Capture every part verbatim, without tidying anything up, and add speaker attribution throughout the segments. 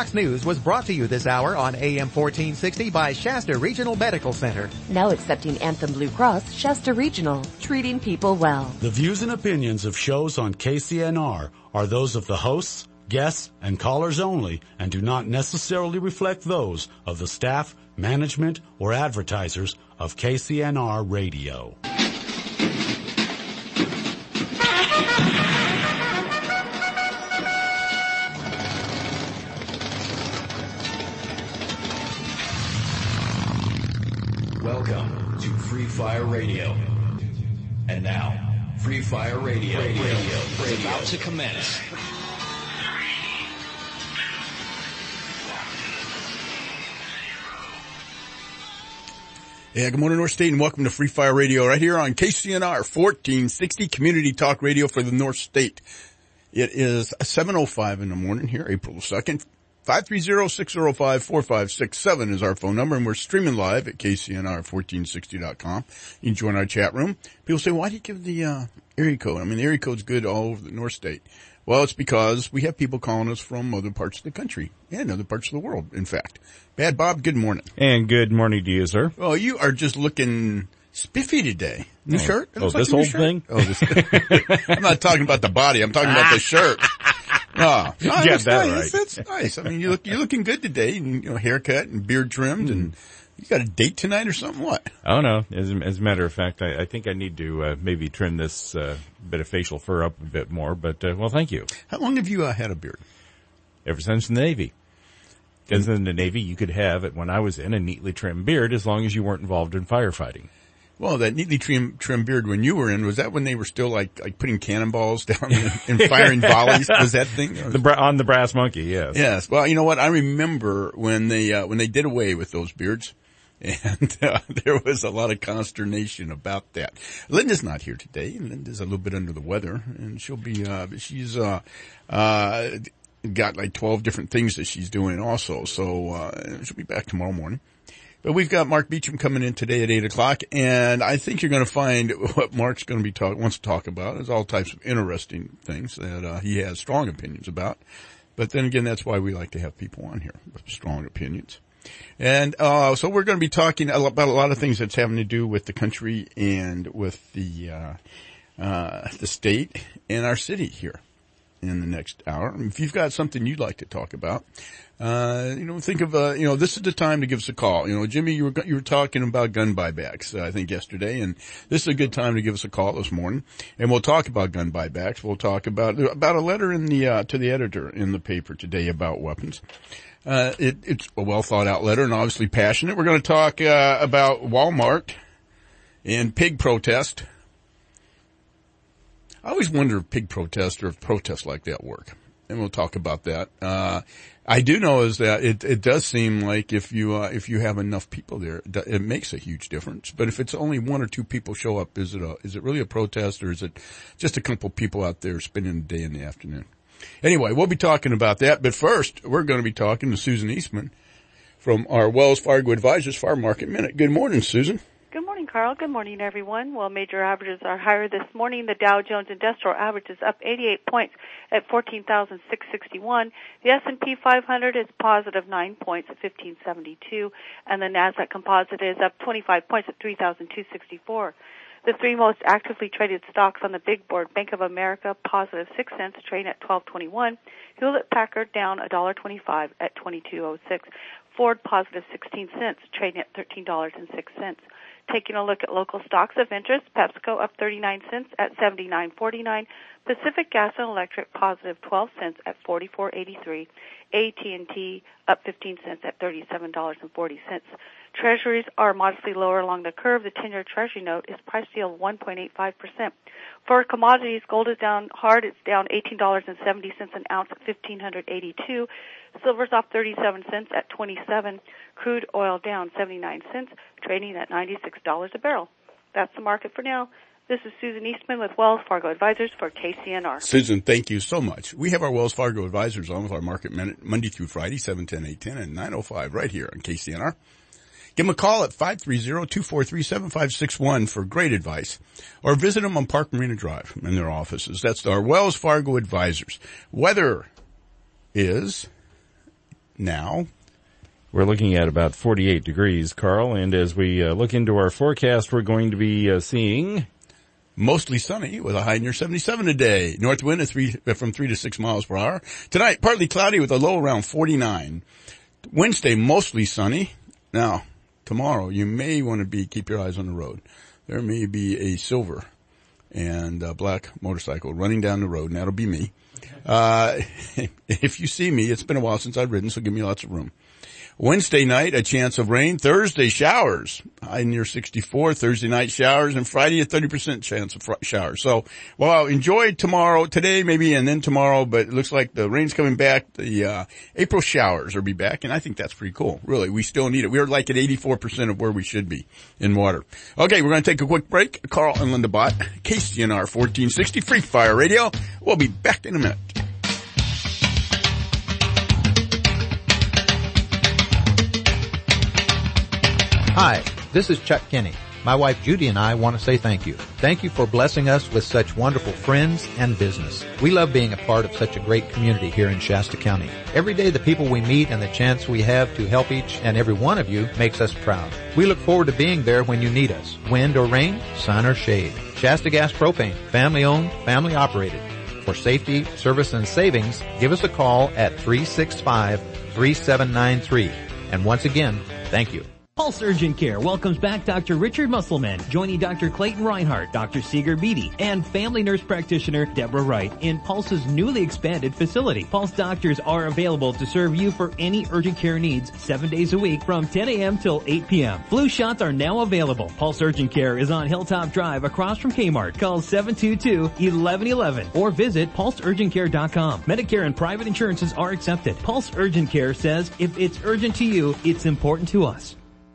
Speaker 1: Fox News was brought to you this hour on A M fourteen sixty by Shasta Regional Medical Center.
Speaker 2: Now accepting Anthem Blue Cross, Shasta Regional, treating people well.
Speaker 3: The views and opinions of shows on K C N R are those of the hosts, guests, and callers only and do not necessarily reflect those of the staff, management, or advertisers of K C N R Radio.
Speaker 4: Welcome to Free Fire Radio. And now, Free Fire Radio, radio, radio, radio is about to commence.
Speaker 5: Yeah, good morning, North State, and welcome to Free Fire Radio right here on K C N R fourteen sixty, Community Talk Radio for the North State. It is seven oh five in the morning here, April second. five three zero, six zero five, four five six seven is our phone number, and we're streaming live at K C N R fourteen sixty dot com. You can join our chat room. People say, why do you give the uh, area code? I mean, the area code's good all over the North State. Well, it's because we have people calling us from other parts of the country and other parts of the world, in fact. Bad Bob, good morning.
Speaker 6: And good morning to you, sir.
Speaker 5: Oh, you are just looking spiffy today. New
Speaker 6: oh.
Speaker 5: shirt?
Speaker 6: Oh, this like old
Speaker 5: shirt?
Speaker 6: thing?
Speaker 5: Oh, this I'm not talking about the body. I'm talking about the shirt. Oh, no,
Speaker 6: yeah,
Speaker 5: that's
Speaker 6: that
Speaker 5: nice.
Speaker 6: right.
Speaker 5: That's nice. I mean, you look, you're looking good today. And, you know, haircut and beard trimmed, mm. and you got a date tonight or something? What?
Speaker 6: Oh no. As, as a matter of fact, I, I think I need to uh, maybe trim this uh, bit of facial fur up a bit more. But uh, well, thank you.
Speaker 5: How long have you uh, had a beard?
Speaker 6: Ever since the Navy. Because in the Navy, you could have it when I was in a neatly trimmed beard as long as you weren't involved in firefighting.
Speaker 5: Well, that neatly trimmed, trimmed beard when you were in, was that when they were still like, like putting cannonballs down and, and firing volleys? Was that thing?
Speaker 6: The bra- on the brass monkey, yes.
Speaker 5: Yes. Well, you know what? I remember when they, uh, when they did away with those beards, and, uh, there was a lot of consternation about that. Linda's not here today, and Linda's a little bit under the weather, and she'll be, uh, she's, uh, uh, got like twelve different things that she's doing also, so, uh, she'll be back tomorrow morning. But we've got Mark Beecham coming in today at eight o'clock, and I think you're going to find what Mark's going to be talk, wants to talk about is all types of interesting things that, uh, he has strong opinions about. But then again, that's why we like to have people on here with strong opinions. And, uh, so we're going to be talking about a lot of things that's having to do with the country and with the, uh, uh, the state and our city here in the next hour. If you've got something you'd like to talk about, uh, you know, think of, uh, you know, this is the time to give us a call. You know, Jimmy, you were, you were talking about gun buybacks, uh, I think yesterday, and this is a good time to give us a call this morning. And we'll talk about gun buybacks. We'll talk about, about a letter in the, uh, to the editor in the paper today about weapons. Uh, it, it's a well thought out letter and obviously passionate. We're going to talk, uh, about Walmart and pig protest. I always wonder if pig protests or if protests like that work. And we'll talk about that. Uh, I do know is that it, it does seem like if you, uh, if you have enough people there, it makes a huge difference. But if it's only one or two people show up, is it a, is it really a protest or is it just a couple people out there spending the day in the afternoon? Anyway, we'll be talking about that. But first, we're going to be talking to Susan Eastman from our Wells Fargo Advisors Farm Market Minute. Good morning, Susan.
Speaker 7: Good morning, Carl. Good morning, everyone. Well, major averages are higher this morning. The Dow Jones Industrial Average is up eighty-eight points at fourteen thousand six hundred sixty-one. The S and P five hundred is positive nine points at fifteen seventy-two, and the Nasdaq Composite is up twenty-five points at three thousand two hundred sixty-four. The three most actively traded stocks on the big board: Bank of America, positive six cents, trading at twelve twenty-one. Hewlett Packard down one dollar twenty-five at twenty-two oh six. Ford, positive sixteen cents, trading at thirteen dollars and six cents. Taking a look at local stocks of interest, PepsiCo up thirty-nine cents at seventy-nine forty-nine. Pacific Gas and Electric, positive twelve cents at forty-four eighty-three. A T and T up fifteen cents at thirty-seven dollars and forty cents. Treasuries are modestly lower along the curve. The ten-year Treasury note is priced yield one point eight five percent. For commodities, gold is down hard. It's down eighteen dollars and seventy cents an ounce at fifteen eighty-two. Silver's off thirty-seven cents at twenty-seven. Crude oil down seventy-nine cents, trading at ninety-six dollars a barrel. That's the market for now. This is Susan Eastman with Wells Fargo Advisors for K C N R.
Speaker 5: Susan, thank you so much. We have our Wells Fargo Advisors on with our Market Minute Monday through Friday, seven ten, eight ten, and nine oh five right here on K C N R. Give them a call at five three zero, two four three, seven five six one for great advice. Or visit them on Park Marina Drive in their offices. That's our Wells Fargo Advisors. Weather is now.
Speaker 6: We're looking at about forty-eight degrees, Carl, and as we uh, look into our forecast, we're going to be uh, seeing
Speaker 5: mostly sunny with a high near seventy-seven today. North wind is three, from three to six miles per hour. Tonight, partly cloudy with a low around forty-nine. Wednesday, mostly sunny. Now, tomorrow, you may want to be keep your eyes on the road. There may be a silver and a black motorcycle running down the road, and that'll be me. Uh, if you see me, it's been a while since I've ridden, so give me lots of room. Wednesday night, a chance of rain. Thursday, showers. High near sixty-four. Thursday night, showers. And Friday, a thirty percent chance of fr- showers. So, well, enjoy tomorrow, today maybe, and then tomorrow, but it looks like the rain's coming back. The, uh, April showers will be back, and I think that's pretty cool. Really, we still need it. We're like at eighty-four percent of where we should be in water. Okay, we're going to take a quick break. Carl and Linda Bott, K C N R fourteen sixty, Free Fire Radio. We'll be back in a minute.
Speaker 8: Hi, this is Chuck Kinney. My wife Judy and I want to say thank you. Thank you for blessing us with such wonderful friends and business. We love being a part of such a great community here in Shasta County. Every day the people we meet and the chance we have to help each and every one of you makes us proud. We look forward to being there when you need us. Wind or rain, sun or shade. Shasta Gas Propane, family owned, family operated. For safety, service, and savings, give us a call at three six five, three seven nine three. And once again, thank you.
Speaker 9: Pulse Urgent Care welcomes back Doctor Richard Musselman, joining Doctor Clayton Reinhardt, Doctor Seeger Beatty, and family nurse practitioner Deborah Wright in Pulse's newly expanded facility. Pulse doctors are available to serve you for any urgent care needs seven days a week from ten a.m. till eight p.m. Flu shots are now available. Pulse Urgent Care is on Hilltop Drive across from Kmart. Call seven two two, one one one one or visit pulse urgent care dot com. Medicare and private insurances are accepted. Pulse Urgent Care says if it's urgent to you, it's important to us.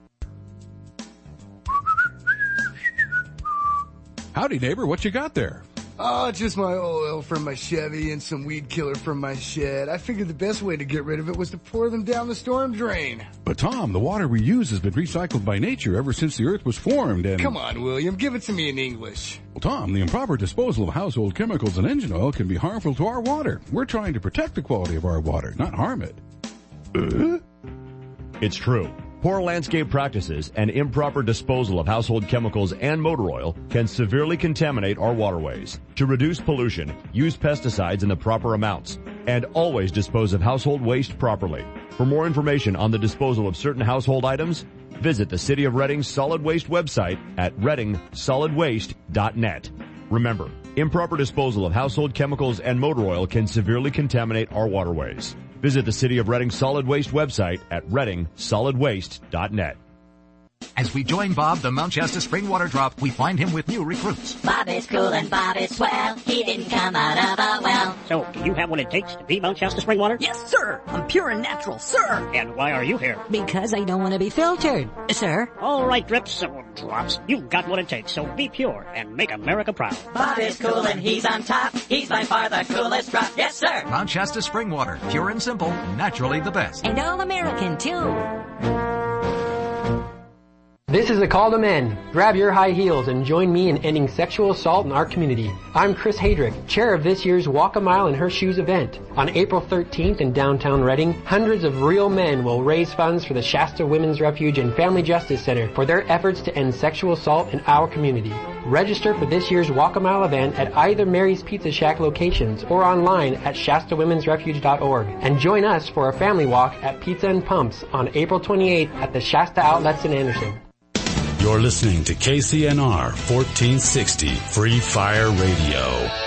Speaker 10: Howdy, neighbor. What you got there?
Speaker 11: Oh, just my oil from my Chevy and some weed killer from my shed. I figured the best way to get rid of it was to pour them down the storm drain.
Speaker 10: But Tom, the water we use has been recycled by nature ever since the earth was formed and...
Speaker 11: Come on, William. Give it to me in English.
Speaker 10: Well, Tom, the improper disposal of household chemicals and engine oil can be harmful to our water. We're trying to protect the quality of our water, not harm it. Uh?
Speaker 12: It's true. Poor landscape practices and improper disposal of household chemicals and motor oil can severely contaminate our waterways. To reduce pollution, use pesticides in the proper amounts, and always dispose of household waste properly. For more information on the disposal of certain household items, visit the City of Redding's solid waste website at redding solid waste dot net. Remember, improper disposal of household chemicals and motor oil can severely contaminate our waterways. Visit the City of Redding Solid Waste website at redding solid waste dot net.
Speaker 13: As we join Bob, the Mount Shasta Spring Water Drop, we find him with new recruits.
Speaker 14: Bob is cool and Bob is swell. He didn't come out of a well.
Speaker 15: So, do you have what it takes to be Mount Shasta Spring Water?
Speaker 16: Yes, sir. I'm pure and natural, sir.
Speaker 15: And why are you here?
Speaker 16: Because I don't want to be filtered, sir.
Speaker 15: All right, drips, or drops. You've got what it takes, so be pure and make America proud.
Speaker 14: Bob is cool and he's on top. He's by far the coolest drop. Yes, sir.
Speaker 13: Mount Shasta Spring Water. Pure and simple. Naturally the best.
Speaker 16: And all American, too.
Speaker 17: This is a call to men. Grab your high heels and join me in ending sexual assault in our community. I'm Chris Hadrick, chair of this year's Walk a Mile in Her Shoes event. On April thirteenth in downtown Redding, hundreds of real men will raise funds for the Shasta Women's Refuge and Family Justice Center for their efforts to end sexual assault in our community. Register for this year's Walk a Mile event at either Mary's Pizza Shack locations or online at shasta women's refuge dot org. And join us for a family walk at Pizza and Pumps on April twenty-eighth at the Shasta Outlets in Anderson.
Speaker 3: You're listening to K C N R fourteen sixty Free Fire Radio.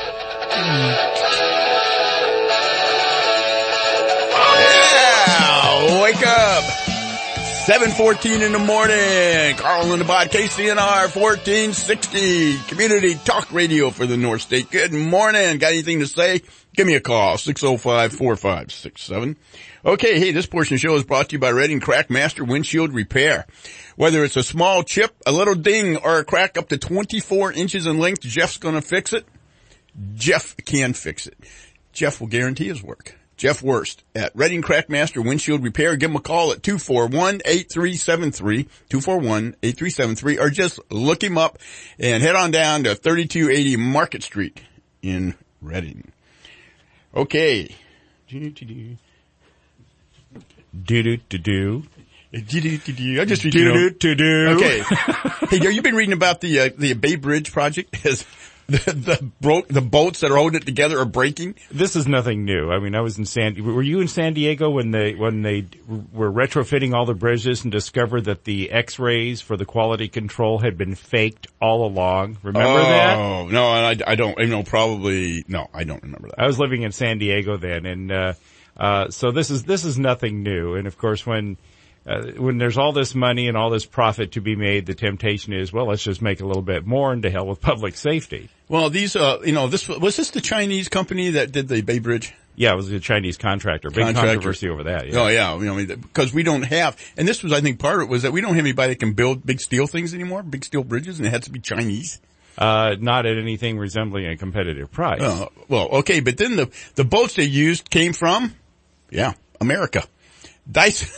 Speaker 5: Yeah! Wake up! seven fourteen in the morning. Carl and the Bot, K C N R fourteen sixty. Community Talk Radio for the North State. Good morning. Got anything to say? Give me a call. six oh five, four five six seven. Okay, hey, this portion of the show is brought to you by Redding Crack Master Windshield Repair. Whether it's a small chip, a little ding, or a crack up to twenty-four inches in length, Jeff's gonna fix it. Jeff can fix it. Jeff will guarantee his work. Jeff Wurst at Redding Crack Master Windshield Repair. Give him a call at two four one, eight three seven three, two four one, eight three seven three, or just look him up and head on down to thirty-two eighty Market Street in Redding. Okay.
Speaker 6: Do do do do.
Speaker 5: I just read,
Speaker 6: do,
Speaker 5: you know,
Speaker 6: do, do, do.
Speaker 5: Okay. Hey, have you been reading about the uh, the Bay Bridge project? As the the broke the boats that are holding it together are breaking.
Speaker 6: This is nothing new. I mean, I was in San. Were you in San Diego when they when they were retrofitting all the bridges and discovered that the X-rays for the quality control had been faked all along? Remember
Speaker 5: oh,
Speaker 6: that?
Speaker 5: Oh no, I, I don't. I know probably no. I don't remember that.
Speaker 6: I was living in San Diego then, and uh, uh so this is this is nothing new. And of course, when Uh, when there's all this money and all this profit to be made, the temptation is, well, let's just make a little bit more and to hell with public safety.
Speaker 5: Well, these, uh, you know, this, was this the Chinese company that did the Bay Bridge?
Speaker 6: Yeah, it was a Chinese contractor. Big
Speaker 5: Contractor.
Speaker 6: controversy over that. Yeah.
Speaker 5: Oh yeah, you know, because we don't have, and this was, I think, part of it was that we don't have anybody that can build big steel things anymore, big steel bridges, and it has to be Chinese.
Speaker 6: Uh, not at anything resembling a competitive price.
Speaker 5: Uh, well, okay, but then the, the boats they used came from, yeah, America. Dyson.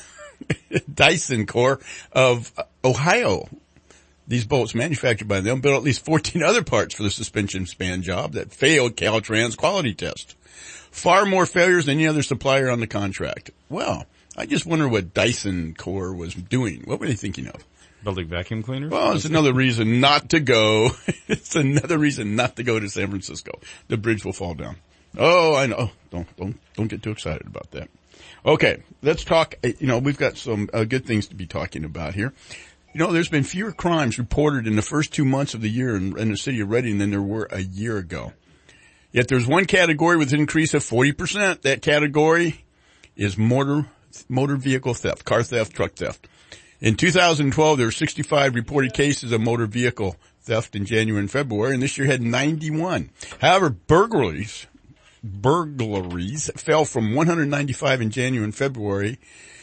Speaker 5: Dyson Corp of Ohio. These boats manufactured by them built at least fourteen other parts for the suspension span job that failed Caltrans quality test. Far more failures than any other supplier on the contract. Well, I just wonder what Dyson Corp was doing. What were they thinking of?
Speaker 6: Building vacuum cleaners?
Speaker 5: Well, it's another reason not to go. It's another reason not to go to San Francisco. The bridge will fall down. Oh, I know. Don't, don't, don't get too excited about that. Okay, let's talk, you know, we've got some uh, good things to be talking about here. You know, there's been fewer crimes reported in the first two months of the year in, in the city of Reading than there were a year ago. Yet there's one category with an increase of forty percent. That category is motor, motor vehicle theft, car theft, truck theft. In two thousand twelve, there were sixty-five reported cases of motor vehicle theft in January and February, and this year had ninety-one. However, burglaries Burglaries fell from one hundred ninety-five in January and February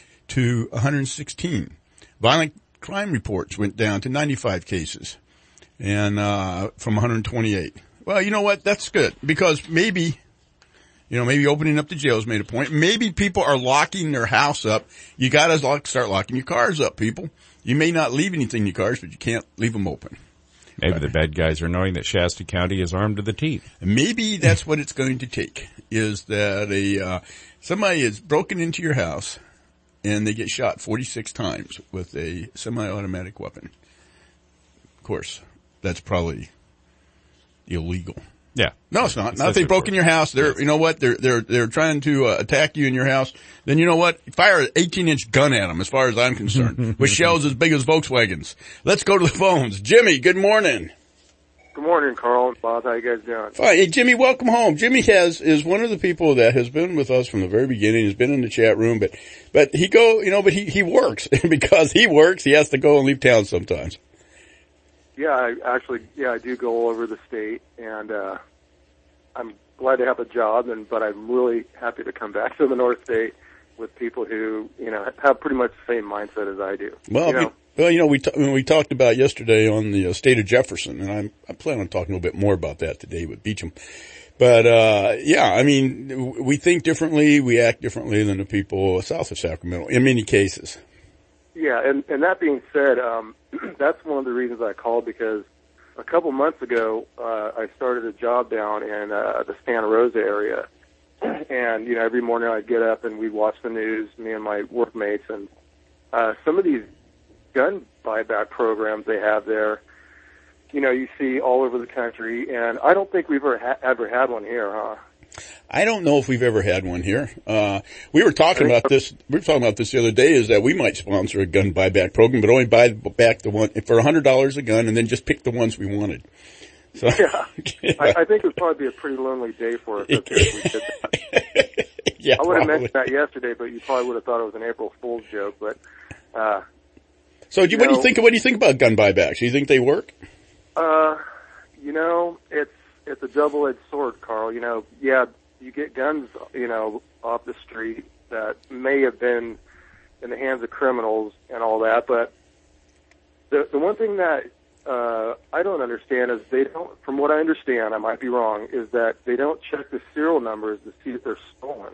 Speaker 5: to one hundred sixteen. Violent crime reports went down to ninety-five cases, and uh from one hundred twenty-eight. Well, you know what? That's good, because maybe, you know, maybe opening up the jails made a point. Maybe people are locking their house up. You got to lock, start locking your cars up, people. You may not leave anything in your cars, but you can't leave them open.
Speaker 6: Maybe the bad guys are knowing that Shasta County is armed to the teeth.
Speaker 5: Maybe that's what it's going to take, is that a uh somebody is broken into your house and they get shot forty-six times with a semi-automatic weapon. Of course, that's probably illegal.
Speaker 6: Yeah.
Speaker 5: No, it's not. Not if they broke in your house. They're, you know what? They're, they're, they're trying to uh, attack you in your house. Then you know what? Fire an eighteen inch gun at them, as far as I'm concerned, with shells as big as Volkswagens. Let's go to the phones. Jimmy, good morning.
Speaker 18: Good morning, Carl and Bob. How you guys doing?
Speaker 5: Fine. Hey, Jimmy, welcome home. Jimmy has, is one of the people that has been with us from the very beginning. He's been in the chat room, but, but he go, you know, but he, he works. And because he works, he has to go and leave town sometimes.
Speaker 18: Yeah, I actually, yeah, I do go all over the state, and, uh, I'm glad to have a job, and but I'm really happy to come back to the North State with people who, you know, have pretty much the same mindset as I do.
Speaker 5: Well,
Speaker 18: you know?
Speaker 5: we, well, you know, we t- when we talked about yesterday on the uh, state of Jefferson, and I'm, I plan on talking a little bit more about that today with Beecham. But uh yeah, I mean, we think differently, we act differently than the people south of Sacramento in many cases.
Speaker 18: Yeah, and and that being said, um, that's one of the reasons I called, because a couple months ago, uh, I started a job down in uh, the Santa Rosa area, and you know, every morning I'd get up and we'd watch the news, me and my workmates, and uh, some of these gun buyback programs they have there, you know, you see all over the country, and I don't think we've ever ha- ever had one here, huh?
Speaker 5: I don't know if we've ever had one here. Uh, we were talking about this, we were talking about this the other day, is that we might sponsor a gun buyback program, but only buy back the one for a hundred dollars a gun and then just pick the ones we wanted. So,
Speaker 18: yeah. yeah. I, I think it would probably be a pretty lonely day for us if we did that.
Speaker 5: Yeah,
Speaker 18: I would have
Speaker 5: probably.
Speaker 18: mentioned that yesterday, but you probably would have thought it was an April Fool's joke, but, uh.
Speaker 5: So do you,
Speaker 18: you
Speaker 5: what
Speaker 18: know,
Speaker 5: do you think, what do you think about gun buybacks? Do you think they work?
Speaker 18: Uh, you know, it's, it's a double-edged sword, Carl. You know, yeah, you get guns, you know, off the street that may have been in the hands of criminals and all that, but the the one thing that uh, I don't understand is they don't, from what I understand, I might be wrong, is that they don't check the serial numbers to see if they're stolen.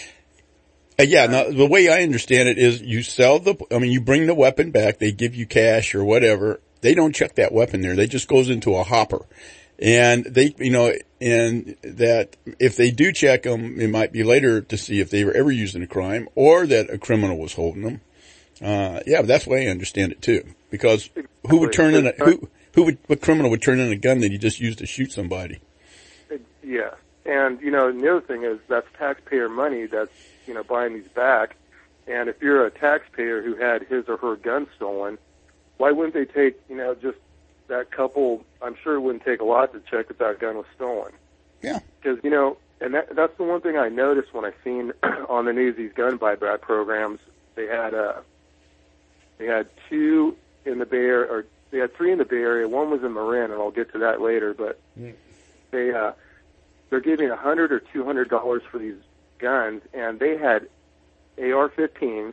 Speaker 5: Uh, yeah, now, the way I understand it is you sell the, I mean, you bring the weapon back, they give you cash or whatever. They don't check that weapon there. They just goes into a hopper. And they, you know, and that if they do check them, it might be later to see if they were ever used in a crime or that a criminal was holding them. Uh, yeah, but that's the way I understand it too. Because who would turn in a, who, who would, what criminal would turn in a gun that he just used to shoot somebody?
Speaker 18: Yeah. And, you know, and the other thing is that's taxpayer money that's, you know, buying these back. And if you're a taxpayer who had his or her gun stolen, why wouldn't they take, you know, just that couple, I'm sure it wouldn't take a lot to check if that gun was stolen.
Speaker 5: Yeah.
Speaker 18: Because, you know, and that, that's the one thing I noticed when I seen on the news these gun buyback programs. They had, uh, they had two in the Bay Area, or they had three in the Bay Area. One was in Marin, and I'll get to that later, but mm. they, uh, they're giving a hundred or two hundred dollars for these guns, and they had A R fifteens,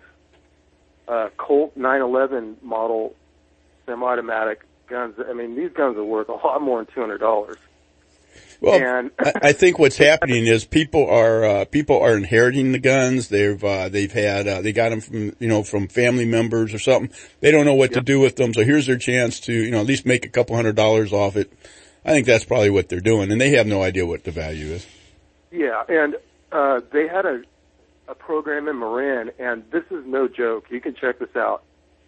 Speaker 18: uh, Colt nine eleven model semi-automatic guns. I mean, these guns are worth a lot more than two hundred dollars.
Speaker 5: Well,
Speaker 18: and
Speaker 5: I, I think what's happening is people are uh, people are inheriting the guns. They've uh, they've had uh, they got them from you know from family members or something. They don't know what yep. to do with them, so here's their chance to you know at least make a couple hundred dollars off it. I think that's probably what they're doing, and they have no idea what the value is.
Speaker 18: Yeah, and uh, they had a a program in Marin, and this is no joke. You can check this out.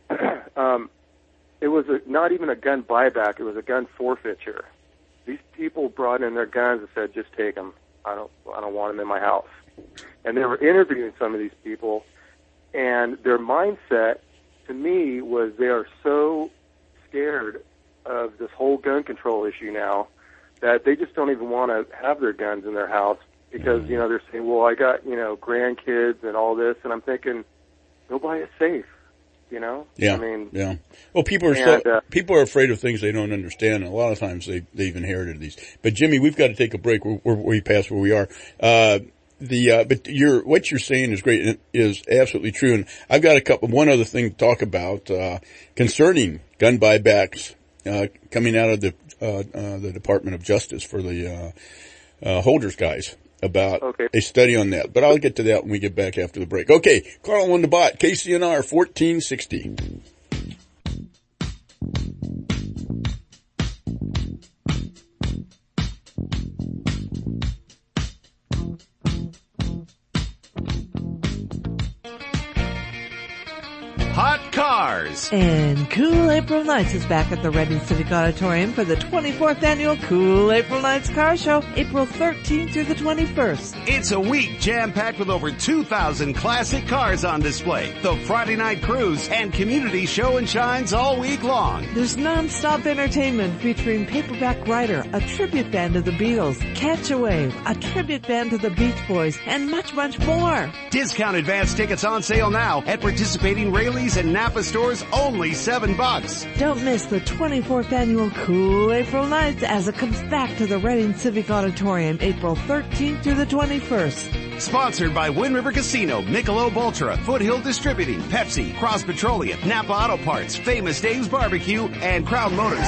Speaker 18: um, it was a, not even a gun buyback; it was a gun forfeiture. These people brought in their guns and said, "Just take them. I don't, I don't want them in my house." And they were interviewing some of these people, and their mindset, to me, was they are so scared of this whole gun control issue now that they just don't even want to have their guns in their house because, you know, they're saying, well, I got, you know, grandkids and all this, and I'm thinking, go buy a safe, you know?
Speaker 5: Yeah,
Speaker 18: I mean,
Speaker 5: yeah. Well, people are
Speaker 18: and,
Speaker 5: so,
Speaker 18: uh,
Speaker 5: people are afraid of things they don't understand, and a lot of times they, they've inherited these. But Jimmy, we've got to take a break. We're, we're way past where we are. Uh, the, uh, but you're, what you're saying is great, and is absolutely true. And I've got a couple, one other thing to talk about, uh, concerning gun buybacks. Uh, coming out of the, uh, uh, the Department of Justice for the, uh, uh, holders guys about
Speaker 18: okay.
Speaker 5: a study on that. But I'll get to that when we get back after the break. Okay. Carl on the bot, K C N R fourteen sixty.
Speaker 19: Hot Cars.
Speaker 20: And Cool April Nights is back at the Reading Civic Auditorium for the twenty-fourth Annual Cool April Nights Car Show, April thirteenth through the twenty-first.
Speaker 19: It's a week jam-packed with over two thousand classic cars on display, the Friday night cruise, and community show and shines all week long.
Speaker 20: There's non-stop entertainment featuring Paperback Writer, a tribute band to the Beatles, Catch a Wave, a tribute band to the Beach Boys, and much, much more.
Speaker 19: Discount advance tickets on sale now at participating Rayleigh's and Napa stores, only seven bucks.
Speaker 20: Don't miss the twenty-fourth Annual Cool April Nights as it comes back to the Reading Civic Auditorium, April thirteenth through the twenty-first.
Speaker 19: Sponsored by Wind River Casino, Michelob Ultra, Foothill Distributing, Pepsi, Cross Petroleum, Napa Auto Parts, Famous Dave's Barbecue, and Crown Motors.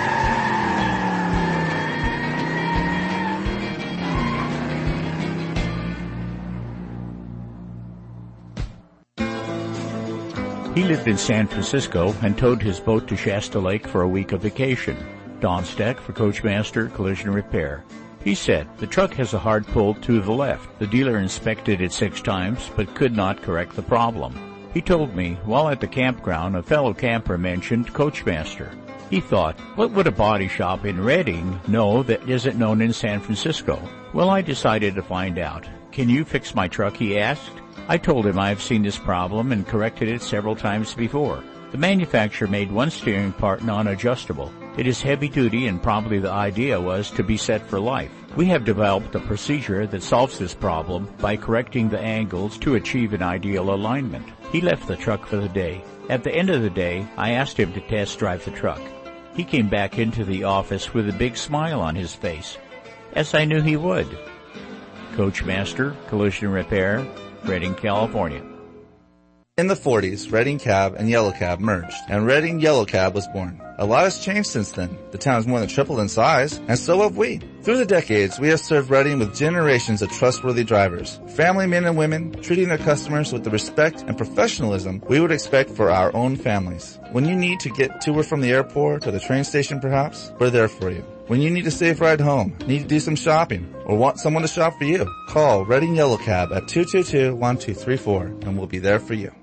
Speaker 21: He lived in San Francisco and towed his boat to Shasta Lake for a week of vacation. Don Steck for Coachmaster Collision Repair. He said, the truck has a hard pull to the left. The dealer inspected it six times, but could not correct the problem. He told me, while at the campground, a fellow camper mentioned Coachmaster. He thought, what would a body shop in Reading know that isn't known in San Francisco? Well, I decided to find out. Can you fix my truck, he asked. I told him I have seen this problem and corrected it several times before. The manufacturer made one steering part non-adjustable. It is heavy duty and probably the idea was to be set for life. We have developed a procedure that solves this problem by correcting the angles to achieve an ideal alignment. He left the truck for the day. At the end of the day, I asked him to test drive the truck. He came back into the office with a big smile on his face, as I knew he would. Coachmaster Collision Repair, Reading, California.
Speaker 22: In the forties, Reading Cab and Yellow Cab merged, and Reading Yellow Cab was born. A lot has changed since then. The town has more than tripled in size, and so have we. Through the decades, we have served Reading with generations of trustworthy drivers, family men and women, treating their customers with the respect and professionalism we would expect for our own families. When you need to get to or from the airport or the train station perhaps, we're there for you. When you need a safe ride home, need to do some shopping, or want someone to shop for you, call Redding Yellow Cab at two two two, one two three four and we'll be there for you.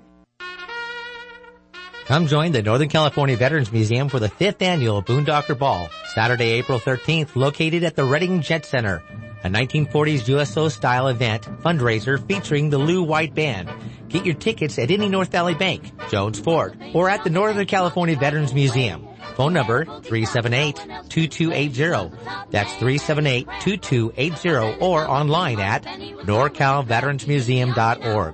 Speaker 1: Come join the Northern California Veterans Museum for the fifth annual Boondocker Ball, Saturday, April thirteenth, located at the Redding Jet Center. A nineteen forties U S O-style event fundraiser featuring the Lou White Band. Get your tickets at any North Valley Bank, Jones Ford, or at the Northern California Veterans Museum. Phone number three seven eight, two two eight zero. That's three seven eight, two two eight zero or online at norcal veterans museum dot org.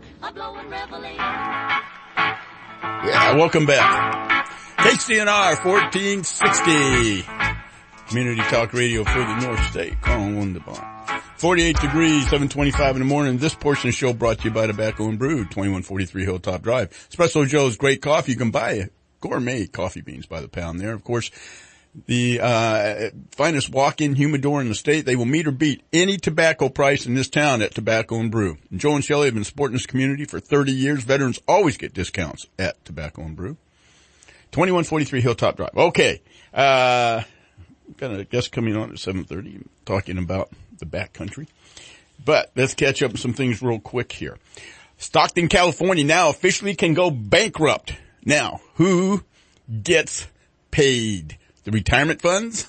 Speaker 5: Yeah, welcome back. K C N R fourteen sixty. Community Talk Radio for the North State. Calling Wunderbaum. forty-eight degrees, seven twenty-five in the morning. This portion of the show brought to you by Tobacco and Brew, twenty-one forty-three Hilltop Drive. Espresso Joe's great coffee. You can buy gourmet coffee beans by the pound there. Of course, the uh finest walk-in humidor in the state. They will meet or beat any tobacco price in this town at Tobacco and Brew. And Joe and Shelley have been supporting this community for thirty years. Veterans always get discounts at Tobacco and Brew. twenty-one forty-three Hilltop Drive. Okay. Uh got a guest coming on at seven thirty talking about the backcountry. But let's catch up on some things real quick here. Stockton, California now officially can go bankrupt. Now, who gets paid? The retirement funds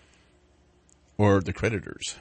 Speaker 5: or the creditors?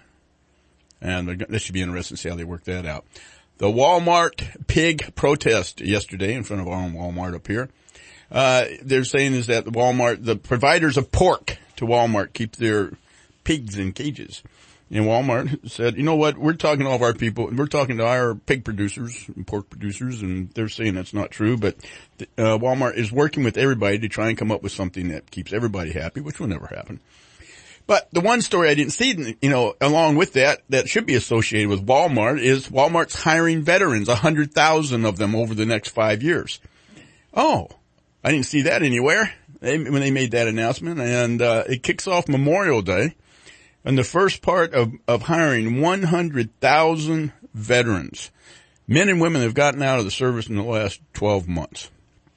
Speaker 5: And this should be interesting to see how they work that out. The Walmart pig protest yesterday in front of our own Walmart up here. Uh, they're saying is that the Walmart, the providers of pork to Walmart keep their pigs in cages. And Walmart said, you know what, we're talking to all of our people, we're talking to our pig producers and pork producers, and they're saying that's not true, but uh, Walmart is working with everybody to try and come up with something that keeps everybody happy, which will never happen. But the one story I didn't see, you know, along with that, that should be associated with Walmart is Walmart's hiring veterans, one hundred thousand of them over the next five years. Oh, I didn't see that anywhere they, when they made that announcement, and uh, it kicks off Memorial Day. And the first part of, of hiring one hundred thousand veterans, men and women have gotten out of the service in the last twelve months.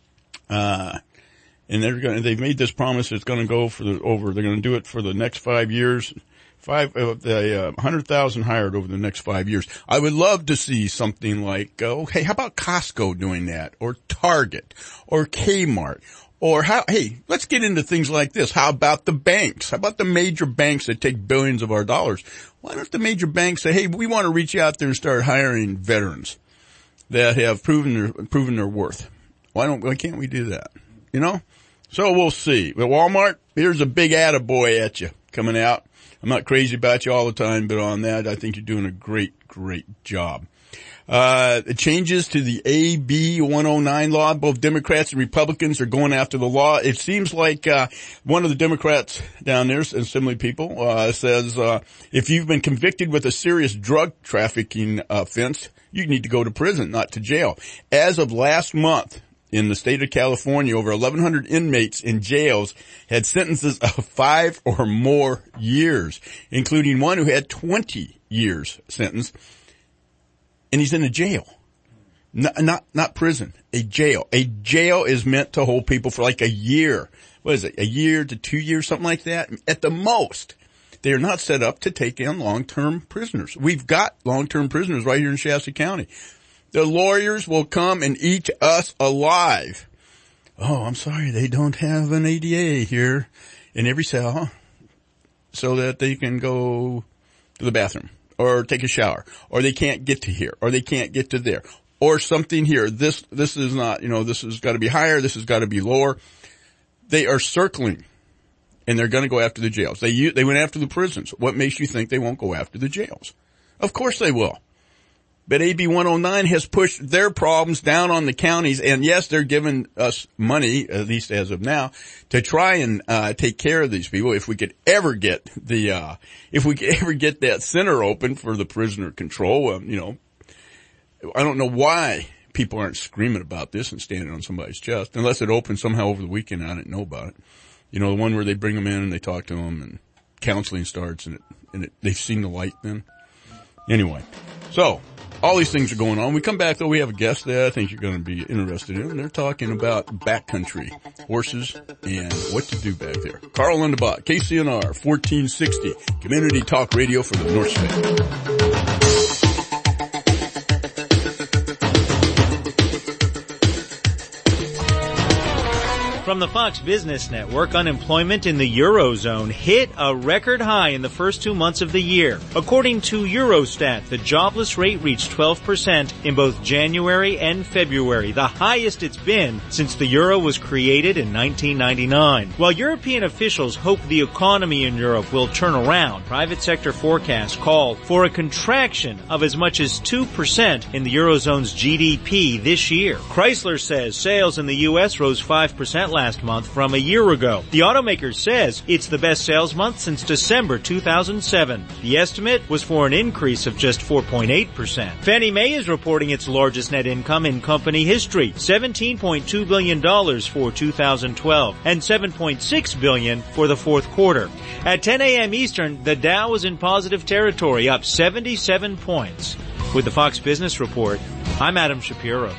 Speaker 5: Uh, and they're going they've made this promise it's going to go for the, over, they're going to do it for the next five years. Five, uh, the, uh, one hundred thousand hired over the next five years. I would love to see something like, uh, okay, how about Costco doing that? Or Target? Or Kmart? Or how, hey, let's get into things like this. How about the banks? How about the major banks that take billions of our dollars? Why don't the major banks say, hey, we want to reach out there and start hiring veterans that have proven their, proven their worth? Why don't, why can't we do that? You know? So we'll see. But Walmart, here's a big attaboy at you coming out. I'm not crazy about you all the time, but on that, I think you're doing a great, great job. Uh, the changes to the A B one oh nine law, both Democrats and Republicans are going after the law. It seems like, uh, one of the Democrats down there, Assembly people, uh, says, uh, if you've been convicted with a serious drug trafficking offense, you need to go to prison, not to jail. As of last month, in the state of California, over eleven hundred inmates in jails had sentences of five or more years, including one who had twenty years sentence. And he's in a jail. Not, not, not prison. A jail. A jail is meant to hold people for like a year. What is it? A year to two years, something like that? At the most. They are not set up to take in long-term prisoners. We've got long-term prisoners right here in Shasta County. The lawyers will come and eat us alive. Oh, I'm sorry, they don't have an A D A here in every cell so that they can go to the bathroom or take a shower, or they can't get to here, or they can't get to there, or something here. This, this is not, you know, this has got to be higher, this has got to be lower. They are circling, and they're going to go after the jails. They, they went after the prisons. What makes you think they won't go after the jails? Of course they will. But A B one oh nine has pushed their problems down on the counties, and yes, they're giving us money, at least as of now, to try and uh take care of these people. If we could ever get the, uh if we could ever get that center open for the prisoner control, um, you know, I don't know why people aren't screaming about this and standing on somebody's chest, unless it opened somehow over the weekend. I didn't know about it. You know, the one where they bring them in and they talk to them and counseling starts and it, and it, they've seen the light then. Anyway, so All these things are going on. We come back, though, we have a guest that I think you're going to be interested in. They're talking about backcountry horses and what to do back there. Carl Underbot, K C N R, fourteen sixty, Community Talk Radio for the North State.
Speaker 2: From the Fox Business Network, unemployment in the Eurozone hit a record high in the first two months of the year. According to Eurostat, the jobless rate reached twelve percent in both January and February, the highest it's been since the euro was created in nineteen ninety-nine. While European officials hope the economy in Europe will turn around, private sector forecasts call for a contraction of as much as two percent in the Eurozone's G D P this year. Chrysler says sales in the U S rose five percent last month from a year ago. The automaker says it's the best sales month since December two thousand seven. The estimate was for an increase of just four point eight percent. Fannie Mae is reporting its largest net income in company history, seventeen point two billion dollars for two thousand twelve and seven point six billion dollars for the fourth quarter. At ten a.m. Eastern, the Dow was in positive territory, up seventy-seven points. With the Fox Business Report, I'm Adam Shapiro.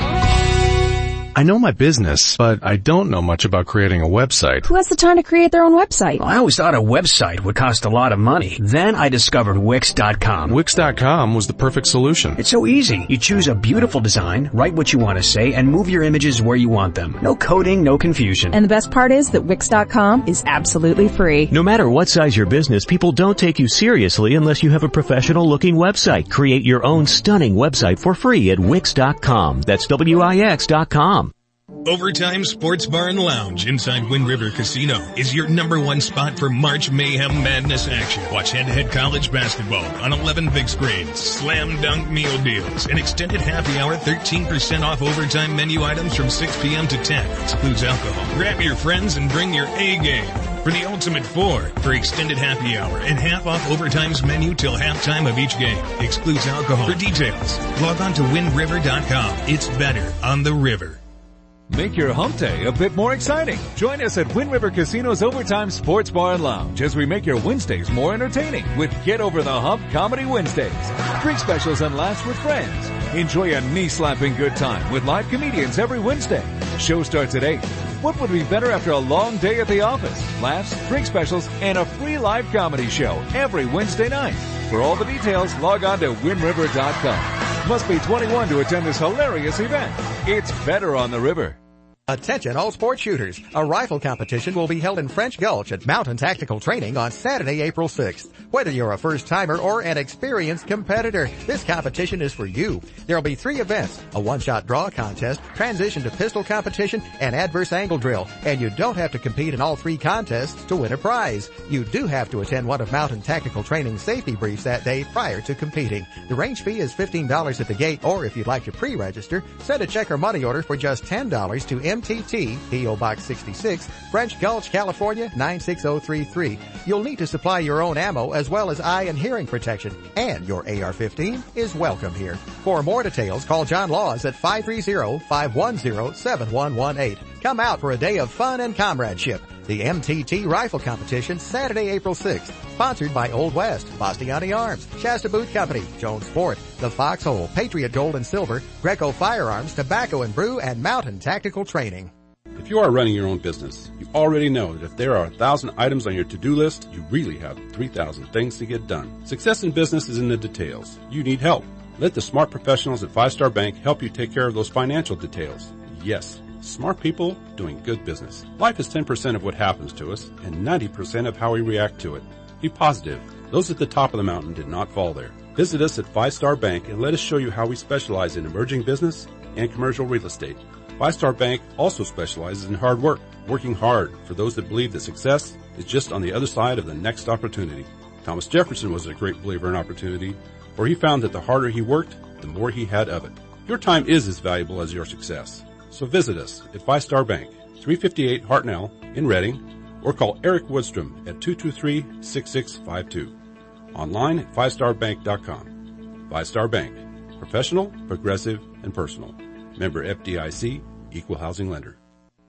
Speaker 4: I know my business, but I don't know much about creating a website.
Speaker 23: Who has the time to create their own website?
Speaker 15: I always thought a website would cost a lot of money. Then I discovered Wix dot com.
Speaker 4: Wix dot com was the perfect solution.
Speaker 15: It's so easy. You choose a beautiful design, write what you want to say, and move your images where you want them. No coding, no confusion.
Speaker 23: And the best part is that Wix dot com is absolutely free.
Speaker 24: No matter what size your business, people don't take you seriously unless you have a professional-looking website. Create your own stunning website for free at Wix dot com. That's W I X dot com.
Speaker 25: Overtime Sports Bar and Lounge inside Wind River Casino is your number one spot for March Mayhem Madness action. Watch head-to-head college basketball on eleven big screens, slam dunk meal deals, an extended happy hour, thirteen percent off overtime menu items from six p.m. to ten. Excludes alcohol. Grab your friends and bring your A game for the ultimate four for extended happy hour and half off overtime's menu till halftime of each game. Excludes alcohol. For details, log on to wind river dot com. It's better on the river.
Speaker 26: Make your hump day a bit more exciting. Join us at Wind River Casino's Overtime Sports Bar and Lounge as we make your Wednesdays more entertaining with Get Over the Hump Comedy Wednesdays. Drink specials and laughs with friends. Enjoy a knee-slapping good time with live comedians every Wednesday. Show starts at eight. What would be better after a long day at the office? Laughs, drink specials, and a free live comedy show every Wednesday night. For all the details, log on to wind river dot com. Must be twenty-one to attend this hilarious event. It's better on the river.
Speaker 27: Attention all sport shooters. A rifle competition will be held in French Gulch at Mountain Tactical Training on Saturday, April sixth. Whether you're a first-timer or an experienced competitor, this competition is for you. There'll be three events, a one-shot draw contest, transition to pistol competition, and adverse angle drill. And you don't have to compete in all three contests to win a prize. You do have to attend one of Mountain Tactical Training's safety briefs that day prior to competing. The range fee is fifteen dollars at the gate, or if you'd like to pre-register, send a check or money order for just ten dollars to M T T, P O Box sixty-six, French Gulch, California, nine six zero three three. You'll need to supply your own ammo as well as eye and hearing protection, and your A R fifteen is welcome here. For more details, call John Laws at five three zero, five one zero, seven one one eight. Come out for a day of fun and comradeship. The M T T Rifle Competition, Saturday, April sixth. Sponsored by Old West, Bastiani Arms, Shasta Boot Company, Jones Sport, The Foxhole, Patriot Gold and Silver, Greco Firearms, Tobacco and Brew, and Mountain Tactical Training.
Speaker 28: If you are running your own business, you already know that if there are a thousand items on your to-do list, you really have three thousand things to get done. Success in business is in the details. You need help. Let the smart professionals at Five Star Bank help you take care of those financial details. Yes, smart people doing good business. Life is ten percent of what happens to us and ninety percent of how we react to it. Be positive. Those at the top of the mountain did not fall there. Visit us at Five Star Bank and let us show you how we specialize in emerging business and commercial real estate. Five Star Bank also specializes in hard work, working hard for those that believe that success is just on the other side of the next opportunity. Thomas Jefferson was a great believer in opportunity, for he found that the harder he worked, the more he had of it. Your time is as valuable as your success. So visit us at Five Star Bank, three fifty-eight Hartnell in Reading, or call Eric Woodstrom at two two three, six six five two. Online at five star bank dot com. Five Star Bank. Professional, progressive, and personal. Member F D I C, Equal Housing Lender.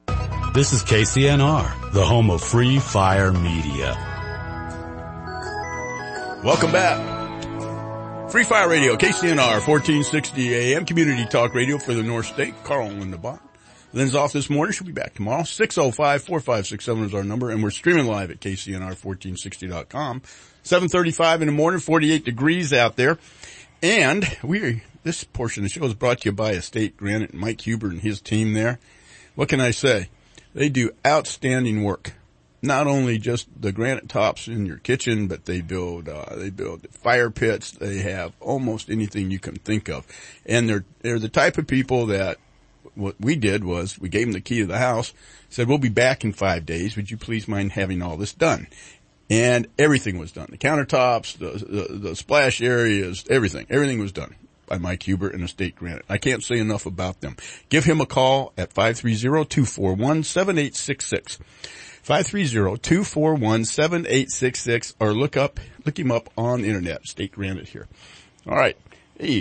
Speaker 3: This is K C N R, the home of free fire media.
Speaker 5: Welcome back. Free Fire Radio, K C N R, fourteen sixty A M, Community Talk Radio for the North State. Carl and Linda Bott. Lynn's off this morning. She'll be back tomorrow. six oh five, four five six seven is our number, and we're streaming live at K C N R fourteen sixty dot com. seven thirty-five in the morning, forty-eight degrees out there. And we this portion of the show is brought to you by Estate Granite and Mike Huber and his team there. What can I say? They do outstanding work. Not only just the granite tops in your kitchen, but they build, uh, they build fire pits. They have almost anything you can think of. And they're, they're the type of people that what we did was we gave them the key to the house, said, we'll be back in five days. Would you please mind having all this done? And everything was done. The countertops, the, the, the splash areas, everything, everything was done by Mike Huber and Estate Granite. I can't say enough about them. Give him a call at five three zero, two four one, seven eight six six. five three zero, two four one, seven eight six six, or look up, look him up on the internet, Estate Granite here. All right. Hey,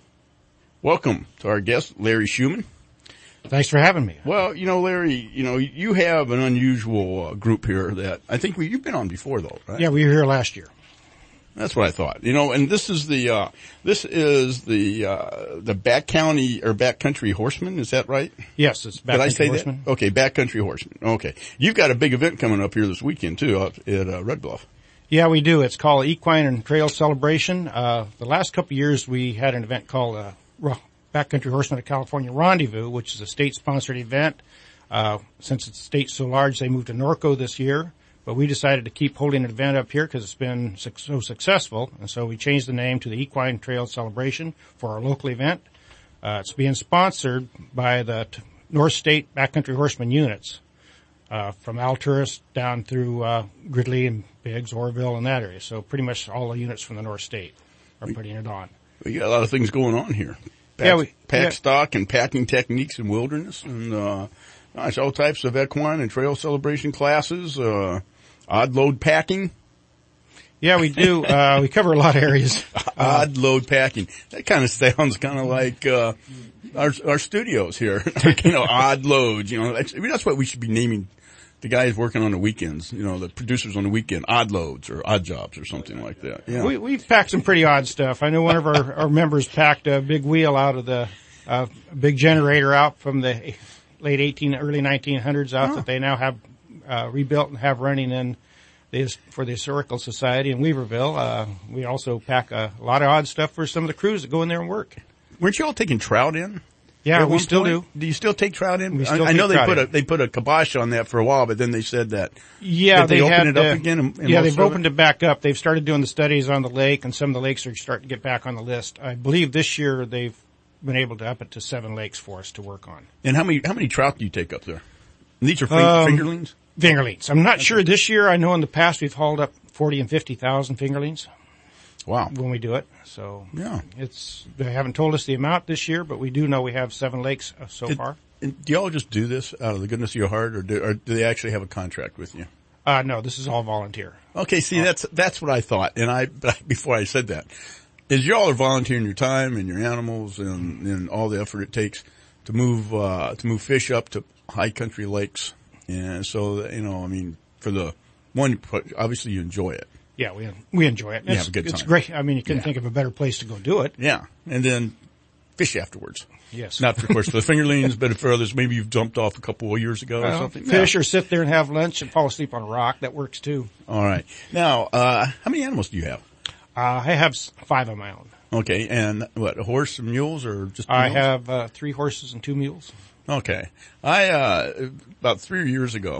Speaker 5: welcome to our guest, Larry Schumann.
Speaker 7: Thanks for having me.
Speaker 5: Well, you know, Larry, you know, you have an unusual uh, group here that I think we, you've been on before though, right?
Speaker 7: Yeah, we were here last year.
Speaker 5: That's what I thought. You know, and this is the, uh, this is the, uh, the Back County or Backcountry Horsemen. Is that right?
Speaker 7: Yes, it's Backcountry
Speaker 5: Did I say
Speaker 7: Horsemen.
Speaker 5: that? Okay, Backcountry Horsemen. Okay. You've got a big event coming up here this weekend too, out at, uh, Red Bluff.
Speaker 7: Yeah, we do. It's called Equine and Trail Celebration. Uh, the last couple of years we had an event called, uh, Backcountry Horsemen of California Rendezvous, which is a state-sponsored event. Uh, since the state's so large, they moved to Norco this year. But we decided to keep holding an event up here because it's been so successful. And so we changed the name to the Equine Trail Celebration for our local event. Uh, it's being sponsored by the t- North State Backcountry Horsemen units, uh, from Alturas down through, uh, Gridley and Biggs, Orville and that area. So pretty much all the units from the North State are putting it on.
Speaker 5: We got a lot of things going on here. Pack,
Speaker 7: yeah, we,
Speaker 5: pack
Speaker 7: yeah.
Speaker 5: stock and packing techniques in wilderness and, uh, gosh, all types of equine and trail celebration classes, uh, odd load packing.
Speaker 7: Yeah, we do. Uh, we cover a lot of areas.
Speaker 5: Odd load packing. That kind of sounds kind of like, uh, our, our studios here. Like, you know, odd loads, you know, that's, I mean, that's what we should be naming the guys working on the weekends, you know, the producers on the weekend, odd loads or odd jobs or something like that. Yeah.
Speaker 7: We, we've packed some pretty odd stuff. I know one of our, our members packed a big wheel out of the, uh, a big generator out from the late eighteen, early nineteen hundreds out oh. that they now have, uh, rebuilt and have running in this for the Historical Society in Weaverville. Uh, we also pack a, a lot of odd stuff for some of the crews that go in there and work.
Speaker 5: Weren't you all taking trout in?
Speaker 7: Yeah, we still
Speaker 5: point?
Speaker 7: do.
Speaker 5: Do you still take trout in?
Speaker 7: We still
Speaker 5: I, I know
Speaker 7: take
Speaker 5: they put
Speaker 7: in.
Speaker 5: a, they put a kibosh on that for a while, but then they said that.
Speaker 7: Yeah,
Speaker 5: that they,
Speaker 7: they
Speaker 5: opened
Speaker 7: had,
Speaker 5: it up
Speaker 7: uh,
Speaker 5: again. In, in
Speaker 7: yeah, they've
Speaker 5: of
Speaker 7: opened
Speaker 5: it?
Speaker 7: it back up. They've started doing the studies on the lake, and some of the lakes are starting to get back on the list. I believe this year they've been able to up it to seven lakes for us to work on.
Speaker 5: And how many how many trout do you take up there? And these are fing-
Speaker 7: Um,
Speaker 5: fingerlings?
Speaker 7: Fingerlings. I'm not okay. sure this year. I know in the past we've hauled up forty and fifty thousand fingerlings.
Speaker 5: Wow.
Speaker 7: When we do it. So
Speaker 5: yeah,
Speaker 7: it's, they haven't told us the amount this year, but we do know we have seven lakes uh, so
Speaker 5: Did,
Speaker 7: far.
Speaker 5: And do y'all just do this out of the goodness of your heart, or do, or do they actually have a contract with you?
Speaker 7: Uh, no, this is all volunteer.
Speaker 5: Okay, see, that's, that's what I thought. And I, before I said that, is y'all are volunteering your time and your animals and, and all the effort it takes to move, uh, to move fish up to high country lakes. And so, you know, I mean, for the one, obviously you enjoy it.
Speaker 7: Yeah, we we enjoy it.
Speaker 5: You
Speaker 7: it's,
Speaker 5: have a good time.
Speaker 7: It's great. I mean, you couldn't
Speaker 5: yeah.
Speaker 7: think of a better place to go do it.
Speaker 5: Yeah. And then fish afterwards.
Speaker 7: Yes.
Speaker 5: Not, for, of course, for the fingerlings, but for others, maybe you've jumped off a couple of years ago
Speaker 7: well,
Speaker 5: or something.
Speaker 7: Fish
Speaker 5: yeah.
Speaker 7: or sit there and have lunch and fall asleep on a rock. That works too.
Speaker 5: All right. Now, uh, how many animals do you have?
Speaker 7: Uh, I have five of my own.
Speaker 5: Okay. And what, a horse and mules or just
Speaker 7: I
Speaker 5: mules?
Speaker 7: have, uh, three horses and two mules.
Speaker 5: Okay. I, uh, about three years ago,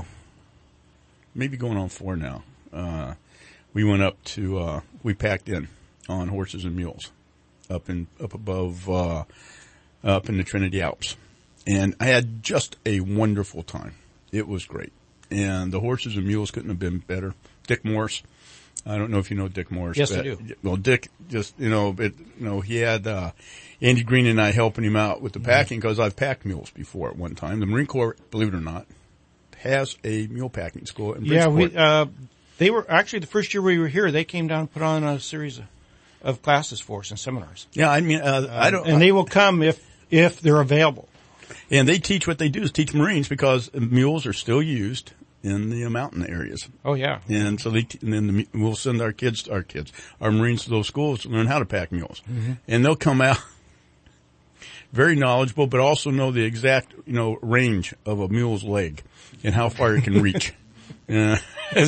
Speaker 5: maybe going on four now, uh, we went up to, uh, we packed in on horses and mules up in, up above, uh, up in the Trinity Alps. And I had just a wonderful time. It was great. And the horses and mules couldn't have been better. Dick Morse. I don't know if you know Dick Morse.
Speaker 7: Yes,
Speaker 5: but,
Speaker 7: I do.
Speaker 5: Well, Dick just, you know, it, you know, he had, uh, Andy Green and I helping him out with the packing because I've packed mules before at one time. The Marine Corps, believe it or not, has a mule packing school in
Speaker 7: Yeah,
Speaker 5: Bridgeport.
Speaker 7: we, uh, they were actually the first year we were here, they came down and put on a series of, of classes for us and seminars.
Speaker 5: Yeah, I mean, uh,
Speaker 7: um,
Speaker 5: I don't,
Speaker 7: and they will come if, if they're available.
Speaker 5: And they teach what they do is teach Marines because mules are still used in the mountain areas.
Speaker 7: Oh yeah.
Speaker 5: And so they, and then the, we'll send our kids, our kids, our Marines to those schools to learn how to pack mules.
Speaker 7: Mm-hmm.
Speaker 5: And they'll come out very knowledgeable, but also know the exact, you know, range of a mule's leg and how far it can reach. uh,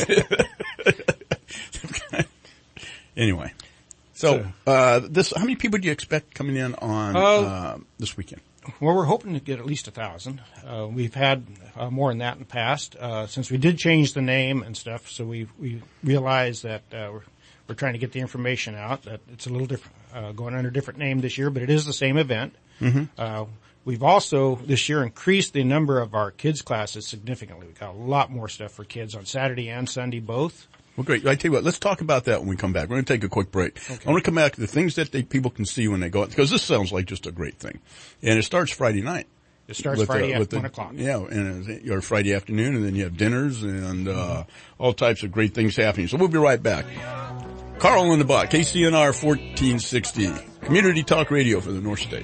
Speaker 5: anyway. So, uh, this, how many people do you expect coming in on, uh, uh this weekend?
Speaker 7: Well, we're hoping to get at least a thousand. Uh, we've had uh, more than that in the past, uh, since we did change the name and stuff. So we we realized that uh, we're we're trying to get the information out that it's a little different, uh, going under a different name this year, but it is the same event.
Speaker 5: Mm-hmm.
Speaker 7: Uh, we've also this year increased the number of our kids classes significantly. We've got a lot more stuff for kids on Saturday and Sunday both.
Speaker 5: Well, great. I tell you what, let's talk about that when we come back. We're going to take a quick break.
Speaker 7: Okay.
Speaker 5: I want to come back to the things that they, people can see when they go out, because this sounds like just a great thing. And it starts Friday night.
Speaker 7: It starts
Speaker 5: with,
Speaker 7: Friday
Speaker 5: uh,
Speaker 7: at
Speaker 5: the,
Speaker 7: one o'clock.
Speaker 5: Yeah, and your Friday afternoon, and then you have dinners and uh all types of great things happening. So we'll be right back. Carl Lindenbach, K C N R fourteen sixty, Community Talk Radio for the North State.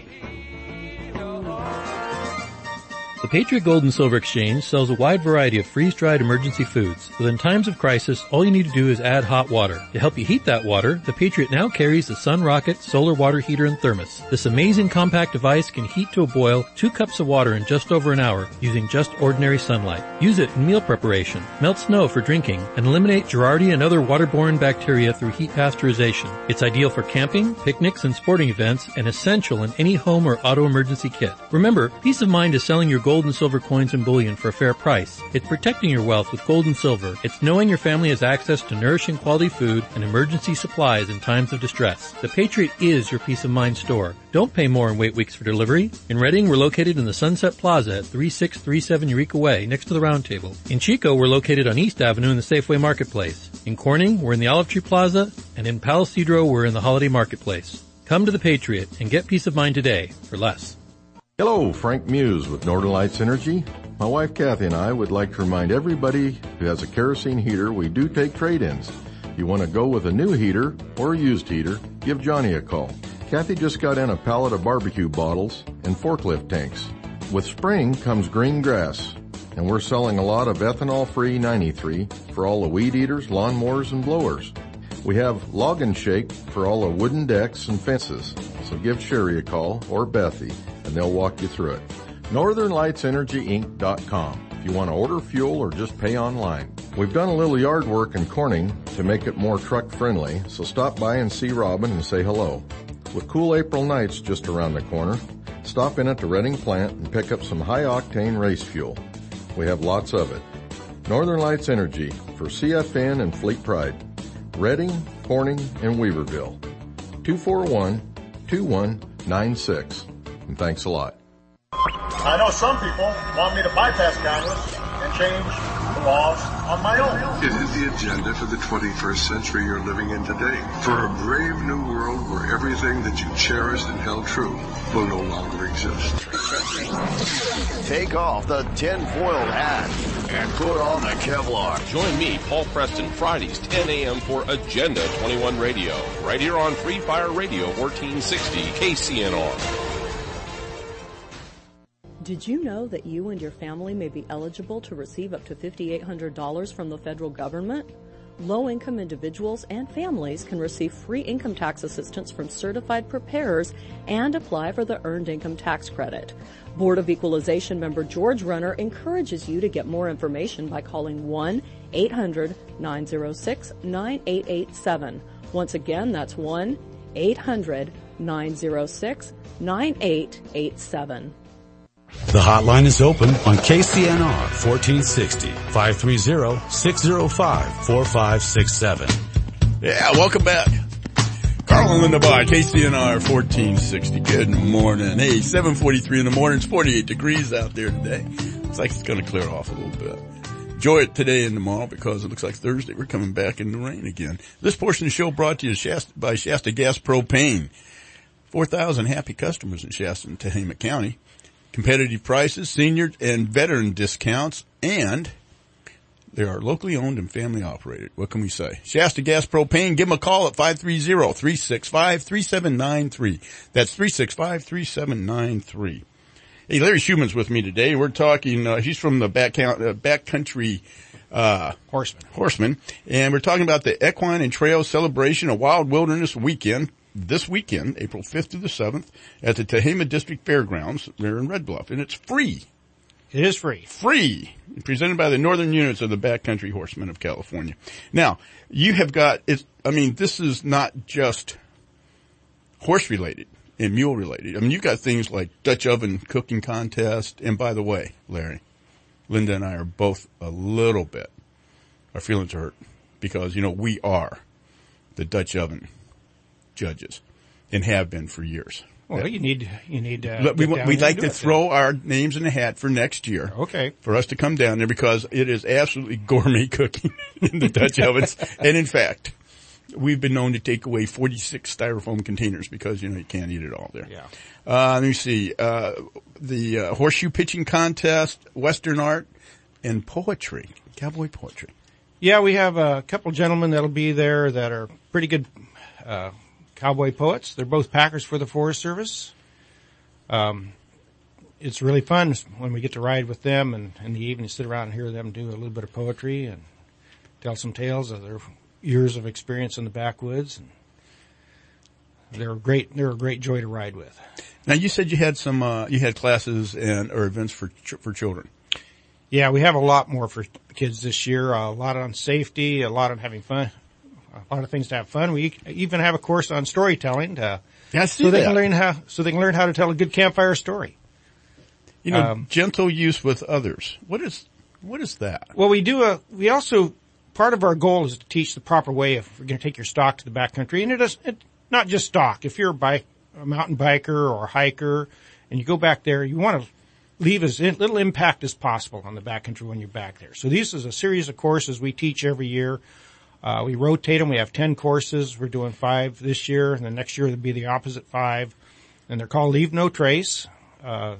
Speaker 8: The Patriot Gold and Silver Exchange sells a wide variety of freeze-dried emergency foods. So in times of crisis, all you need to do is add hot water. To help you heat that water, the Patriot now carries the Sun Rocket Solar Water Heater and Thermos. This amazing compact device can heat to a boil two cups of water in just over an hour using just ordinary sunlight. Use it in meal preparation, melt snow for drinking, and eliminate Giardia and other waterborne bacteria through heat pasteurization. It's ideal for camping, picnics, and sporting events, and essential in any home or auto emergency kit. Remember, peace of mind is selling your gold Gold and silver coins and bullion for a fair price. It's protecting your wealth with gold and silver. It's knowing your family has access to nourishing quality food and emergency supplies in times of distress. The Patriot is your peace of mind store. Don't pay more and wait weeks for delivery. In Reading, we're located in the Sunset Plaza at thirty-six thirty-seven Eureka Way, next to the Round Table. In Chico, we're located on East Avenue in the Safeway Marketplace. In Corning, we're in the Olive Tree Plaza, and in Palo Cedro, we're in the Holiday Marketplace. Come to the Patriot and get peace of mind today for less.
Speaker 9: Hello, Frank Muse with Northern Lights Energy. My wife Kathy and I would like to remind everybody who has a kerosene heater we do take trade-ins. You want to go with a new heater or a used heater, give Johnny a call. Kathy just got in a pallet of barbecue bottles and forklift tanks. With spring comes green grass, and we're selling a lot of ethanol-free ninety-three for all the weed eaters, lawnmowers, and blowers. We have Log and Shake for all the wooden decks and fences, so give Sherry a call or Bethy, and they'll walk you through it. Northern Lights Energy Inc dot com if you want to order fuel or just pay online. We've done a little yard work in Corning to make it more truck-friendly, so stop by and see Robin and say hello. With cool April nights just around the corner, stop in at the Reading plant and pick up some high-octane race fuel. We have lots of it. Northern Lights Energy for C F N and Fleet Pride. Reading, Corning, and Weaverville. two four one, two one nine six. And thanks a lot.
Speaker 10: I know some people want me to bypass Congress and change the laws on my own.
Speaker 11: It is the agenda for the twenty-first century you're living in today. For a brave new world where everything that you cherished and held true will no longer exist.
Speaker 12: Take off the tinfoil hat and put on the Kevlar.
Speaker 13: Join me, Paul Preston, Fridays, ten a.m. for Agenda twenty-one Radio, right here on Free Fire Radio fourteen sixty K C N R.
Speaker 14: Did you know that you and your family may be eligible to receive up to five thousand eight hundred dollars from the federal government? Low-income individuals and families can receive free income tax assistance from certified preparers and apply for the Earned Income Tax Credit. Board of Equalization member George Runner encourages you to get more information by calling one eight hundred nine oh six nine eight eight seven. Once again, that's one eight hundred nine oh six nine eight eight seven.
Speaker 3: The hotline is open on K C N R fourteen sixty, five three zero, six zero five, four five six seven.
Speaker 5: Yeah, welcome back. Carl and Linda Bar, K C N R fourteen sixty. Good morning. Hey, seven forty-three in the morning. It's forty-eight degrees out there today. Looks like it's going to clear off a little bit. Enjoy it today and tomorrow because it looks like Thursday we're coming back in the rain again. This portion of the show brought to you Shasta, by Shasta Gas Propane. four thousand happy customers in Shasta and Tehama County. Competitive prices, senior and veteran discounts, and they are locally owned and family operated. What can we say? Shasta Gas Propane, give them a call at five three zero, three six five, three seven nine three. That's three six five, three seven nine three. Hey, Larry Schumann's with me today. We're talking, uh, he's from the back, uh, backcountry, uh,
Speaker 7: Horseman.
Speaker 5: Horseman. And we're talking about the Equine and Trail Celebration of Wild Wilderness Weekend this weekend, April fifth through the seventh, at the Tehama District Fairgrounds there in Red Bluff. And it's free.
Speaker 7: It is free.
Speaker 5: Free. Presented by the Northern Units of the Backcountry Horsemen of California. Now, you have got, it's, I mean, this is not just horse related and mule related. I mean, you've got things like Dutch oven cooking contest. And by the way, Larry, Linda and I are both a little bit, our feelings are hurt because, you know, we are the Dutch oven judges and have been for years.
Speaker 7: Well, you need, you need, uh,
Speaker 5: we, we'd like to throw our names in the hat for next year.
Speaker 7: Okay.
Speaker 5: For us to come down there because it is absolutely gourmet cooking in the Dutch ovens. And in fact, we've been known to take away forty-six styrofoam containers because, you know, you can't eat it all there.
Speaker 7: Yeah.
Speaker 5: Uh, let me see, uh, the, uh, horseshoe pitching contest, Western art, and poetry, cowboy poetry.
Speaker 7: Yeah, we have a couple gentlemen that'll be there that are pretty good, uh, cowboy poets. They're both packers for the Forest Service. Um, it's really fun when we get to ride with them and in the evening sit around and hear them do a little bit of poetry and tell some tales of their years of experience in the backwoods. And they're a great, they're a great joy to ride with.
Speaker 5: Now you said you had some, uh, you had classes and, or events for, ch- for children.
Speaker 7: Yeah, we have a lot more for kids this year. Uh, a lot on safety, a lot on having fun. A lot of things to have fun. We even have a course on storytelling, to,
Speaker 5: yeah, I see
Speaker 7: so they
Speaker 5: that.
Speaker 7: can learn how, so they can learn how to tell a good campfire story.
Speaker 5: You know,
Speaker 7: um,
Speaker 5: gentle use with others. What is, what is that?
Speaker 7: Well, we do a, we also, part of our goal is to teach the proper way if we're going to take your stock to the backcountry. And it is, it, not just stock. If you're a bike, a mountain biker or a hiker and you go back there, you want to leave as little impact as possible on the backcountry when you're back there. So this is a series of courses we teach every year. Uh, we rotate them. We have ten courses. We're doing five this year, and the next year it'll be the opposite five. And they're called Leave No Trace. Uh,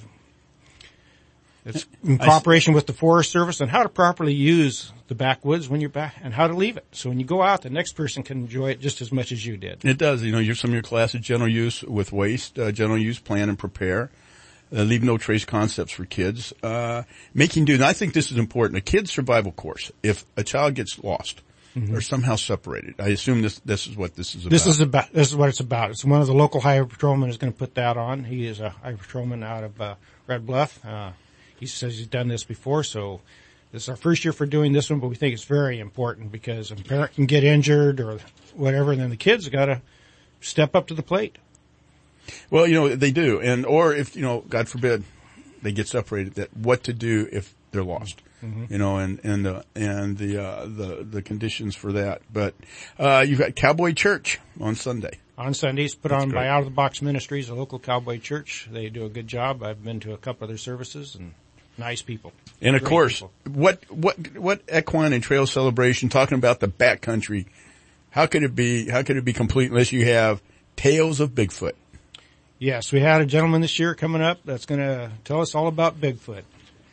Speaker 7: it's in cooperation with the Forest Service on how to properly use the backwoods when you're back and how to leave it. So when you go out, the next person can enjoy it just as much as you did.
Speaker 5: It does. You know, you're some of your classes, general use with waste, uh, general use, plan and prepare. Uh, leave no trace concepts for kids. Uh, making do. And I think this is important. A kid's survival course. If a child gets lost, mm-hmm. or somehow separated. I assume this, this is what this is about.
Speaker 7: This is about, this is what it's about. It's one of the local highway patrolmen is going to put that on. He is a highway patrolman out of, uh, Red Bluff. Uh, he says he's done this before, so this is our first year for doing this one, but we think it's very important because a parent can get injured or whatever, and then the kids got to step up to the plate.
Speaker 5: Well, you know, they do. And, or if, you know, God forbid, they get separated, that what to do if they're lost. Mm-hmm. You know, and, and, uh, and the, uh, the, the conditions for that. But, uh, you've got Cowboy Church on Sunday.
Speaker 7: On Sundays, put
Speaker 5: That's
Speaker 7: on
Speaker 5: great.
Speaker 7: by Out of the Box Ministries, a local cowboy church. They do a good job. I've been to a couple of their services and nice people.
Speaker 5: And of
Speaker 7: Great
Speaker 5: course,
Speaker 7: people.
Speaker 5: what, what, what equine and trail celebration, talking about the backcountry, how could it be, how could it be complete unless you have Tales of Bigfoot?
Speaker 7: Yes, we had a gentleman this year coming up that's going to tell us all about Bigfoot.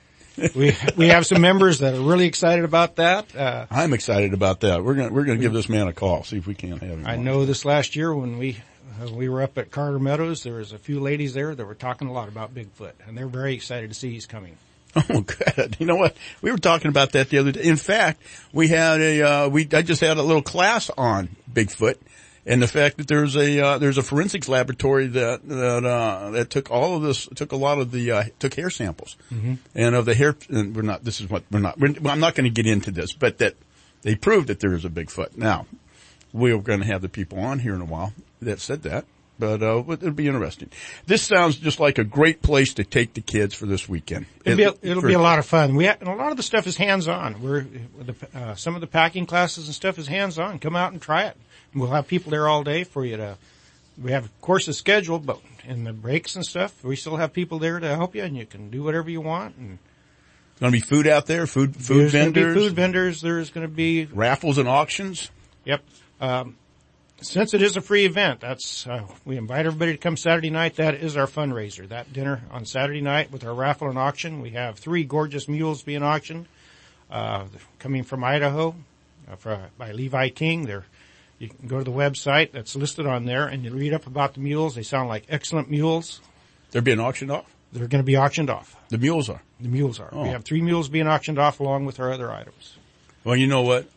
Speaker 7: we we have some members that are really excited about that. Uh,
Speaker 5: I'm excited about that. We're gonna we're gonna give this man a call, see if we can't have him.
Speaker 7: I
Speaker 5: on.
Speaker 7: know this last year when we uh, we were up at Carter Meadows, there was a few ladies there that were talking a lot about Bigfoot, and they're very excited to see he's coming.
Speaker 5: Oh, good. You know what? We were talking about that the other day. In fact, we had a uh, we I just had a little class on Bigfoot. And the fact that there's a, uh, there's a forensics laboratory that, that, uh, that took all of this, took a lot of the, uh, took hair samples. Mm-hmm. And of the hair, and we're not, this is what, we're not, we're, well, I'm not going to get into this, but that they proved that there is a Bigfoot. Now, we're going to have the people on here in a while that said that, but, uh, it'll be interesting. This sounds just like a great place to take the kids for this weekend.
Speaker 7: It'll, be, a, it'll for, be a lot of fun. We have, and a lot of the stuff is hands-on. We're, the, uh, some of the packing classes and stuff is hands-on. Come out and try it. We'll have people there all day for you to, we have courses scheduled, but in the breaks and stuff, we still have people there to help you and you can do whatever you want. And
Speaker 5: going to be food out there, food, food
Speaker 7: there's
Speaker 5: vendors.
Speaker 7: Gonna be food vendors. There's going to be
Speaker 5: raffles and auctions.
Speaker 7: Yep. Um, since it is a free event, that's, uh, we invite everybody to come Saturday night. That is our fundraiser. That dinner on Saturday night with our raffle and auction. We have three gorgeous mules being auctioned, uh, coming from Idaho, uh, for, by Levi King. They're, You can go to the website that's listed on there and you read up about the mules. They sound like excellent mules.
Speaker 5: They're being auctioned off?
Speaker 7: They're going to be auctioned off.
Speaker 5: The mules are?
Speaker 7: The mules are.
Speaker 5: Oh.
Speaker 7: We have three mules being auctioned off along with our other items.
Speaker 5: Well, you know what?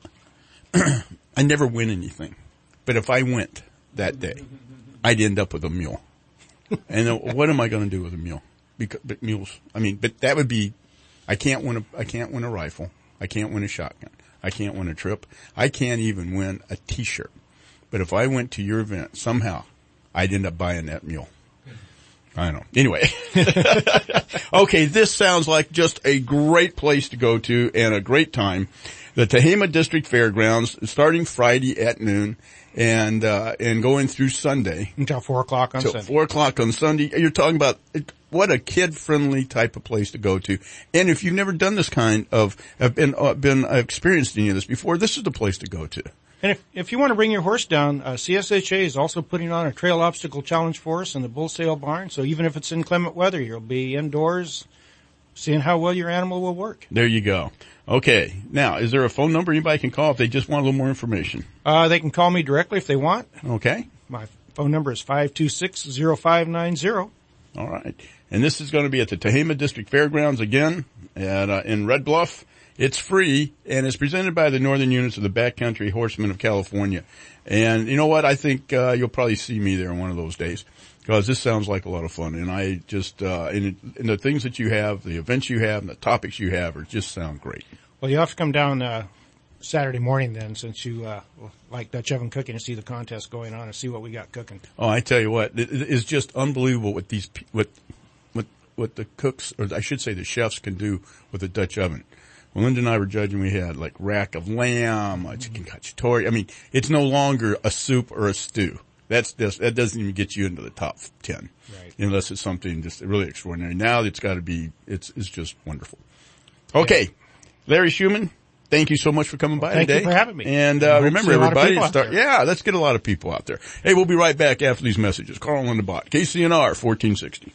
Speaker 5: I never win anything. But if I went that day, I'd end up with a mule. And uh, what am I going to do with a mule? Because, but mules, I mean, but that would be, I can't win a, I can't win a rifle. I can't win a shotgun. I can't win a trip. I can't even win a t-shirt. But if I went to your event, somehow, I'd end up buying that mule. I don't know. Anyway. Okay, this sounds like just a great place to go to and a great time. The Tehama District Fairgrounds, starting Friday at noon and, uh, and going through Sunday.
Speaker 7: Until four o'clock on
Speaker 5: Until
Speaker 7: Sunday.
Speaker 5: four o'clock on Sunday. You're talking about what a kid-friendly type of place to go to. And if you've never done this kind of, have been, uh, been, uh, experienced any of this before, this is the place to go to.
Speaker 7: And if, if you want to bring your horse down, uh, C S H A is also putting on a trail obstacle challenge for us in the Bull Sale Barn. So even if it's inclement weather, you'll be indoors seeing how well your animal will work.
Speaker 5: There you go. Okay. Now, is there a phone number anybody can call if they just want a little more information?
Speaker 7: Uh, they can call me directly if they want.
Speaker 5: Okay.
Speaker 7: My phone number is five two six, zero five nine zero.
Speaker 5: All right. And this is going to be at the Tehama District Fairgrounds again at, uh, in Red Bluff. It's free, and it's presented by the Northern Units of the Backcountry Horsemen of California. And you know what? I think uh, you'll probably see me there one of those days, because this sounds like a lot of fun. And I just, uh, and, it, and the things that you have, the events you have, and the topics you have are just sound great.
Speaker 7: Well, you have to come down uh, Saturday morning then, since you uh, like Dutch oven cooking, and see the contest going on and see what we got cooking.
Speaker 5: Oh, I tell you what, it, it's just unbelievable what these, what, what, what the cooks, or I should say the chefs can do with a Dutch oven. When Linda and I were judging, we had like rack of lamb, uh, chicken cacciatore. I mean, it's no longer a soup or a stew. That's just, that doesn't even get you into the top ten. Right. Unless it's something just really extraordinary. Now it's got to be, it's, it's just wonderful. Okay. Larry Schumann, thank you so much for coming by
Speaker 7: well, thank
Speaker 5: today.
Speaker 7: Thank you for having me.
Speaker 5: And, uh, remember everybody to start, yeah, let's get a lot of people out there. Hey, we'll be right back after these messages. Carl and Linda Bott, K C N R fourteen sixty.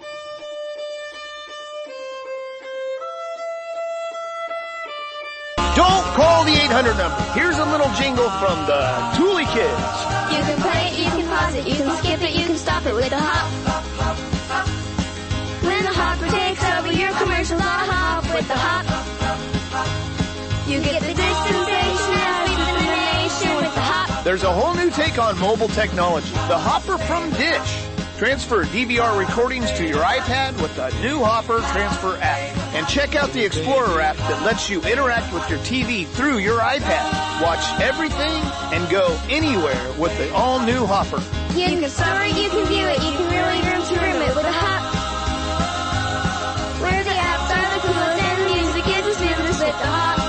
Speaker 12: Don't call the eight hundred number. Here's a little jingle from the Thule Kids.
Speaker 6: You can play it, you can pause it, you can skip it, you can stop it with a hop. When the hopper takes over your commercials, I'll hop with the hop. You get the distance, information with the hop.
Speaker 12: There's a whole new take on mobile technology. The Hopper from Dish. Transfer D V R recordings to your iPad with the new Hopper Transfer app. And check out the Explorer app that lets you interact with your T V through your iPad. Watch everything and go anywhere with the all-new Hopper.
Speaker 6: You can store it, you can view it, you can really room to room it with a hop. Where the apps are the coolest and the music is the smoothest with the hop.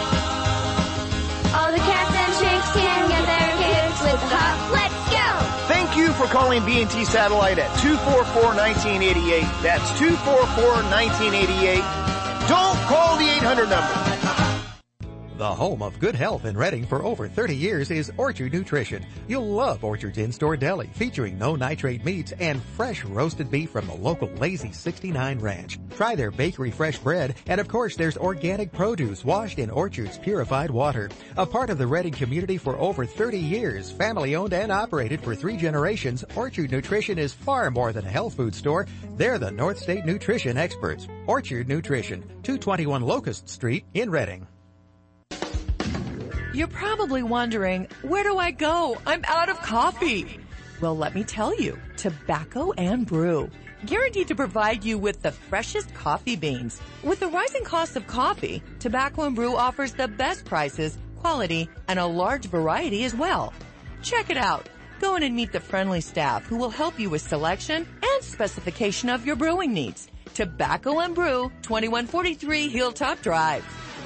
Speaker 6: All the cats and chicks can get their kicks with the hop. Let's go!
Speaker 12: Thank you for calling B and T Satellite at two four four, one nine eight eight. That's two four four, one nine eight eight. Don't call the eight hundred number.
Speaker 27: The home of good health in Reading for over thirty years is Orchard Nutrition. You'll love Orchard's in-store deli featuring no nitrate meats and fresh roasted beef from the local Lazy sixty-nine Ranch. Try their bakery fresh bread, and of course there's organic produce washed in Orchard's purified water. A part of the Reading community for over thirty years, family owned and operated for three generations, Orchard Nutrition is far more than a health food store. They're the North State Nutrition experts. Orchard Nutrition, two twenty-one Locust Street in Reading.
Speaker 16: You're probably wondering, where do I go? I'm out of coffee. Well, let me tell you, Tobacco and Brew. Guaranteed to provide you with the freshest coffee beans. With the rising cost of coffee, Tobacco and Brew offers the best prices, quality, and a large variety as well. Check it out. Go in and meet the friendly staff who will help you with selection and specification of your brewing needs. Tobacco and Brew, twenty-one forty-three Hilltop Drive.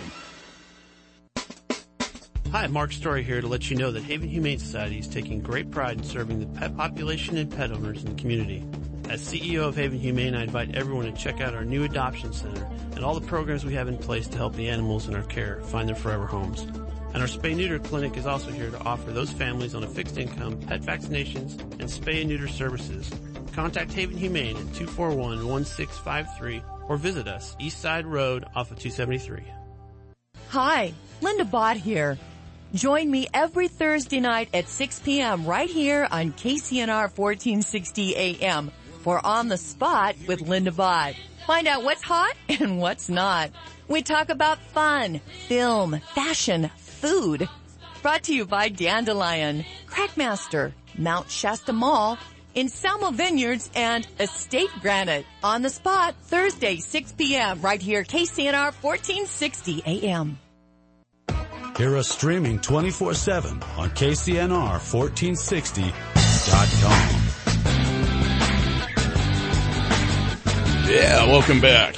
Speaker 17: Hi, Mark Story here to let you know that Haven Humane Society is taking great pride in serving the pet population and pet owners in the community. As C E O of Haven Humane, I invite everyone to check out our new adoption center and all the programs we have in place to help the animals in our care find their forever homes. And our spay-neuter clinic is also here to offer those families on a fixed income pet vaccinations and spay and neuter services. Contact Haven Humane at two four one, one six five three or visit us East Side Road off of two seventy-three.
Speaker 16: Hi, Linda Bott here. Join me every Thursday night at six p.m. right here on K C N R fourteen sixty A M for On the Spot with Linda Bott. Find out what's hot and what's not. We talk about fun, film, fashion, food. Brought to you by Dandelion, Crackmaster, Mount Shasta Mall, Anselmo Vineyards, and Estate Granite. On the spot, Thursday, six p.m. right here, K C N R fourteen sixty A M.
Speaker 3: Hear us streaming twenty-four seven on K C N R fourteen sixty dot com.
Speaker 5: Yeah, welcome back.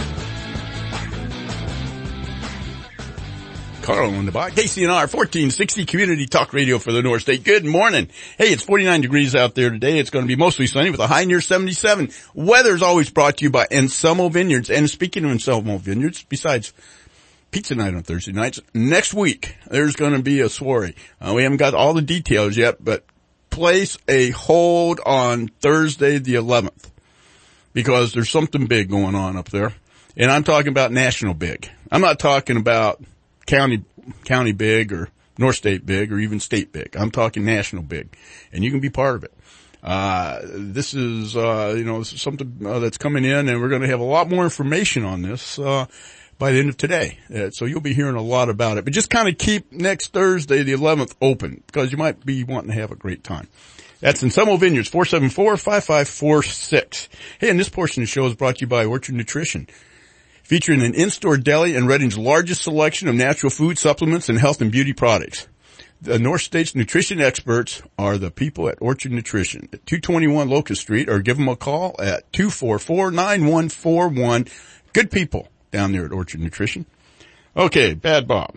Speaker 5: Carl on the box. K C N R fourteen sixty Community Talk Radio for the North State. Good morning. Hey, it's forty-nine degrees out there today. It's going to be mostly sunny with a high near seventy-seven. Weather's always brought to you by Anselmo Vineyards. And speaking of Anselmo Vineyards, besides pizza night on Thursday nights, next week there's going to be a soiree. Uh, we haven't got all the details yet, but place a hold on Thursday the eleventh because there's something big going on up there. And I'm talking about national big. I'm not talking about county, county big or North State big or even state big. I'm talking national big, and you can be part of it. Uh, this is, uh, you know, this is something uh, that's coming in, and we're going to have a lot more information on this, uh, by the end of today. Uh, so you'll be hearing a lot about it, but just kind of keep next Thursday, the eleventh, open because you might be wanting to have a great time. That's Anselmo Vineyards, four seven four, five five four six. Hey, and this portion of the show is brought to you by Orchard Nutrition, featuring an in-store deli and Redding's largest selection of natural food supplements and health and beauty products. The North State's nutrition experts are the people at Orchard Nutrition at two twenty-one Locust Street, or give them a call at two four four, nine one four one. Good people down there at Orchard Nutrition. Okay, Bad Bob.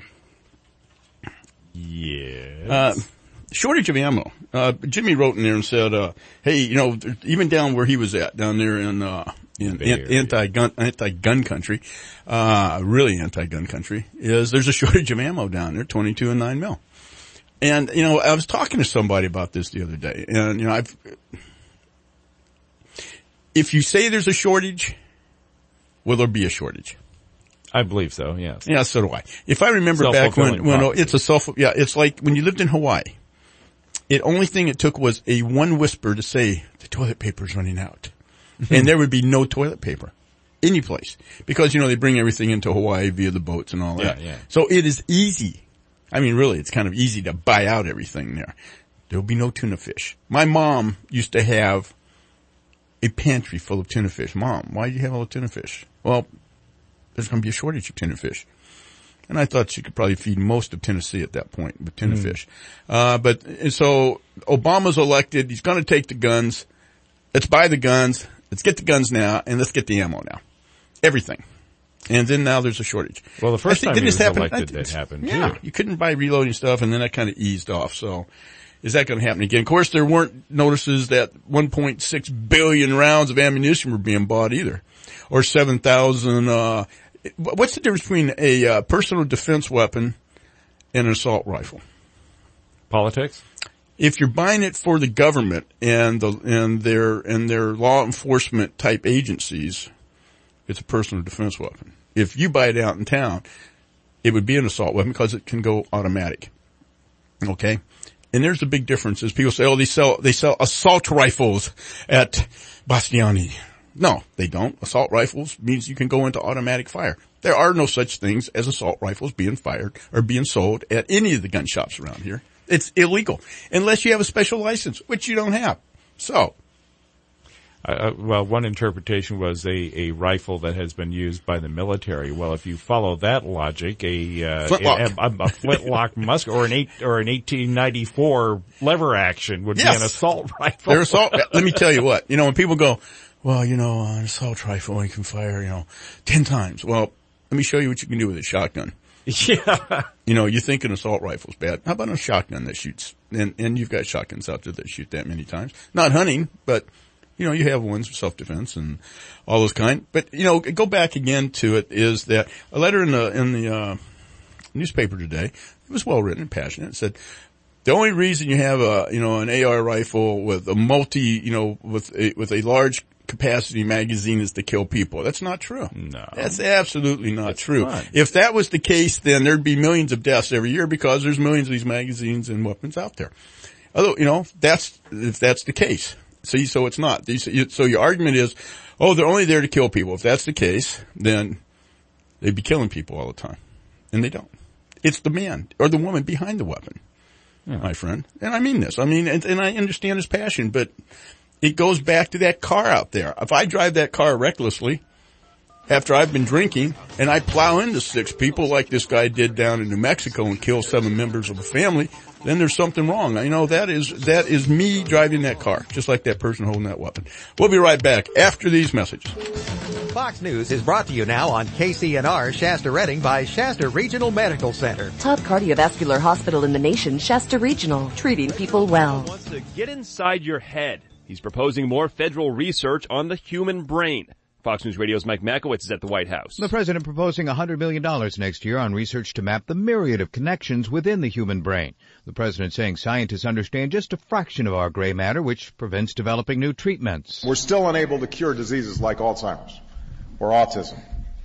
Speaker 1: Yes.
Speaker 5: Uh, shortage of ammo. Uh, Jimmy wrote in there and said, uh, hey, you know, even down where he was at, down there in, uh, in anti-gun, anti-gun country, uh, really anti-gun country, is there's a shortage of ammo down there, twenty-two and nine mil. And, you know, I was talking to somebody about this the other day, and, you know, I've, if you say there's a shortage, will there be a shortage?
Speaker 1: I believe so, yes.
Speaker 5: Yeah, so do I. If I remember back when, when oh, it's a self, yeah, it's like when you lived in Hawaii, the only thing it took was a one whisper to say, the toilet paper's running out. And there would be no toilet paper any place because, you know, they bring everything into Hawaii via the boats and all that.
Speaker 1: Yeah, yeah.
Speaker 5: So it is easy. I mean, really, it's kind of easy to buy out everything there. There'll be no tuna fish. My mom used to have a pantry full of tuna fish. Mom, why do you have all the tuna fish? Well, there's going to be a shortage of tuna fish. And I thought she could probably feed most of Tennessee at that point with tuna mm. fish. Uh, but, so Obama's elected. He's going to take the guns. Let's buy the guns. Let's get the guns now, and let's get the ammo now. Everything. And then now there's a shortage.
Speaker 1: Well, the first
Speaker 5: think,
Speaker 1: time he was
Speaker 5: happen?
Speaker 1: elected, that happened,
Speaker 5: yeah,
Speaker 1: too.
Speaker 5: You couldn't buy reloading stuff, and then that kind of eased off. So is that going to happen again? Of course, there weren't notices that one point six billion rounds of ammunition were being bought either. Or seven thousand, uh, what's the difference between a uh, personal defense weapon and an assault rifle?
Speaker 1: Politics?
Speaker 5: If you're buying it for the government and the, and their, and their law enforcement type agencies, it's a personal defense weapon. If you buy it out in town, it would be an assault weapon because it can go automatic. Okay? And there's the big difference is people say, oh, they sell, they sell assault rifles at Bastiani. No, they don't. Assault rifles means you can go into automatic fire. There are no such things as assault rifles being fired or being sold at any of the gun shops around here. It's illegal unless you have a special license, which you don't have. So.
Speaker 1: Uh, well, one interpretation was a, a rifle that has been used by the military. Well, if you follow that logic, a, uh,
Speaker 5: flintlock.
Speaker 1: a, a, a flintlock musket or an eight, or an eighteen ninety-four lever action would
Speaker 5: yes.
Speaker 1: be an assault rifle.
Speaker 5: They're assault. Let me tell you what, you know, when people go, well, you know, an assault rifle, you can fire, you know, ten times. Well, let me show you what you can do with a shotgun.
Speaker 1: Yeah.
Speaker 5: You know, you think an assault rifle's bad. How about a shotgun that shoots? And, and you've got shotguns out there that shoot that many times. Not hunting, but, you know, you have ones for self-defense and all those kind. But, you know, go back again to it is that a letter in the, in the, uh, newspaper today, it was well written and passionate. It said, the only reason you have a, you know, an A R rifle with a multi, you know, with a, with a large capacity magazine is to kill people. That's not true.
Speaker 1: No.
Speaker 5: That's absolutely not
Speaker 1: That's
Speaker 5: true.
Speaker 1: fun.
Speaker 5: If that was the case, then there'd be millions of deaths every year because there's millions of these magazines and weapons out there. Although, you know, that's, if that's the case. See, so it's not. So your argument is, oh, they're only there to kill people. If that's the case, then they'd be killing people all the time. And they don't. It's the man or the woman behind the weapon, yeah. my friend. And I mean this. I mean, and, and I understand his passion, but it goes back to that car out there. If I drive that car recklessly after I've been drinking and I plow into six people like this guy did down in New Mexico and kill seven members of a family, then there's something wrong. You know, that is, that is me driving that car, just like that person holding that weapon. We'll be right back after these messages.
Speaker 27: Fox News is brought to you now on K C N R Shasta Redding by Shasta Regional Medical Center.
Speaker 2: Top cardiovascular hospital in the nation, Shasta Regional, treating people well.
Speaker 4: Wants to get inside your head. He's proposing more federal research on the human brain. Fox News Radio's Mike Makowitz is at the White House.
Speaker 15: The president proposing one hundred million dollars next year on research to map the myriad of connections within the human brain. The president saying scientists understand just a fraction of our gray matter, which prevents developing new treatments.
Speaker 18: We're still unable to cure diseases like Alzheimer's or autism,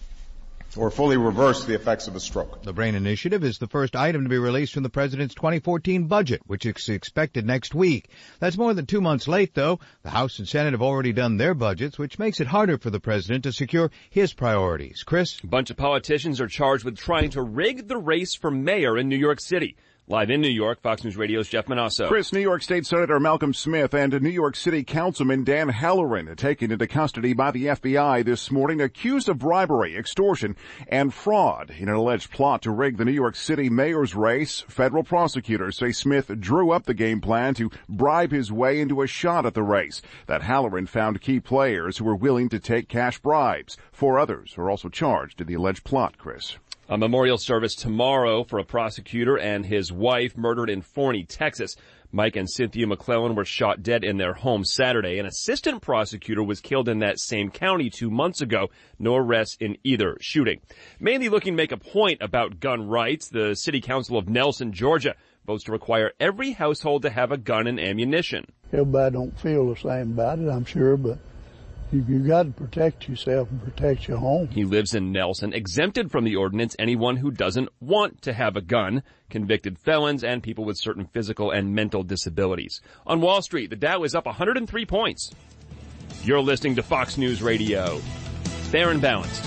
Speaker 18: or fully reverse the effects of a stroke.
Speaker 15: The Brain Initiative is the first item to be released from the president's twenty fourteen budget, which is expected next week. That's more than two months late, though. The House and Senate have already done their budgets, which makes it harder for the president to secure his priorities. Chris?
Speaker 4: A bunch of politicians are charged with trying to rig the race for mayor in New York City. Live in New York, Fox News Radio's Jeff Manasso.
Speaker 19: Chris, New York State Senator Malcolm Smith and New York City Councilman Dan Halloran taken into custody by the F B I this morning, accused of bribery, extortion, and fraud in an alleged plot to rig the New York City mayor's race. Federal prosecutors say Smith drew up the game plan to bribe his way into a shot at the race. That Halloran found key players who were willing to take cash bribes. Four others are also charged in the alleged plot, Chris.
Speaker 4: A memorial service tomorrow for a prosecutor and his wife murdered in Forney, Texas. Mike and Cynthia McClellan were shot dead in their home Saturday. An assistant prosecutor was killed in that same county two months ago. No arrests in either shooting. Mainly looking to make a point about gun rights, the City Council of Nelson, Georgia, votes to require every household to have a gun and ammunition.
Speaker 20: Everybody don't feel the same about it, I'm sure, but You, you got to protect yourself and protect your home.
Speaker 4: He lives in Nelson, exempted from the ordinance anyone who doesn't want to have a gun, convicted felons, and people with certain physical and mental disabilities. On Wall Street, the Dow is up one hundred three points. You're listening to Fox News Radio. Fair and balanced.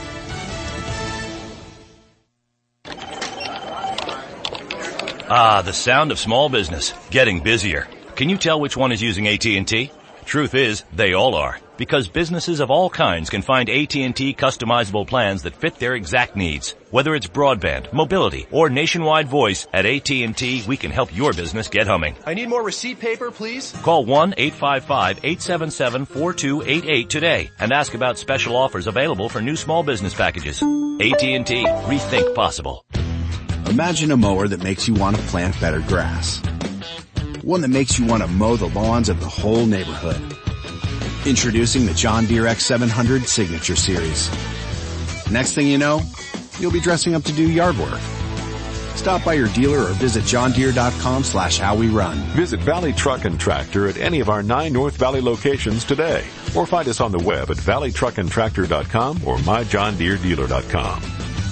Speaker 21: Ah, the sound of small business. Getting busier. Can you tell which one is using A T and T? Truth is, they all are. Because businesses of all kinds can find A T and T customizable plans that fit their exact needs. Whether it's broadband, mobility, or nationwide voice, at A T and T, we can help your business get humming.
Speaker 22: I need more receipt paper, please.
Speaker 21: Call one eight five five, eight seven seven, four two eight eight today and ask about special offers available for new small business packages. A T and T. Rethink possible.
Speaker 29: Imagine a mower that makes you want to plant better grass. One that makes you want to mow the lawns of the whole neighborhood. Introducing the John Deere X seven hundred Signature Series. Next thing you know, you'll be dressing up to do yard work. Stop by your dealer or visit johndeere.com slash how we run.
Speaker 30: Visit Valley Truck and Tractor at any of our nine North Valley locations today. Or find us on the web at valley truck and tractor dot com or my john deere dealer dot com.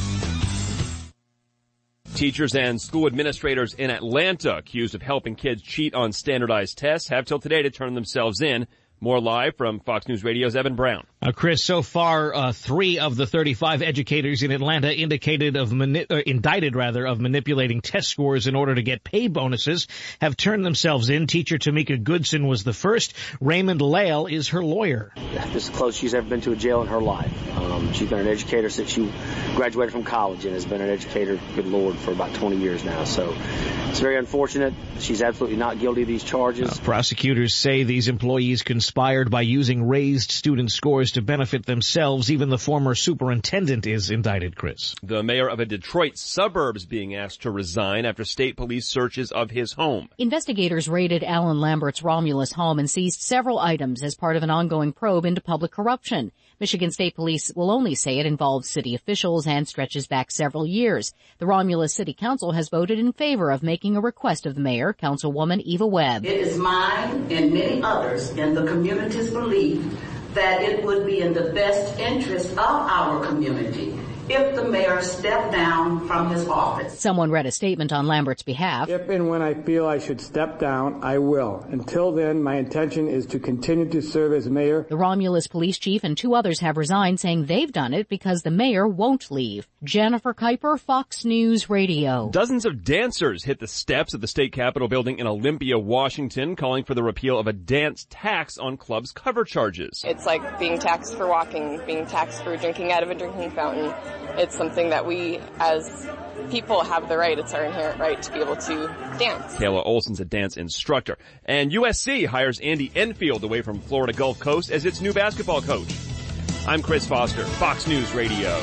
Speaker 4: Teachers and school administrators in Atlanta accused of helping kids cheat on standardized tests have till today to turn themselves in. More live from Fox News Radio's Evan Brown.
Speaker 31: Uh, Chris, so far, uh, three of the thirty-five educators in Atlanta indicated of mani- uh, indicted rather of manipulating test scores in order to get pay bonuses have turned themselves in. Teacher Tamika Goodson was the first. Raymond Lale is her lawyer.
Speaker 32: This is the closest she's ever been to a jail in her life. Um, she's been an educator since she graduated from college and has been an educator, good Lord, for about twenty years now. So it's very unfortunate. She's absolutely not guilty of these charges.
Speaker 31: Uh, prosecutors say these employees conspired by using raised student scores to benefit themselves. Even the former superintendent is indicted, Chris.
Speaker 4: The mayor of a Detroit suburb is being asked to resign after state police searches of his home.
Speaker 33: Investigators raided Alan Lambert's Romulus home and seized several items as part of an ongoing probe into public corruption. Michigan State Police will only say it involves city officials and stretches back several years. The Romulus City Council has voted in favor of making a request of the mayor, Councilwoman Eva Webb.
Speaker 34: It is mine and many others in the community's belief that it would be in the best interest of our community if the mayor stepped down from his office.
Speaker 33: Someone read a statement on Lambert's behalf.
Speaker 6: If and when I feel I should step down, I will. Until then, my intention is to continue to serve as mayor.
Speaker 33: The Romulus police chief and two others have resigned, saying they've done it because the mayor won't leave. Jennifer Kuiper, Fox News Radio.
Speaker 4: Dozens of dancers hit the steps of the state capitol building in Olympia, Washington, calling for the repeal of a dance tax on clubs' cover charges.
Speaker 7: It's like being taxed for walking, being taxed for drinking out of a drinking fountain. It's something that we, as people, have the right. It's our inherent right to be able to dance.
Speaker 4: Kayla Olson's a dance instructor. And U S C hires Andy Enfield away from Florida Gulf Coast as its new basketball coach. I'm Chris Foster, Fox News Radio.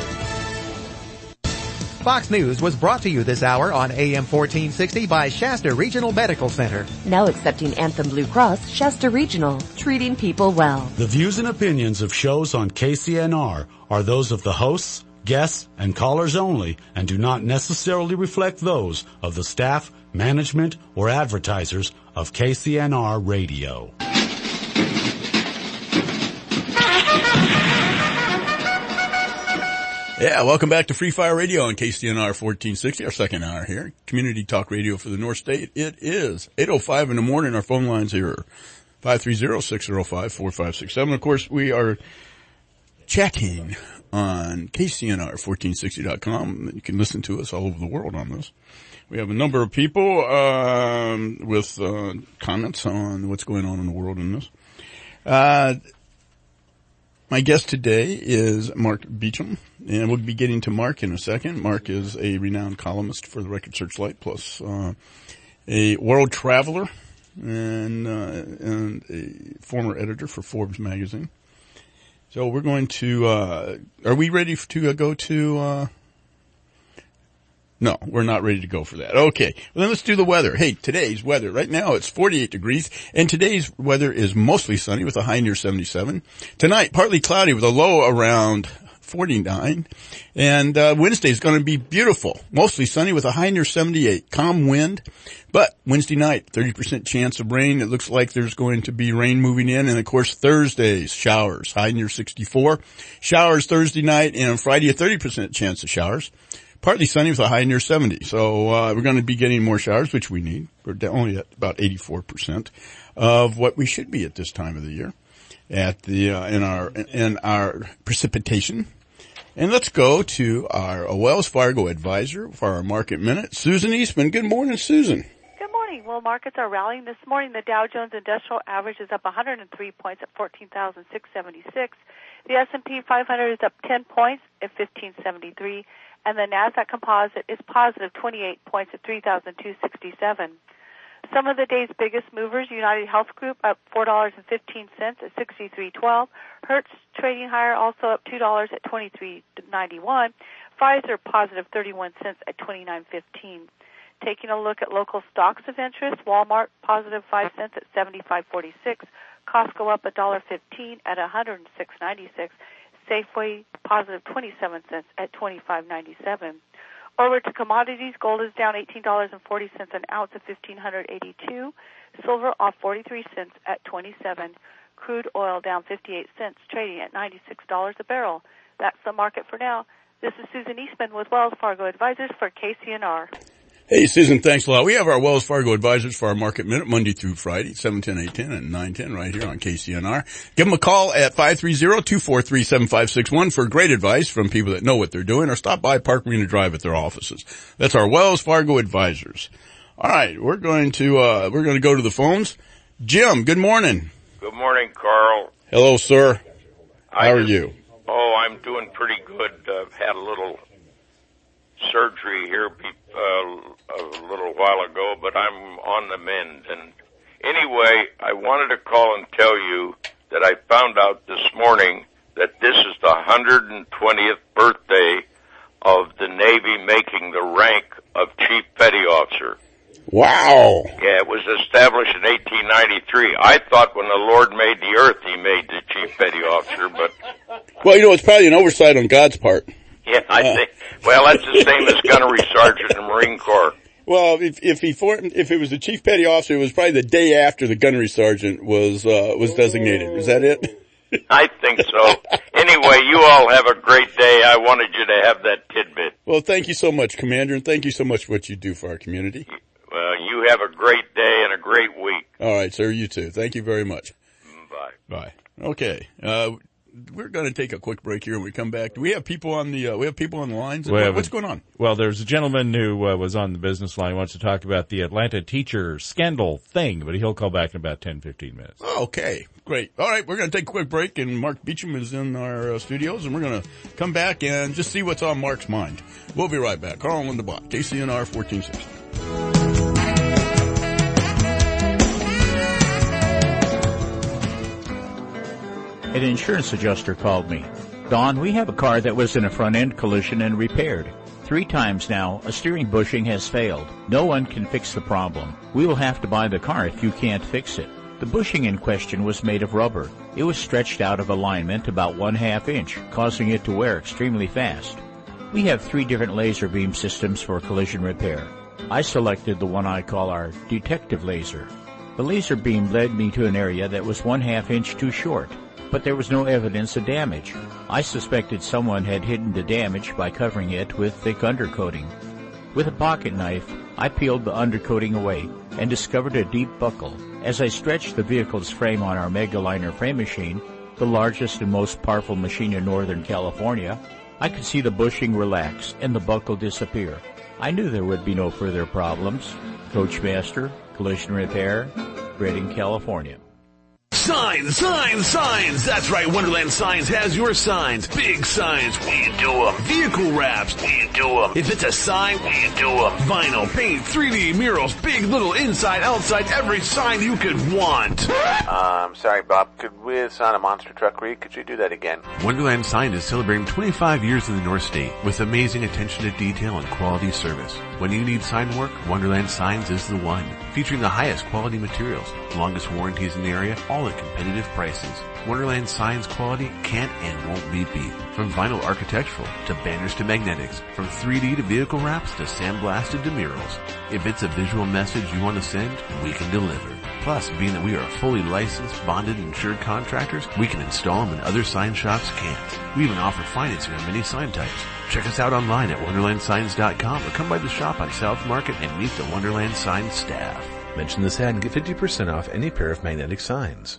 Speaker 27: Fox News was brought to you this hour on A M fourteen sixty by Shasta Regional Medical Center.
Speaker 2: Now accepting Anthem Blue Cross, Shasta Regional, treating people well.
Speaker 3: The views and opinions of shows on K C N R are those of the hosts, guests, and callers only and do not necessarily reflect those of the staff, management, or advertisers of K C N R Radio.
Speaker 5: Yeah, welcome back to Free Fire Radio on K C N R fourteen sixty, our second hour here. Community Talk Radio for the North State. It is eight oh five in the morning. Our phone lines here are five three zero, six oh five, four five six seven. Of course, we are chatting on K C N R fourteen sixty dot com. You can listen to us all over the world on this. We have a number of people um, with uh, comments on what's going on in the world in this. Uh My guest today is Mark Beecham, and we'll be getting to Mark in a second. Mark is a renowned columnist for the Record Searchlight, plus uh, a world traveler and, uh, and a former editor for Forbes magazine. So we're going to, uh, are we ready to uh, go to, uh, no, we're not ready to go for that. Okay. Well, then let's do the weather. Hey, today's weather. Right now it's forty-eight degrees, and today's weather is mostly sunny with a high near seventy-seven. Tonight, partly cloudy with a low around forty-nine. And uh Wednesday's going to be beautiful. Mostly sunny with a high near seventy-eight. Calm wind. But Wednesday night, thirty percent chance of rain. It looks like there's going to be rain moving in. And of course, Thursday's showers, high near sixty-four. Showers Thursday night, and on Friday, a thirty percent chance of showers. Partly sunny with a high near seventy. So, uh, we're going to be getting more showers, which we need. We're only at about eighty-four percent of what we should be at this time of the year at the, uh, in our, in our precipitation. And let's go to our Wells Fargo advisor for our market minute, Susan Eastman. Good morning, Susan.
Speaker 8: Good morning. Well, markets are rallying this morning. The Dow Jones Industrial Average is up one hundred three points at fourteen thousand six hundred seventy-six. The S and P five hundred is up ten points at fifteen seventy-three. And the NASDAQ Composite is positive twenty-eight points at three thousand two hundred sixty-seven. Some of the day's biggest movers: United Health Group up four dollars and fifteen cents at sixty-three twelve. Hertz trading higher, also up two dollars at twenty-three ninety-one. Pfizer positive thirty-one cents at twenty-nine fifteen. Taking a look at local stocks of interest: Walmart positive five cents at seventy-five forty-six. Costco up one dollar fifteen at one hundred six ninety-six. Safeway positive twenty-seven cents at twenty-five ninety-seven. Over to commodities, gold is down eighteen dollars and forty cents an ounce at fifteen eighty-two. Silver off forty-three cents at twenty-seven. Crude oil down fifty-eight cents, trading at ninety-six dollars a barrel. That's the market for now. This is Susan Eastman with Wells Fargo Advisors for K C N R.
Speaker 5: Hey, Susan, thanks a lot. We have our Wells Fargo advisors for our market minute Monday through Friday, seven ten, eight ten, and nine ten right here on K C N R. Give them a call at five three zero, two four three, seven five six one for great advice from people that know what they're doing, or stop by Park Marina Drive at their offices. That's our Wells Fargo advisors. All right, we're going to, uh, we're going to go to the phones. Jim, good morning.
Speaker 9: Good morning, Carl.
Speaker 5: Hello, sir.
Speaker 9: I
Speaker 5: How are
Speaker 9: just,
Speaker 5: you?
Speaker 9: Oh, I'm doing pretty good. I've had a little surgery here uh, a little while ago, but I'm on the mend. And anyway, I wanted to call and tell you that I found out this morning that this is the one hundred twentieth birthday of the Navy making the rank of Chief Petty Officer.
Speaker 5: Wow.
Speaker 9: Yeah, it was established in eighteen ninety-three. I thought when the Lord made the earth, he made the Chief Petty Officer, but...
Speaker 5: Well, you know, it's probably an oversight on God's part.
Speaker 9: Yeah, I uh. think... Well, that's the same as Gunnery Sergeant in the Marine Corps.
Speaker 5: Well, if, if he for, if it was the Chief Petty Officer, it was probably the day after the Gunnery Sergeant was, uh, was designated. Is that it?
Speaker 9: I think so. Anyway, you all have a great day. I wanted you to have that tidbit.
Speaker 5: Well, thank you so much, Commander, and thank you so much for what you do for our community.
Speaker 9: Well, you have a great day and a great week.
Speaker 5: All right, sir, you too. Thank you very much.
Speaker 9: Bye.
Speaker 5: Bye. Okay. Uh, we're going to take a quick break here and we come back. Do we have people on the, uh, we have people on the lines?
Speaker 1: Well,
Speaker 5: What's going on?
Speaker 1: Well, there's a gentleman who uh, was on the business line, wants to talk about the Atlanta teacher scandal thing, but he'll call back in about ten, fifteen minutes.
Speaker 5: Okay, great. All right, we're going to take a quick break, and Mark Beecham is in our uh, studios, and we're going to come back and just see what's on Mark's mind. We'll be right back. Carl and Linda Bott, K C N R fourteen sixty.
Speaker 10: An insurance adjuster called me. Don, we have a car that was in a front-end collision and repaired. Three times now, a steering bushing has failed. No one can fix the problem. We will have to buy the car if you can't fix it. The bushing in question was made of rubber. It was stretched out of alignment about one half inch, causing it to wear extremely fast. We have three different laser beam systems for collision repair. I selected the one I call our detective laser. The laser beam led me to an area that was one half inch too short, but there was no evidence of damage. I suspected someone had hidden the damage by covering it with thick undercoating. With a pocket knife, I peeled the undercoating away and discovered a deep buckle. As I stretched the vehicle's frame on our Megaliner frame machine, the largest and most powerful machine in Northern California, I could see the bushing relax and the buckle disappear. I knew there would be no further problems. Coachmaster, Collision Repair, Redding, California.
Speaker 11: Signs, signs, signs. That's right, Wonderland Signs has your signs. Big signs, we do them. Vehicle wraps, we do them. If it's a sign, we do them. Vinyl, paint, three D murals, big, little, inside, outside, every sign you could want.
Speaker 12: Um, sorry, Bob. Could we sign a monster truck read? Could you do that again?
Speaker 13: Wonderland Sign is celebrating twenty-five years in the North State with amazing attention to detail and quality service. When you need sign work, Wonderland Signs is the one. Featuring the highest quality materials, longest warranties in the area, all at competitive prices. Wonderland Signs quality can't and won't be beat. From vinyl architectural to banners to magnetics, from three D to vehicle wraps to sandblasted to murals. If it's a visual message you want to send, we can deliver. Plus, being that we are fully licensed, bonded, and insured contractors, we can install them and other sign shops can't. We even offer financing on many sign types. Check us out online at wonderland signs dot com or come by the shop on South Market and meet the Wonderland Signs staff.
Speaker 14: Mention this ad and get fifty percent off any pair of magnetic signs.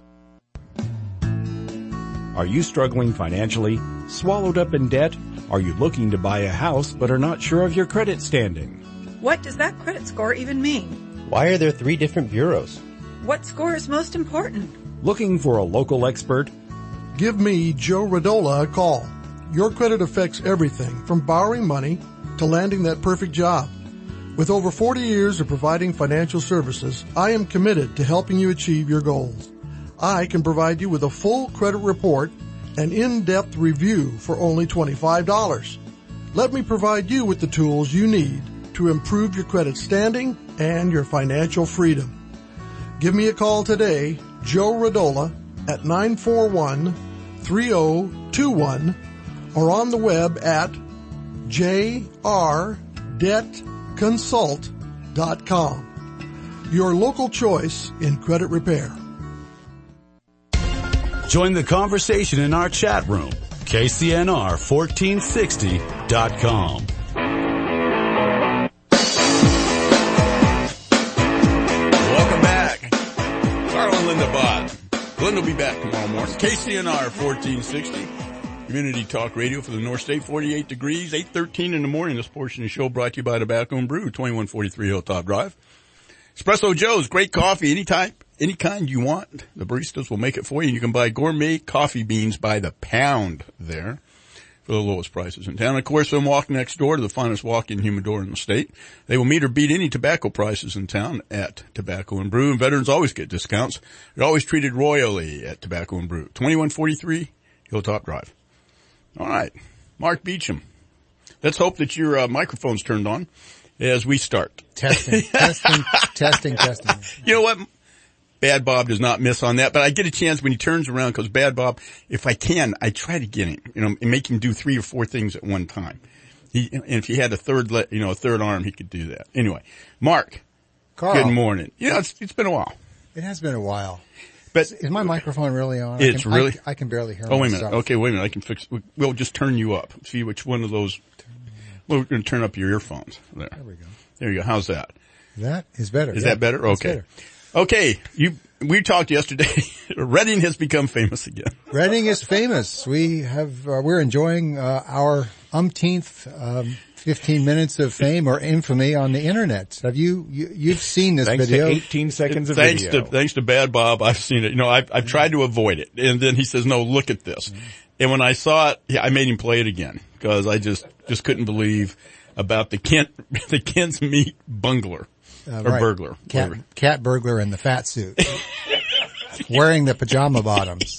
Speaker 16: Are you struggling financially? Swallowed up in debt? Are you looking to buy a house but are not sure of your credit standing?
Speaker 17: What does that credit score even mean?
Speaker 18: Why are there three different bureaus?
Speaker 17: What score is most important?
Speaker 16: Looking for a local expert?
Speaker 23: Give me, Joe Radola, a call. Your credit affects everything from borrowing money to landing that perfect job. With over forty years of providing financial services, I am committed to helping you achieve your goals. I can provide you with a full credit report and in-depth review for only twenty-five dollars. Let me provide you with the tools you need to improve your credit standing and your financial freedom. Give me a call today, Joe Radola, at nine four one, three zero two one or on the web at j r debt consult dot com. Your local choice in credit repair.
Speaker 3: Join the conversation in our chat room, K C N R fourteen sixty dot com.
Speaker 5: Welcome back. Carl and Linda Bott. Linda will be back tomorrow morning. K C N R fourteen sixty. Community Talk Radio for the North State, forty-eight degrees, eight thirteen in the morning. This portion of the show brought to you by Tobacco and Brew, twenty-one forty-three Hilltop Drive. Espresso Joe's, great coffee, any type, any kind you want. The baristas will make it for you. You can buy gourmet coffee beans by the pound there for the lowest prices in town. Of course, they'll walk next door to the finest walk-in humidor in the state. They will meet or beat any tobacco prices in town at Tobacco and Brew. And veterans always get discounts. They're always treated royally at Tobacco and Brew, twenty-one forty-three Hilltop Drive. All right, Mark Beecham. Let's hope that your uh, microphone's turned on as we start.
Speaker 24: Testing, testing, testing, testing.
Speaker 5: You know what? Bad Bob does not miss on that, but I get a chance when he turns around because Bad Bob, if I can, I try to get him, you know, and make him do three or four things at one time. He, and if he had a third, le- you know, a third arm, he could do that. Anyway, Mark.
Speaker 24: Carl.
Speaker 5: Good morning. Yeah, it's, it's been a while.
Speaker 24: It has been a while.
Speaker 5: But
Speaker 24: is my microphone really on?
Speaker 5: It's
Speaker 24: I can,
Speaker 5: really.
Speaker 24: I, I can barely hear.
Speaker 5: Oh wait a
Speaker 24: myself.
Speaker 5: minute. Okay, wait a minute. I can fix. We'll just turn you up. See which one of those. Well, we're going to turn up your earphones. There.
Speaker 24: There we go.
Speaker 5: There you go. How's that?
Speaker 24: That is better.
Speaker 5: Is
Speaker 24: yeah,
Speaker 5: that better? Okay.
Speaker 24: Better.
Speaker 5: Okay. You. We talked yesterday. Reading has become famous again.
Speaker 24: Reading is famous. We have. Uh, we're enjoying uh, our umpteenth. Um, fifteen minutes of fame or infamy on the internet. Have you, you you've seen this
Speaker 1: thanks
Speaker 24: video?
Speaker 1: To eighteen seconds of
Speaker 5: thanks
Speaker 1: video.
Speaker 5: To, thanks to Bad Bob, I've seen it. You know, I've, I've tried to avoid it. And then he says, no, look at this. Mm-hmm. And when I saw it, yeah, I made him play it again because I just, just couldn't believe about the Kent, the Kent's meat bungler
Speaker 24: uh,
Speaker 5: or
Speaker 24: right.
Speaker 5: burglar.
Speaker 24: Cat, cat burglar in the fat suit. Wearing the pajama bottoms.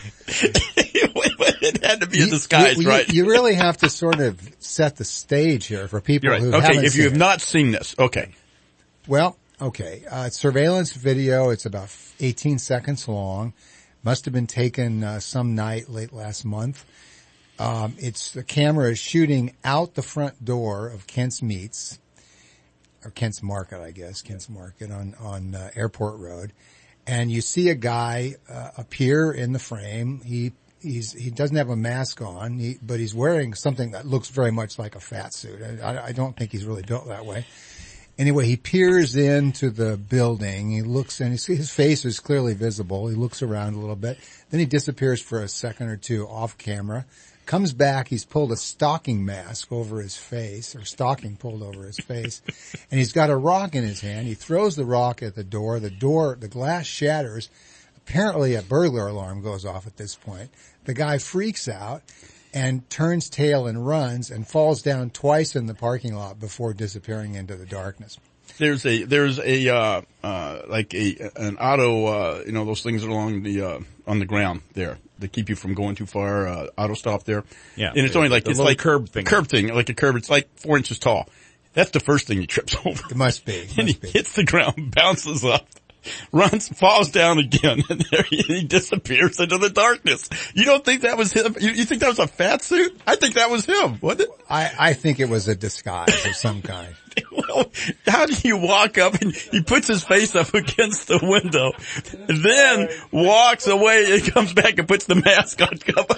Speaker 5: It had to be a disguise,
Speaker 24: you, you,
Speaker 5: right?
Speaker 24: You really have to sort of set the stage here for people
Speaker 5: right.
Speaker 24: who
Speaker 5: okay,
Speaker 24: haven't
Speaker 5: if
Speaker 24: seen
Speaker 5: you have
Speaker 24: it.
Speaker 5: not seen this, okay.
Speaker 24: Well, okay, uh, surveillance video. It's about eighteen seconds long. Must have been taken uh, some night late last month. Um, it's the camera is shooting out the front door of Kent's Meats, or Kent's Market, I guess, Kent's Market on on uh, Airport Road, and you see a guy uh, appear in the frame. He He's, he doesn't have a mask on, he, but he's wearing something that looks very much like a fat suit. I, I don't think he's really built that way. Anyway, he peers into the building. He looks in. His face is clearly visible. He looks around a little bit. Then he disappears for a second or two off camera. Comes back. He's pulled a stocking mask over his face, or stocking pulled over his face. And he's got a rock in his hand. He throws the rock at the door. The door, the glass shatters. Apparently a burglar alarm goes off at this point. The guy freaks out and turns tail and runs and falls down twice in the parking lot before disappearing into the darkness.
Speaker 5: There's a, there's a, uh, uh, like a, an auto, uh, you know, those things along the, uh, on the ground there that keep you from going too far, uh, auto stop there.
Speaker 1: Yeah.
Speaker 5: And it's only like, it's like
Speaker 1: curb thing.
Speaker 5: Curb thing, like a curb. It's like four inches tall. That's the first thing he trips over.
Speaker 24: It must be. It must
Speaker 5: and he
Speaker 24: be.
Speaker 5: hits the ground, bounces up. Runs, falls down again, and there he, he disappears into the darkness. You don't think that was him? You, you think that was a fat suit? I think that was him, wasn't it?
Speaker 24: I, I think it was a disguise of some kind.
Speaker 5: Well, how do you walk up and he puts his face up against the window, then walks away and comes back and puts the mask on?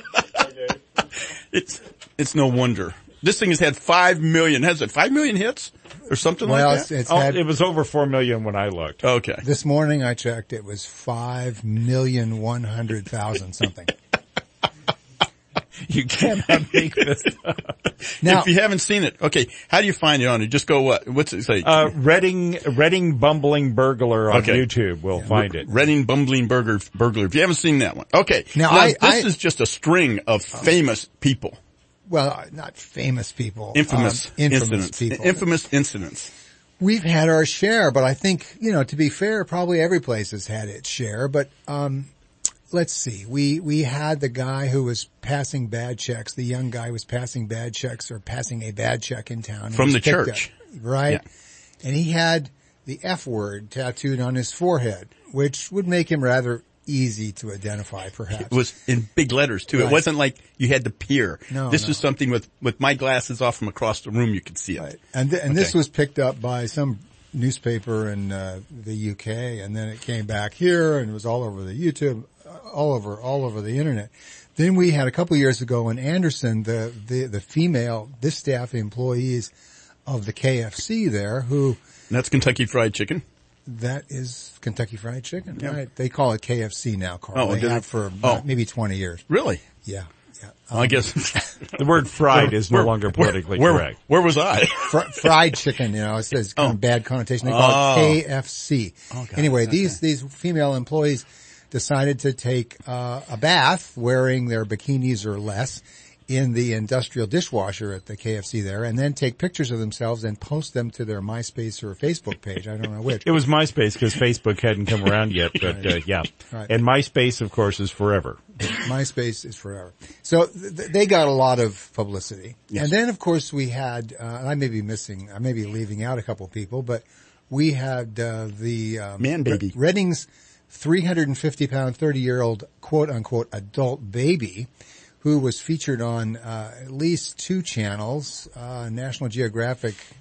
Speaker 5: It's, it's no wonder. This thing has had five million, has it five million hits? Or something
Speaker 24: well,
Speaker 5: like
Speaker 24: it's,
Speaker 5: that?
Speaker 24: it's
Speaker 1: oh,
Speaker 24: had,
Speaker 1: it was over four million when I looked.
Speaker 5: Okay.
Speaker 24: This morning I checked, it was five million one hundred thousand something.
Speaker 1: You cannot make this up.
Speaker 24: Now,
Speaker 5: if you haven't seen it, okay, how do you find it on it? Just go what? What's it say?
Speaker 1: Uh, Reading, Reading Bumbling Burglar on
Speaker 5: okay.
Speaker 1: YouTube. We'll
Speaker 5: yeah.
Speaker 1: find it.
Speaker 5: Reading Bumbling Burglar, Burglar. If you haven't seen that one. Okay.
Speaker 24: Now,
Speaker 5: now
Speaker 24: I,
Speaker 5: this
Speaker 24: I,
Speaker 5: is just a string of famous people.
Speaker 24: Well, not famous people.
Speaker 5: Infamous,
Speaker 24: um, infamous
Speaker 5: incidents.
Speaker 24: people.
Speaker 5: Infamous incidents.
Speaker 24: We've had our share, but I think, you know, to be fair, probably every place has had its share. But, um, let's see. We, we had the guy who was passing bad checks. The young guy was passing bad checks or passing a bad check in town.
Speaker 5: From the church.
Speaker 24: Up, right?
Speaker 5: Yeah.
Speaker 24: And he had the F word tattooed on his forehead, which would make him rather easy to identify, perhaps.
Speaker 5: It was in big letters too.
Speaker 24: Right.
Speaker 5: It wasn't like you had to peer.
Speaker 24: No,
Speaker 5: this
Speaker 24: no.
Speaker 5: was something with, with my glasses off from across the room, you could see it.
Speaker 24: Right. And, th- and
Speaker 5: okay.
Speaker 24: this was picked up by some newspaper in uh, the U K, and then it came back here, and it was all over the YouTube, all over, all over the internet. Then we had a couple of years ago in Anderson, the, the, the female, this staff employees of the K F C there who.
Speaker 5: And that's Kentucky Fried Chicken.
Speaker 24: That is Kentucky Fried Chicken,
Speaker 5: yep.
Speaker 24: right? They call it K F C now, Carl.
Speaker 5: Oh,
Speaker 24: they have for
Speaker 5: oh.
Speaker 24: maybe twenty years.
Speaker 5: Really?
Speaker 24: Yeah. Yeah.
Speaker 5: Um, I guess
Speaker 1: the word fried
Speaker 5: where,
Speaker 1: is no
Speaker 5: where,
Speaker 1: longer politically
Speaker 5: where,
Speaker 1: correct.
Speaker 5: Where, where was I?
Speaker 24: Fr- fried chicken, you know, it says kind
Speaker 5: oh.
Speaker 24: of bad connotation. They call
Speaker 5: oh.
Speaker 24: it K F C.
Speaker 5: Oh,
Speaker 24: anyway,
Speaker 5: okay.
Speaker 24: these, these female employees decided to take, uh, a bath wearing their bikinis or less in the industrial dishwasher at the K F C there, and then take pictures of themselves and post them to their MySpace or Facebook page. I don't know which.
Speaker 1: It was MySpace because Facebook hadn't come around yet, but uh, yeah.
Speaker 24: Right.
Speaker 1: And MySpace, of course, is forever.
Speaker 24: MySpace is forever. So th- they got a lot of publicity.
Speaker 5: Yes.
Speaker 24: And then, of course, we had, uh, I may be missing, I may be leaving out a couple people, but we had uh, the um,
Speaker 5: Man baby.
Speaker 24: Reading's three hundred fifty pound, thirty year old quote unquote adult baby, who was featured on uh, at least two channels, uh, National Geographic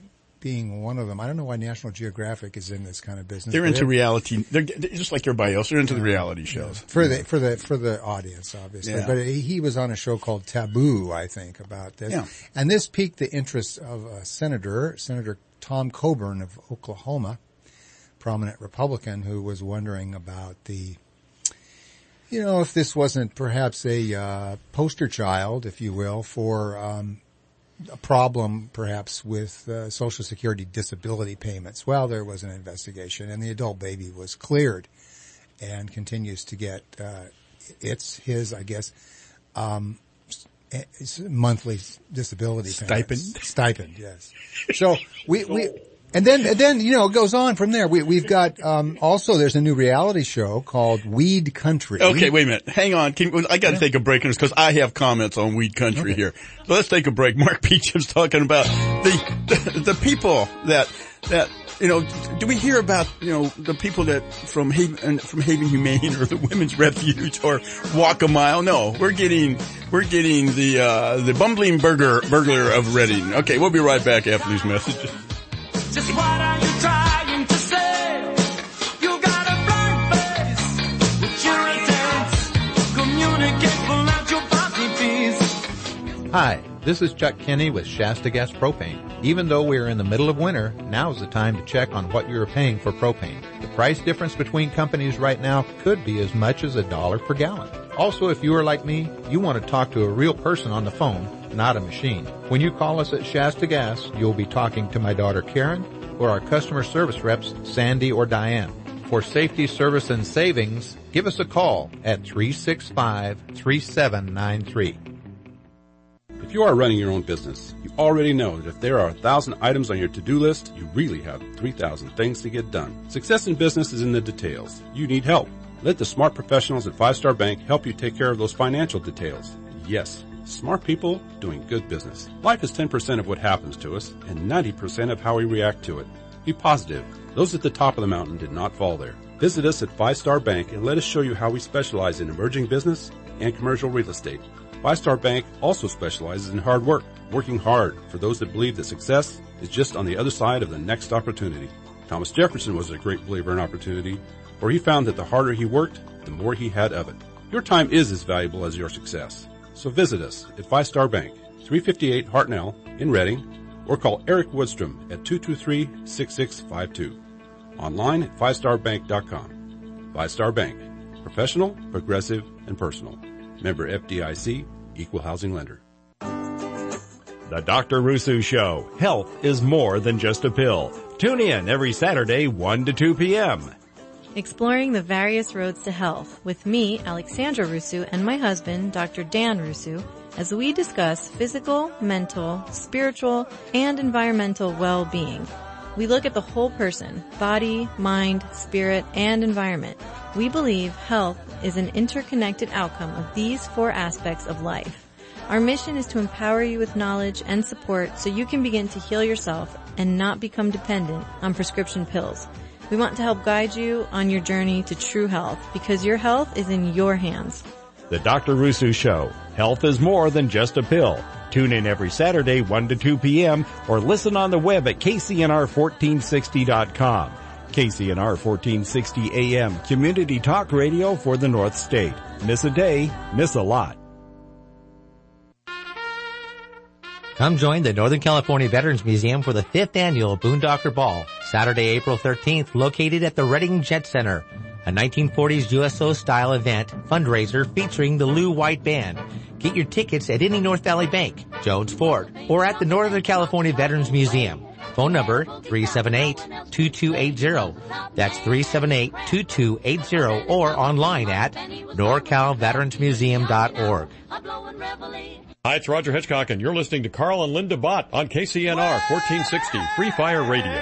Speaker 24: being one of them. I don't know why National Geographic is in this kind of business.
Speaker 5: They're into reality. They're, they're just like everybody else. They're into the reality shows.
Speaker 24: For the, for the, for the audience, obviously.
Speaker 5: Yeah.
Speaker 24: But he was on a show called Taboo, I think, about this.
Speaker 5: Yeah.
Speaker 24: And this piqued the interest of a senator, Senator Tom Coburn of Oklahoma, prominent Republican, who was wondering about the, you know, if this wasn't perhaps a uh, poster child, if you will, for um, a problem perhaps with uh, Social Security disability payments. Well, there was an investigation, and the adult baby was cleared and continues to get uh, it's his, I guess, um, monthly disability
Speaker 5: stipend.
Speaker 24: Payments. Stipend, yes. So we we. And then, and then, you know, it goes on from there. We, we've got, um, also there's a new reality show called Weed Country.
Speaker 5: Okay, wait a minute. Hang on. Can, I gotta yeah. take a break on this because I have comments on Weed Country okay. here. So let's take a break. Mark Beecham's talking about the, the, the people that, that, you know, do we hear about, you know, the people that from Haven, from Haven Humane or the Women's Refuge or Walk a Mile? No, we're getting, we're getting the, uh, the bumbling burger, burglar of Reading. Okay, we'll be right back after these messages.
Speaker 11: Just what are you trying to say? You got a blank face with your intent. Communicate, pull out your body piece.
Speaker 27: Hi, this is Chuck Kinney with Shasta Gas Propane. Even though we are in the middle of winter, now's the time to check on what you're paying for propane. The price difference between companies right now could be as much as a dollar per gallon. Also, if you are like me, you want to talk to a real person on the phone, not a machine. When you call us at Shasta Gas, you'll be talking to my daughter Karen or our customer service reps Sandy or Diane. For safety, service, and savings, give us a call at three six five, three seven nine three.
Speaker 6: If you are running your own business, you already know that if there are a thousand items on your to-do list, you really have three thousand things to get done. Success in business is in the details. You need help. Let the smart professionals at Five Star Bank help you take care of those financial details. Yes, smart people doing good business. Life is ten percent of what happens to us and ninety percent of how we react to it. Be positive. Those at the top of the mountain did not fall there. Visit us at Five Star Bank and let us show you how we specialize in emerging business and commercial real estate. Five Star Bank also specializes in hard work, working hard for those that believe that success is just on the other side of the next opportunity. Thomas Jefferson was a great believer in opportunity, for he found that the harder he worked, the more he had of it. Your time is as valuable as your success. So visit us at Five Star Bank, three fifty-eight Hartnell in Reading, or call Eric Woodstrom at two two three, six six five two. Online at five star bank dot com. Five Star Bank. Professional, progressive, and personal. Member F D I C, Equal Housing Lender.
Speaker 15: The Doctor Rusu Show. Health is more than just a pill. Tune in every Saturday, one to two p.m.
Speaker 19: Exploring the various roads to health with me, Alexandra Rusu, and my husband, Doctor Dan Rusu, as we discuss physical, mental, spiritual, and environmental well-being. We look at the whole person, body, mind, spirit, and environment. We believe health is an interconnected outcome of these four aspects of life. Our mission is to empower you with knowledge and support so you can begin to heal yourself and not become dependent on prescription pills. We want to help guide you on your journey to true health because your health is in your hands.
Speaker 15: The Doctor Rusu Show. Health is more than just a pill. Tune in every Saturday, one to two p.m. or listen on the web at K C N R fourteen sixty dot com. K C N R fourteen sixty A M, community talk radio for the North State. Miss a day, miss a lot.
Speaker 20: Come join the Northern California Veterans Museum for the fifth annual Boondocker Ball, Saturday, April thirteenth, located at the Reading Jet Center. A nineteen forties U S O-style event fundraiser featuring the Lou White Band. Get your tickets at any North Valley Bank, Jones Ford, or at the Northern California Veterans Museum. Phone number three seven eight, two two eight zero. That's three seven eight, two two eight zero or online at nor cal veterans museum dot org.
Speaker 21: Hi, it's Roger Hitchcock, and you're listening to Carl and Linda Bott on K C N R fourteen sixty Free Fire Radio.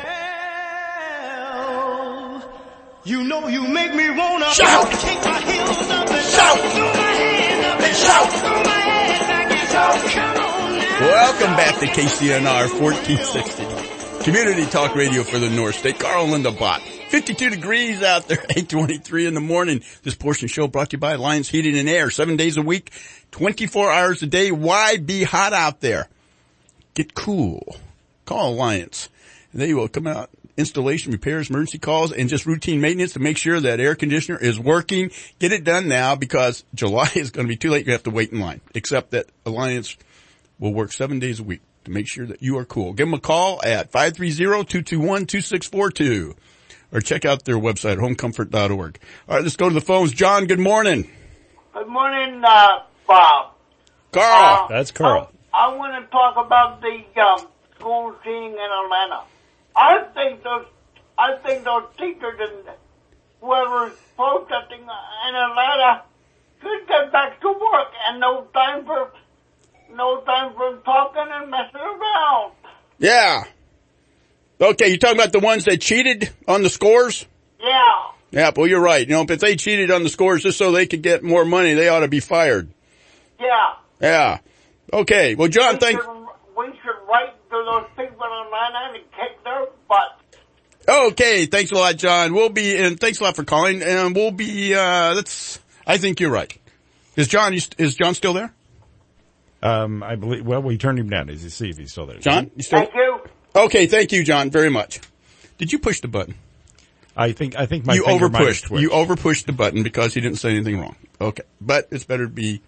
Speaker 11: You know you make me wanna shout, take my heels up and shout, throw my hand up and shout, throw my head back and shout. Come on now.
Speaker 5: Welcome back to K C N R fourteen sixty. Community Talk Radio for the North State. Carl and Linda Bott. fifty-two degrees out there, eight twenty-three in the morning. This portion show brought to you by Alliance Heating and Air. Seven days a week, twenty-four hours a day. Why be hot out there? Get cool. Call Alliance. They will come out, installation, repairs, emergency calls, and just routine maintenance to make sure that air conditioner is working. Get it done now because July is going to be too late. You have to wait in line, except that Alliance will work seven days a week to make sure that you are cool. Give them a call at five three zero, two two one, two six four two or check out their website, home comfort dot org. All right, let's go to the phones. John, good morning.
Speaker 2: Good morning, uh, Bob.
Speaker 5: Carl.
Speaker 2: Uh,
Speaker 1: That's Carl.
Speaker 2: I, I want to talk about the um, school shooting in Atlanta. I think those, I think those teachers and whoever's protesting in Atlanta should get back to work and no time for, no time for talking and messing around.
Speaker 5: Yeah. Okay, you're talking about the ones that cheated on the scores?
Speaker 2: Yeah.
Speaker 5: Yeah, well, you're right. You know, if they cheated on the scores just so they could get more money, they ought to be fired.
Speaker 2: Yeah.
Speaker 5: Yeah. Okay. Well, John,
Speaker 2: we
Speaker 5: thank.
Speaker 2: Should, we should write to those people in Atlanta and kick their butt.
Speaker 5: Okay. Thanks a lot, John. We'll be, and thanks a lot for calling. And we'll be. uh That's. I think you're right. Is John? Is John still there?
Speaker 1: Um, I believe. Well, we turned him down. Is he see if he's still there?
Speaker 5: John, you still?
Speaker 2: Thank you.
Speaker 5: Okay. Thank you, John, very much. Did you push the button?
Speaker 1: I think. I think my
Speaker 5: you
Speaker 1: finger might have
Speaker 5: overpushed.
Speaker 1: twitched.
Speaker 5: You overpushed the button because he didn't say anything wrong. Okay, but it's better to be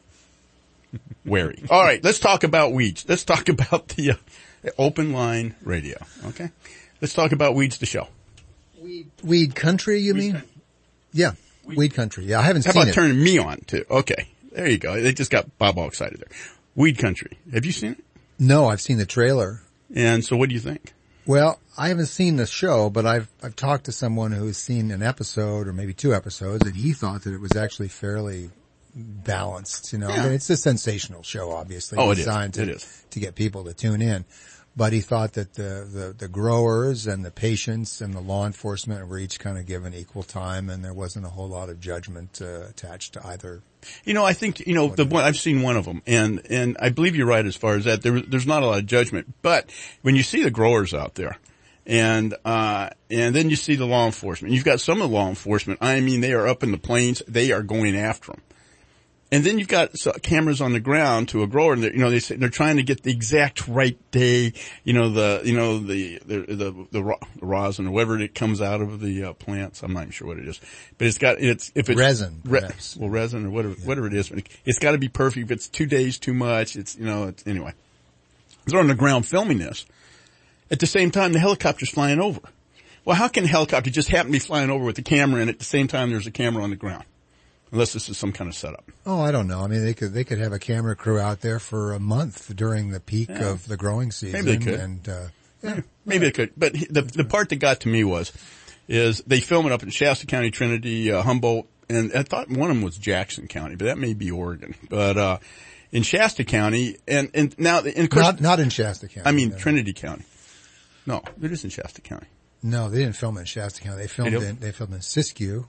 Speaker 5: wary. All right, let's talk about weeds. Let's talk about the uh, open line radio. Okay, let's talk about Weeds the show.
Speaker 24: Weed, weed country, you mean? Country. Yeah, weed. weed country. Yeah, I haven't
Speaker 5: How
Speaker 24: seen
Speaker 5: about
Speaker 24: it.
Speaker 5: turning me on too? Okay, there you go. They just got Bob all excited there. Weed country. Have you seen it?
Speaker 24: No, I've seen the trailer.
Speaker 5: And so, what do you think?
Speaker 24: Well, I haven't seen the show, but I've I've talked to someone who's seen an episode or maybe two episodes, and he thought that it was actually fairly balanced. You know,
Speaker 5: Yeah.
Speaker 24: I mean, it's a sensational show, obviously,
Speaker 5: Oh, it is.
Speaker 24: designed to
Speaker 5: It is.
Speaker 24: to get people to tune in. But he thought that the, the the growers and the patients and the law enforcement were each kind of given equal time, and there wasn't a whole lot of judgment uh, attached to either.
Speaker 5: You know, I think, you know, the one, I've seen one of them, and, and I believe you're right as far as that. There, there's not a lot of judgment, but when you see the growers out there, and, uh, and then you see the law enforcement, you've got some of the law enforcement, I mean, they are up in the plains, they are going after them. And then you've got cameras on the ground to a grower, and they're, you know, they say, they're trying to get the exact right day, you know, the, you know, the, the, the, the, ro- the rosin or whatever it comes out of the uh, plants. I'm not even sure what it is, but it's got, it's, if it's
Speaker 24: resin,
Speaker 5: re- well, resin or whatever, yeah. whatever it is, but it's got to be perfect. If it's two days too much, it's, you know, it's, anyway. They're on the ground filming this. At the same time, the helicopter's flying over. Well, how can a helicopter just happen to be flying over with the camera, and at the same time there's a camera on the ground? Unless this is some kind of setup.
Speaker 24: Oh, I don't know. I mean, they could they could have a camera crew out there for a month during the peak
Speaker 5: Yeah.
Speaker 24: of the growing season.
Speaker 5: Maybe they could.
Speaker 24: And, uh, yeah.
Speaker 5: Maybe they could. But the the part that got to me was, is they film it up in Shasta County, Trinity, uh, Humboldt, and I thought one of them was Jackson County, but that may be Oregon. But, uh, in Shasta County, and, and now, and of course,
Speaker 24: Not, not in Shasta County.
Speaker 5: I mean,
Speaker 24: no.
Speaker 5: Trinity County. No, it is in Shasta County.
Speaker 24: No, they didn't film it in Shasta County. They filmed
Speaker 5: They
Speaker 24: in,
Speaker 5: don't?
Speaker 24: they filmed in Siskiyou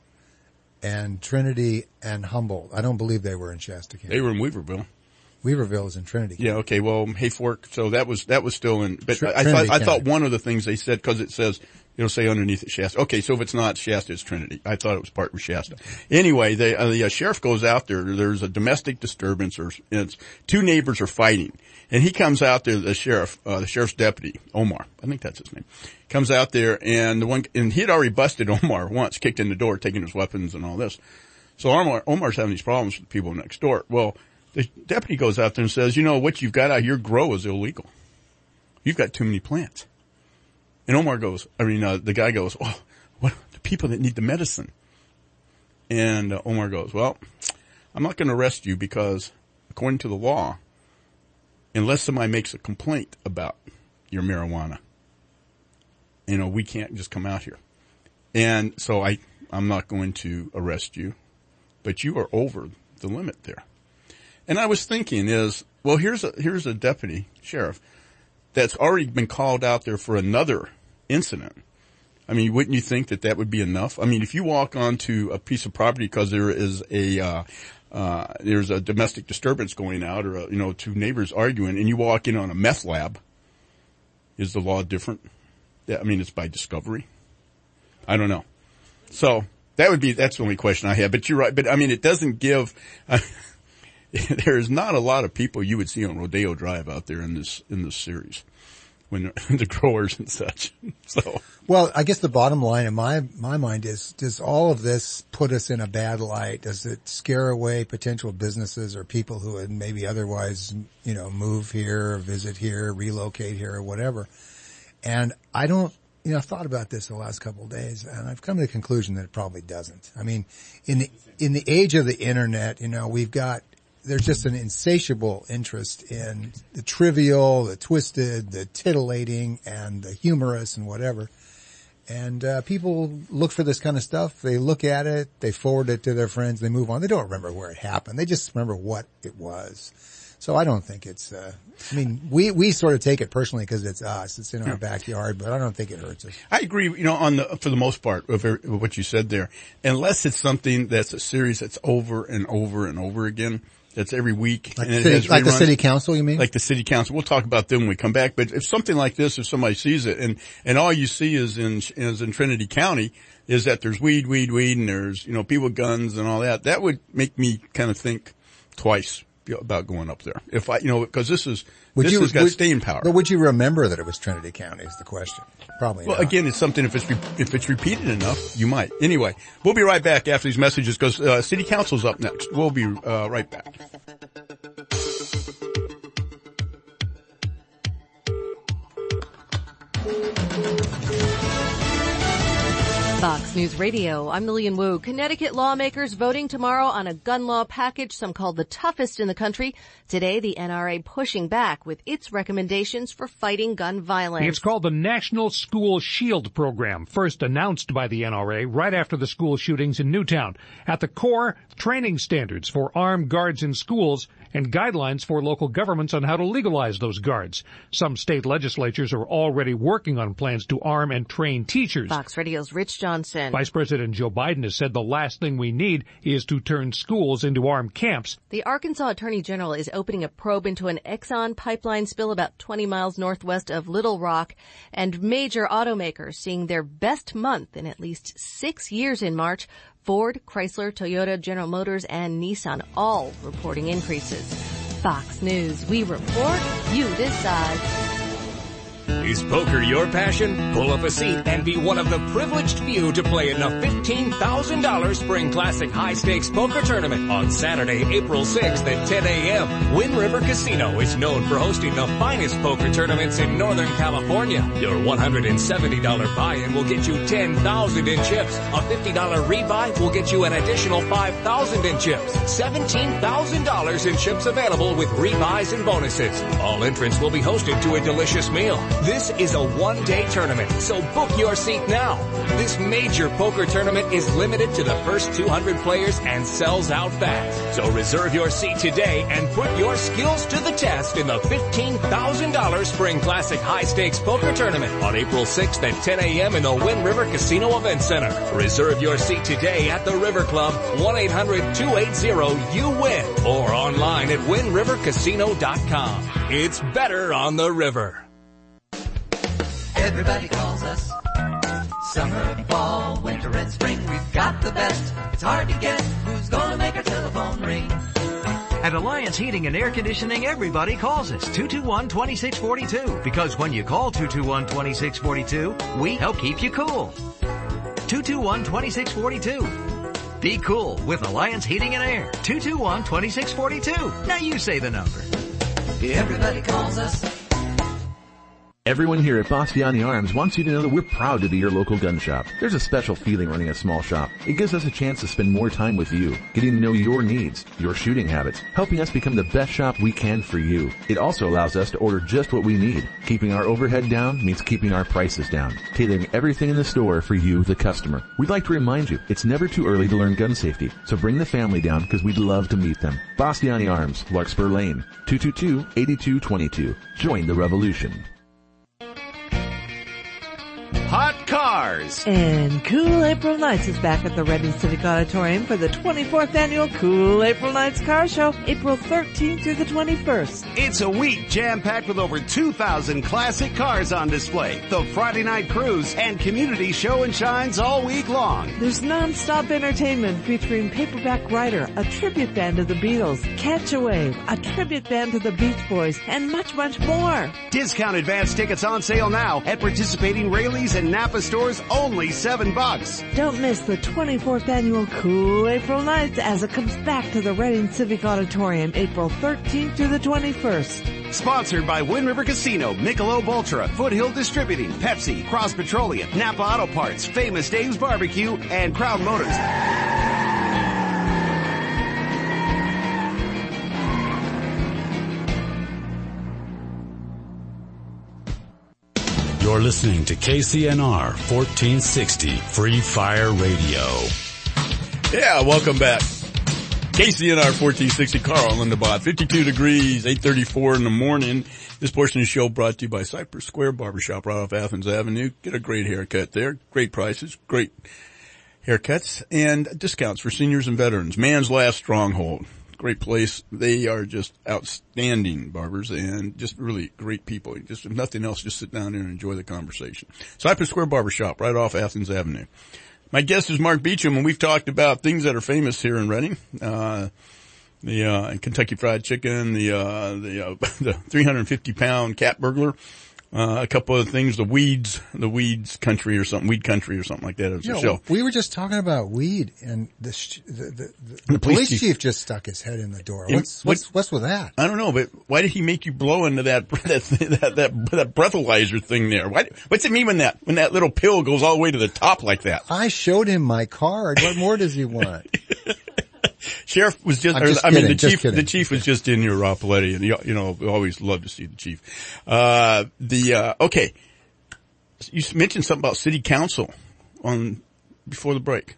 Speaker 24: and Trinity and Humboldt. I don't believe they were in Shasta County.
Speaker 5: They were in Weaverville.
Speaker 24: Weaverville is in Trinity County.
Speaker 5: Yeah, okay, well, Hayfork, so that was, that was still in, but
Speaker 24: Tr-
Speaker 5: I, I
Speaker 24: Trinity
Speaker 5: thought, I thought
Speaker 24: County.
Speaker 5: one of the things they said, cause it says, it'll say underneath it Shasta. Okay, so if it's not Shasta, it's Trinity. I thought it was part of Shasta. Anyway, they, uh, the uh, sheriff goes out there, there's a domestic disturbance, or it's, two neighbors are fighting, and he comes out there, the sheriff, uh, the sheriff's deputy, Omar, I think that's his name, comes out there, and the one, and he had already busted Omar once, kicked in the door, taking his weapons and all this. So Omar, Omar's having these problems with the people next door. Well, the deputy goes out there and says, you know, what you've got out here grow is illegal. You've got too many plants. And Omar goes, I mean, uh, the guy goes, oh, what, the people that need the medicine. And uh, Omar goes, well, I'm not going to arrest you because according to the law, unless somebody makes a complaint about your marijuana, you know, we can't just come out here. And so I, I'm not going to arrest you, but you are over the limit there. And I was thinking is, well, here's a, here's a deputy sheriff that's already been called out there for another incident. I mean, wouldn't you think that that would be enough? I mean, if you walk onto a piece of property because there is a, uh, uh, there's a domestic disturbance going out, or, a, you know, two neighbors arguing, and you walk in on a meth lab, is the law different? Yeah, I mean, it's by discovery. I don't know. So that would be, that's the only question I have. But you're right. But I mean, it doesn't give, uh, there's not a lot of people you would see on Rodeo Drive out there in this, in this series. when the growers and such. So,
Speaker 24: well, I guess the bottom line in my my mind is: does all of this put us in a bad light? Does it scare away potential businesses or people who would maybe otherwise, you know, move here, visit here, relocate here, or whatever? And I don't. You know, I've thought about this the last couple of days, and I've come to the conclusion that it probably doesn't. I mean, in the in the age of the internet, you know, we've got there's just an insatiable interest in the trivial, the twisted, the titillating, and the humorous, and whatever. And uh people look for this kind of stuff. They look at it, they forward it to their friends, they move on. They don't remember where it happened. They just remember what it was. So I don't think it's, uh, I mean, we, we sort of take it personally because it's us. It's in our backyard, but I don't think it hurts us.
Speaker 5: I agree, you know, on the, for the most part of what you said there. Unless it's something that's a series that's over and over and over again. That's every week.
Speaker 24: Like,
Speaker 5: and it
Speaker 24: city,
Speaker 5: has
Speaker 24: like the
Speaker 5: reruns.
Speaker 24: city council, you mean?
Speaker 5: Like the city council. We'll talk about them when we come back. But if something like this, if somebody sees it and, and all you see is in, is in Trinity County is that there's weed, weed, weed, and there's, you know, people with guns and all that, that would make me kind of think twice about going up there. If I, you know, because this is,
Speaker 24: would
Speaker 5: this
Speaker 24: you,
Speaker 5: has got
Speaker 24: would,
Speaker 5: staying power.
Speaker 24: But would you remember that it was Trinity County is the question. Probably
Speaker 5: Well,
Speaker 24: not.
Speaker 5: again, it's something, if it's, re- if it's repeated enough, you might. Anyway, we'll be right back after these messages because, uh, city council's up next. We'll be, uh, right back.
Speaker 4: Fox News Radio, I'm Lillian Wu. Connecticut lawmakers voting tomorrow on a gun law package, some call the toughest in the country. Today, the N R A pushing back with its recommendations for fighting gun violence.
Speaker 7: It's called the National School Shield Program, first announced by the N R A right after the school shootings in Newtown. At the core, training standards for armed guards in schools and guidelines for local governments on how to legalize those guards. Some state legislatures are already working on plans to arm and train teachers.
Speaker 4: Fox Radio's Rich Johnson.
Speaker 7: Vice President Joe Biden has said the last thing we need is to turn schools into armed camps.
Speaker 4: The Arkansas Attorney General is opening a probe into an Exxon pipeline spill about twenty miles northwest of Little Rock, and major automakers seeing their best month in at least six years in March. Ford, Chrysler, Toyota, General Motors, and Nissan all reporting increases. Fox News, we report, you decide.
Speaker 8: Is poker your passion? Pull up a seat and be one of the privileged few to play in the fifteen thousand dollars Spring Classic High Stakes Poker Tournament on Saturday, April sixth at ten a.m. Wind River Casino is known for hosting the finest poker tournaments in Northern California. Your one hundred seventy dollars buy-in will get you ten thousand dollars in chips. A fifty dollars rebuy will get you an additional five thousand dollars in chips. seventeen thousand dollars in chips available with rebuys and bonuses. All entrants will be hosted to a delicious meal. This is a one-day tournament, so book your seat now. This major poker tournament is limited to the first two hundred players and sells out fast. So reserve your seat today and put your skills to the test in the fifteen thousand dollars Spring Classic High Stakes Poker Tournament on April sixth at ten a.m. in the Wind River Casino Event Center. Reserve your seat today at the River Club, one eight hundred two eight zero you win, or online at wind river casino dot com. It's better on the river.
Speaker 9: Everybody calls us. Summer, fall, winter, and spring. We've got the best. It's hard to guess who's gonna make our telephone ring.
Speaker 22: At Alliance Heating and Air Conditioning, everybody calls us two two one, two six four two. Because when you call two two one, two six four two, we help keep you cool. two two one, two six four two. Be cool with Alliance Heating and Air. two two one, two six four two. Now you say the number.
Speaker 9: Everybody calls us.
Speaker 14: Everyone here at Bastiani Arms wants you to know that we're proud to be your local gun shop. There's a special feeling running a small shop. It gives us a chance to spend more time with you, getting to know your needs, your shooting habits, helping us become the best shop we can for you. It also allows us to order just what we need. Keeping our overhead down means keeping our prices down, tailoring everything in the store for you, the customer. We'd like to remind you, it's never too early to learn gun safety, so bring the family down because we'd love to meet them. Bastiani Arms, Larkspur Lane, two two two, eight two two two. Join the revolution.
Speaker 10: hot cars.
Speaker 12: And Cool April Nights is back at the Reading Civic Auditorium for the twenty-fourth annual Cool April Nights Car Show, April thirteenth through the twenty-first.
Speaker 10: It's a week jam-packed with over two thousand classic cars on display, the Friday night cruise, and community show and shines all week long.
Speaker 12: There's non-stop entertainment featuring Paperback Writer, a tribute band to the Beatles, Catch a Wave, a tribute band to the Beach Boys, and much, much more.
Speaker 10: Discount advance tickets on sale now at participating Raley's and Napa stores, only seven bucks.
Speaker 12: Don't miss the twenty-fourth annual Cool April Nights as it comes back to the Reading Civic Auditorium, April thirteenth through the twenty-first.
Speaker 10: Sponsored by Wind River Casino, Michelob Ultra, Foothill Distributing, Pepsi, Cross Petroleum, Napa Auto Parts, Famous Dave's Barbecue, and Crown Motors.
Speaker 3: You're listening to K C N R fourteen sixty Free Fire Radio.
Speaker 5: Yeah, welcome back. K C N R fourteen sixty, Carl and Linda Bott, fifty-two degrees, eight thirty-four in the morning. This portion of the show brought to you by Cypress Square Barbershop right off Athens Avenue. Get a great haircut there. Great prices, great haircuts, and discounts for seniors and veterans. Man's Last Stronghold. Great place. They are just outstanding barbers and just really great people. Just if nothing else, just sit down there and enjoy the conversation. Cypress Square Barbershop right off Athens Avenue. My guest is Mark Beecham, and we've talked about things that are famous here in Reading. Uh, the, uh, Kentucky Fried Chicken, the, uh, the, uh, the three hundred fifty pound cat burglar, uh, a couple of things, the weeds, the weeds country or something, weed country or something like that. It was
Speaker 24: you
Speaker 5: a
Speaker 24: know,
Speaker 5: show.
Speaker 24: We were just talking about weed, and the, sh- the, the, the,
Speaker 5: The
Speaker 24: the
Speaker 5: police
Speaker 24: police
Speaker 5: chief-
Speaker 24: chief just stuck his head in the door.
Speaker 5: And
Speaker 24: What's, what's, what's with that?
Speaker 5: I don't know, but why did he make you blow into that, that, that, that, that breathalyzer thing there? Why, what's it mean when that, when that little pill goes all the way to the top like that?
Speaker 24: I showed him my card. What more does he want?
Speaker 5: Sheriff was just,
Speaker 24: I'm
Speaker 5: or,
Speaker 24: just
Speaker 5: I mean,
Speaker 24: kidding,
Speaker 5: the
Speaker 24: just
Speaker 5: chief,
Speaker 24: kidding.
Speaker 5: the chief was just in your Raw Paletti, and you, you know, we always love to see the chief. Uh, the, uh, okay. You mentioned something about city council on, before the break.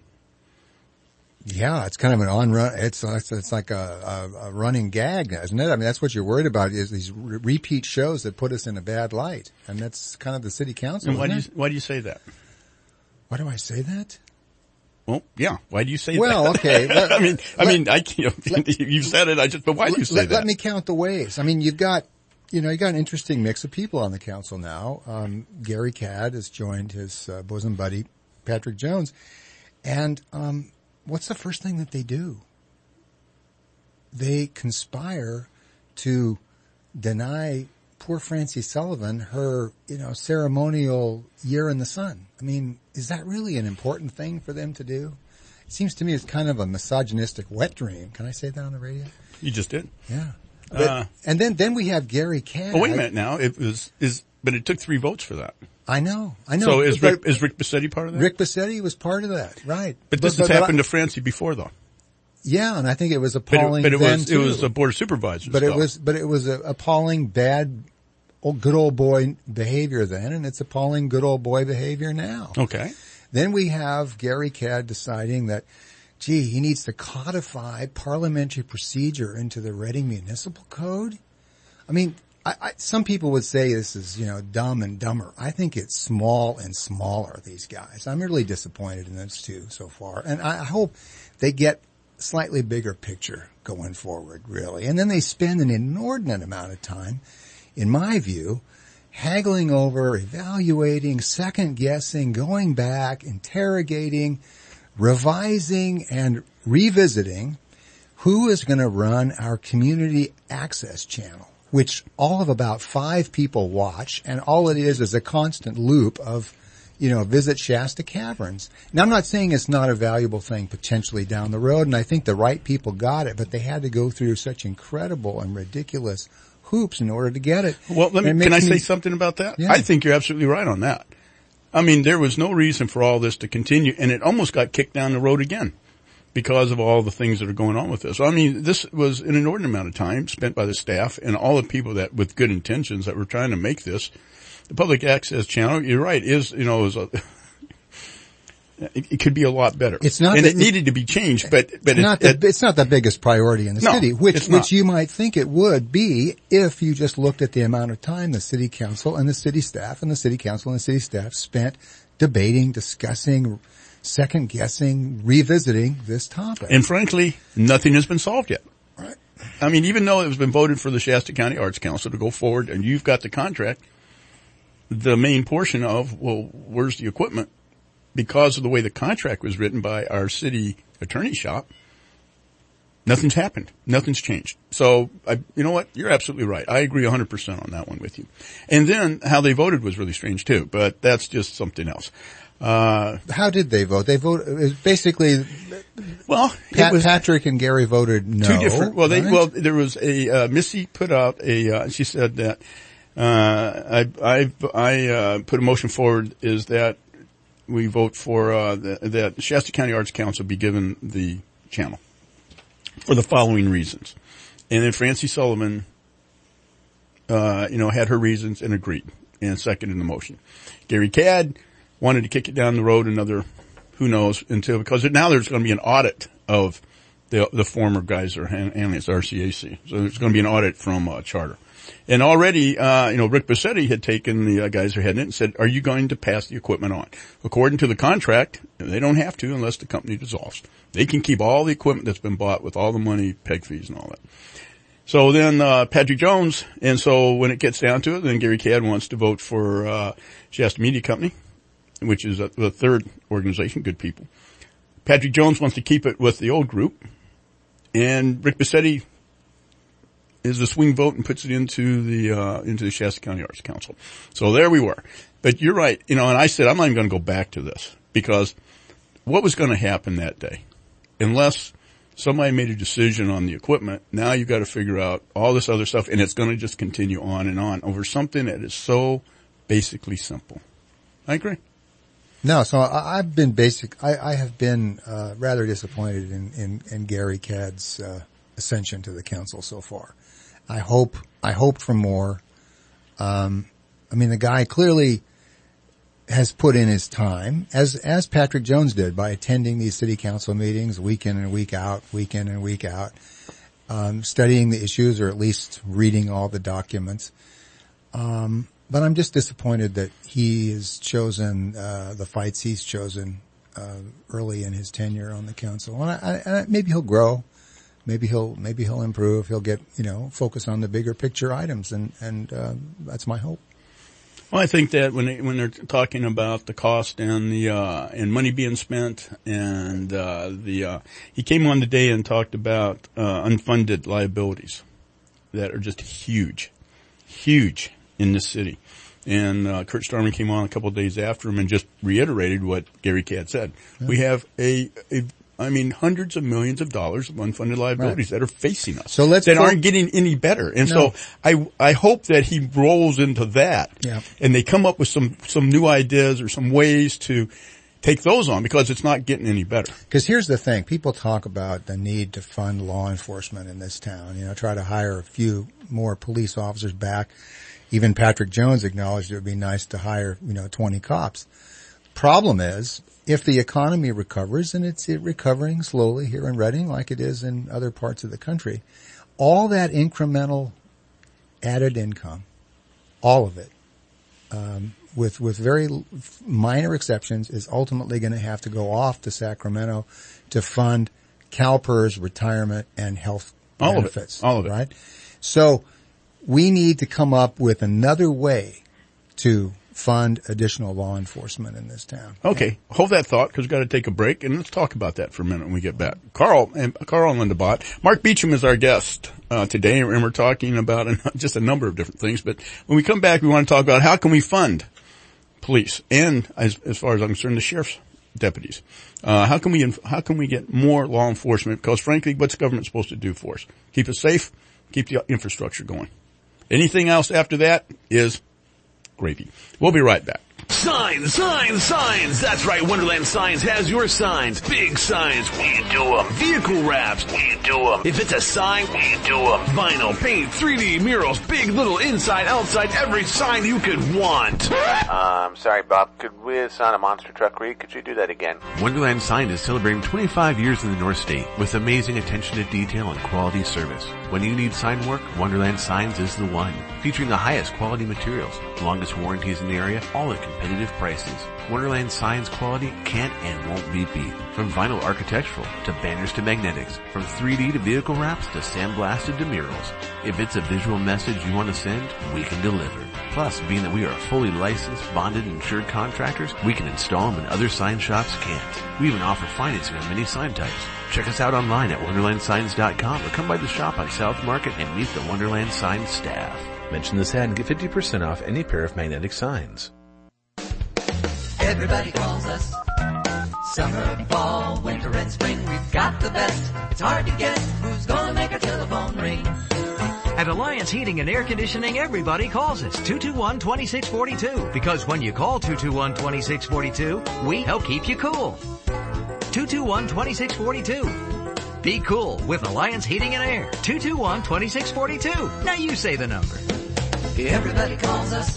Speaker 24: Yeah, it's kind of an on-run, it's, it's, it's like a, a, a running gag, isn't it? I mean, that's what you're worried about is these re- repeat shows that put us in a bad light. And that's kind of the city council,
Speaker 5: And why do you,
Speaker 24: isn't it?
Speaker 5: why do you say that?
Speaker 24: Why do I say that?
Speaker 5: Well, yeah. Why do you say
Speaker 24: Well,
Speaker 5: that?
Speaker 24: okay. Let,
Speaker 5: I mean, I
Speaker 24: let,
Speaker 5: mean, I you, know, you said it. I just, but why do you say
Speaker 24: let,
Speaker 5: that?
Speaker 24: Let me count the ways. I mean, you've got, you know, you got an interesting mix of people on the council now. Um, Gary Cadd has joined his uh, bosom buddy, Patrick Jones. And, um, what's the first thing that they do? They conspire to deny poor Francie Sullivan her, you know, ceremonial year in the sun. I mean, is that really an important thing for them to do? It seems to me it's kind of a misogynistic wet dream. Can I say that on the radio?
Speaker 5: You just did.
Speaker 24: Yeah. But,
Speaker 5: Uh,
Speaker 24: and then, then we have Gary Cadd.
Speaker 5: oh, wait a minute now. It was, is, but it took three votes for that.
Speaker 24: I know, I know.
Speaker 5: So is
Speaker 24: But
Speaker 5: Rick, is Rick Bassetti part of that?
Speaker 24: Rick Bassetti was part of that, right.
Speaker 5: But this has happened to Francie before though.
Speaker 24: Yeah, and I think it was
Speaker 5: But it,
Speaker 24: appalling
Speaker 5: but it
Speaker 24: then
Speaker 5: was,
Speaker 24: too.
Speaker 5: it was the board of supervisors.
Speaker 24: But it
Speaker 5: stuff.
Speaker 24: was, but it was a appalling bad, old, good old boy behavior then, and it's appalling good old boy behavior now.
Speaker 5: Okay.
Speaker 24: Then we have Gary Cadd deciding that, gee, he needs to codify parliamentary procedure into the Reading Municipal Code. I mean, I, I, some people would say this is, you know, dumb and dumber. I think it's small and smaller, these guys. I'm really disappointed in those two so far. And I, I hope they get slightly bigger picture going forward, really. And then they spend an inordinate amount of time, in my view, haggling over, evaluating, second-guessing, going back, interrogating, revising, and revisiting who is going to run our community access channel, which all of about five people watch, and all it is is a constant loop of, you know, visit Shasta Caverns. Now, I'm not saying it's not a valuable thing potentially down the road, and I think the right people got it, but they had to go through such incredible and ridiculous hoops in order to get it.
Speaker 5: Well, let me,
Speaker 24: And it
Speaker 5: can I
Speaker 24: makes
Speaker 5: say
Speaker 24: me-
Speaker 5: something about that?
Speaker 24: Yeah.
Speaker 5: I think you're absolutely right on that. I mean, there was no reason for all this to continue, and it almost got kicked down the road again because of all the things that are going on with this. I mean, this was an inordinate amount of time spent by the staff and all the people that, with good intentions, that were trying to make this. The public access channel, you're right, is, you know, is a, it, it could be a lot better.
Speaker 24: It's not
Speaker 5: and
Speaker 24: that-
Speaker 5: it needed to be changed, but, but
Speaker 24: it's
Speaker 5: it,
Speaker 24: not the,
Speaker 5: it,
Speaker 24: it's not the biggest priority in the
Speaker 5: No,
Speaker 24: city, which,
Speaker 5: it's not.
Speaker 24: which you might think it would be if you just looked at the amount of time the city council and the city staff and the city council and the city staff spent debating, discussing, second guessing, revisiting this topic.
Speaker 5: And frankly, nothing has been solved yet.
Speaker 24: Right.
Speaker 5: I mean, even though it has been voted for the Shasta County Arts Council to go forward and you've got the contract, the main portion of, well, where's the equipment? Because of the way the contract was written by our city attorney shop, nothing's happened. Nothing's changed. So, I, you know what? You're absolutely right. I agree one hundred percent on that one with you. And then how they voted was really strange too, but that's just something else. Uh,
Speaker 24: how did they vote? They voted basically.
Speaker 5: Well,
Speaker 24: Pat,
Speaker 5: it was
Speaker 24: Patrick and Gary voted no.
Speaker 5: Two different. Well, they
Speaker 24: right?
Speaker 5: well there was a uh, Missy put out a. Uh, she said that uh, I I I uh, put a motion forward is that we vote for uh, the, that Shasta County Arts Council be given the channel for the following reasons, and then Francie Sullivan, uh, you know, had her reasons and agreed and seconded the motion. Gary Cadd wanted to kick it down the road another, who knows, until, because now there's going to be an audit of the, the former guys that are handling it, R C A C. So there's going to be an audit from, uh, Charter. And already, uh, you know, Rick Bassetti had taken the uh, guys who had it and said, are you going to pass the equipment on? According to the contract, they don't have to unless the company dissolves. They can keep all the equipment that's been bought with all the money, peg fees and all that. So then, uh, Patrick Jones, and so when it gets down to it, then Gary Cadd wants to vote for, uh, Shasta Media Company, which is the third organization, good people. Patrick Jones wants to keep it with the old group, and Rick Bassetti is the swing vote and puts it into the uh into the Shasta County Arts Council. So there we were. But you're right, you know, and I said I'm not even going to go back to this, because what was going to happen that day, unless somebody made a decision on the equipment, now you've got to figure out all this other stuff, and it's going to just continue on and on over something that is so basically simple. I agree.
Speaker 24: No, so I, I've been basic. I, I have been uh, rather disappointed in, in, in Gary Cadd's uh, ascension to the council so far. I hope I hoped for more. Um, I mean, the guy clearly has put in his time, as as Patrick Jones did, by attending these city council meetings week in and week out, week in and week out, um, studying the issues, or at least reading all the documents. Um, But I'm just disappointed that he has chosen uh the fights he's chosen uh early in his tenure on the council. And I, I, maybe he'll grow, maybe he'll maybe he'll improve. He'll get you know focus on the bigger picture items, and and uh, that's my hope.
Speaker 5: Well, I think that when they, when they're talking about the cost and the uh and money being spent, and uh the uh he came on today and talked about uh unfunded liabilities that are just huge, huge. in this city. And uh Kurt Starman came on a couple of days after him and just reiterated what Gary Cadd said. Yeah. We have a, a, I mean, hundreds of millions of dollars of unfunded liabilities right. that are facing us.
Speaker 24: So let's
Speaker 5: that
Speaker 24: fo-
Speaker 5: aren't getting any better. And
Speaker 24: no.
Speaker 5: so I, I hope that he rolls into that.
Speaker 24: Yeah.
Speaker 5: And they come up with some, some new ideas or some ways to take those on, because it's not getting any better.
Speaker 24: Because here's the thing. People talk about the need to fund law enforcement in this town. You know, try to hire a few more police officers back. Even Patrick Jones acknowledged it would be nice to hire, you know, twenty cops. Problem is, if the economy recovers, and it's it recovering slowly here in Reading like it is in other parts of the country, all that incremental added income, all of it, um, with, with very minor exceptions, is ultimately going to have to go off to Sacramento to fund CalPERS retirement and health
Speaker 5: all
Speaker 24: benefits.
Speaker 5: Of it. All of it.
Speaker 24: Right? So, we need to come up with another way to fund additional law enforcement in this town.
Speaker 5: Okay. Hold that thought, because we've got to take a break, and let's talk about that for a minute when we get back. Carl and Carl and Linda Bott. Mark Beecham is our guest uh today, and we're talking about a, just a number of different things. But when we come back, we want to talk about how can we fund police, and as, as far as I'm concerned, the sheriff's deputies. Uh how can we how can we get more law enforcement? Because frankly, what's government supposed to do for us? Keep us safe, keep the infrastructure going. Anything else after that is gravy. We'll be right back.
Speaker 11: Signs, signs, signs. That's right. Wonderland Signs has your signs. Big signs. We do them. Vehicle wraps. We do them. If it's a sign, we do them. Vinyl, paint, three D murals, big, little, inside, outside, every sign you could want.
Speaker 13: Um, uh, sorry, Bob. Could we sign a monster truck read? Could you do that again?
Speaker 14: Wonderland Sign is celebrating twenty-five years in the North State with amazing attention to detail and quality service. When you need sign work, Wonderland Signs is the one. Featuring the highest quality materials, longest warranties in the area, all at
Speaker 10: competitive prices. Wonderland Signs quality can't and won't be beat. From vinyl architectural to banners to magnetics, from three D to vehicle wraps to sandblasted to murals. If it's a visual message you want to send, we can deliver. Plus, being that we are fully licensed, bonded, and insured contractors, we can install them when other sign shops can't. We even offer financing on many sign types. Check us out online at wonderland signs dot com or come by the shop on South Market and meet the Wonderland Signs staff.
Speaker 14: Mention this ad and get fifty percent off any pair of magnetic signs.
Speaker 9: Everybody calls us. Summer, fall, winter, and spring. We've got the best. It's hard to guess who's gonna make our telephone ring.
Speaker 22: At Alliance Heating and Air Conditioning, everybody calls us two two one, two six four two. Because when you call two two one, two six four two, we help keep you cool. two two one, two six four two. Be cool with Alliance Heating and Air. two two one, two six four two. Now you say the number.
Speaker 9: Everybody calls us.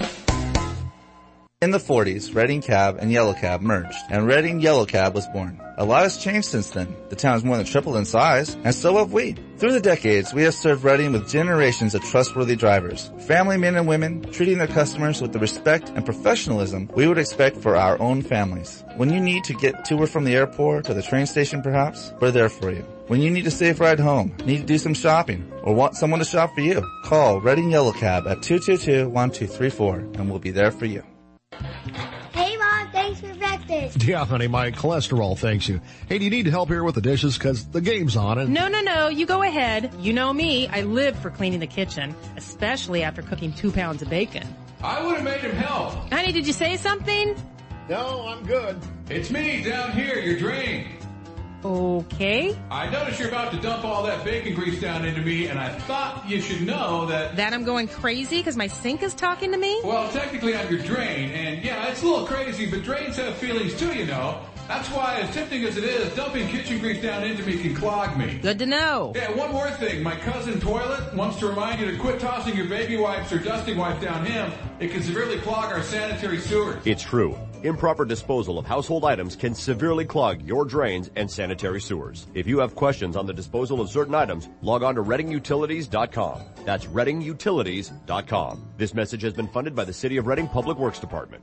Speaker 16: In the forties, Reading Cab and Yellow Cab merged, and Reading Yellow Cab was born. A lot has changed since then. The town has more than tripled in size, and so have we. Through the decades, we have served Reading with generations of trustworthy drivers, family men and women, treating their customers with the respect and professionalism we would expect for our own families. When you need to get to or from the airport or the train station perhaps, we're there for you. When you need a safe ride home, need to do some shopping, or want someone to shop for you, call Reading Yellow Cab at two two two, one two three four, and we'll be there for you.
Speaker 17: Hey, Mom, thanks for breakfast.
Speaker 18: Yeah, honey, my cholesterol thanks you. Hey, do you need help here with the dishes? Because the game's on. And
Speaker 23: No, no, no. You go ahead. You know me. I live for cleaning the kitchen, especially after cooking two pounds of bacon.
Speaker 25: I would have made him help.
Speaker 23: Honey, did you say something?
Speaker 18: No, I'm good.
Speaker 25: It's me down here, your drain.
Speaker 23: Okay.
Speaker 25: I noticed you're about to dump all that bacon grease down into me, and I thought you should know that...
Speaker 23: That I'm going crazy because my sink is talking to me?
Speaker 25: Well, technically I'm your drain, and yeah, it's a little crazy, but drains have feelings too, you know. That's why, as tempting as it is, dumping kitchen grease down into me can clog me.
Speaker 23: Good to know.
Speaker 25: Yeah, one more thing. My cousin Toilet wants to remind you to quit tossing your baby wipes or dusting wipes down him. It can severely clog our sanitary sewers.
Speaker 26: It's true. Improper disposal of household items can severely clog your drains and sanitary sewers. If you have questions on the disposal of certain items, log on to reading utilities dot com. That's reading utilities dot com. This message has been funded by the City of Reading Public Works Department.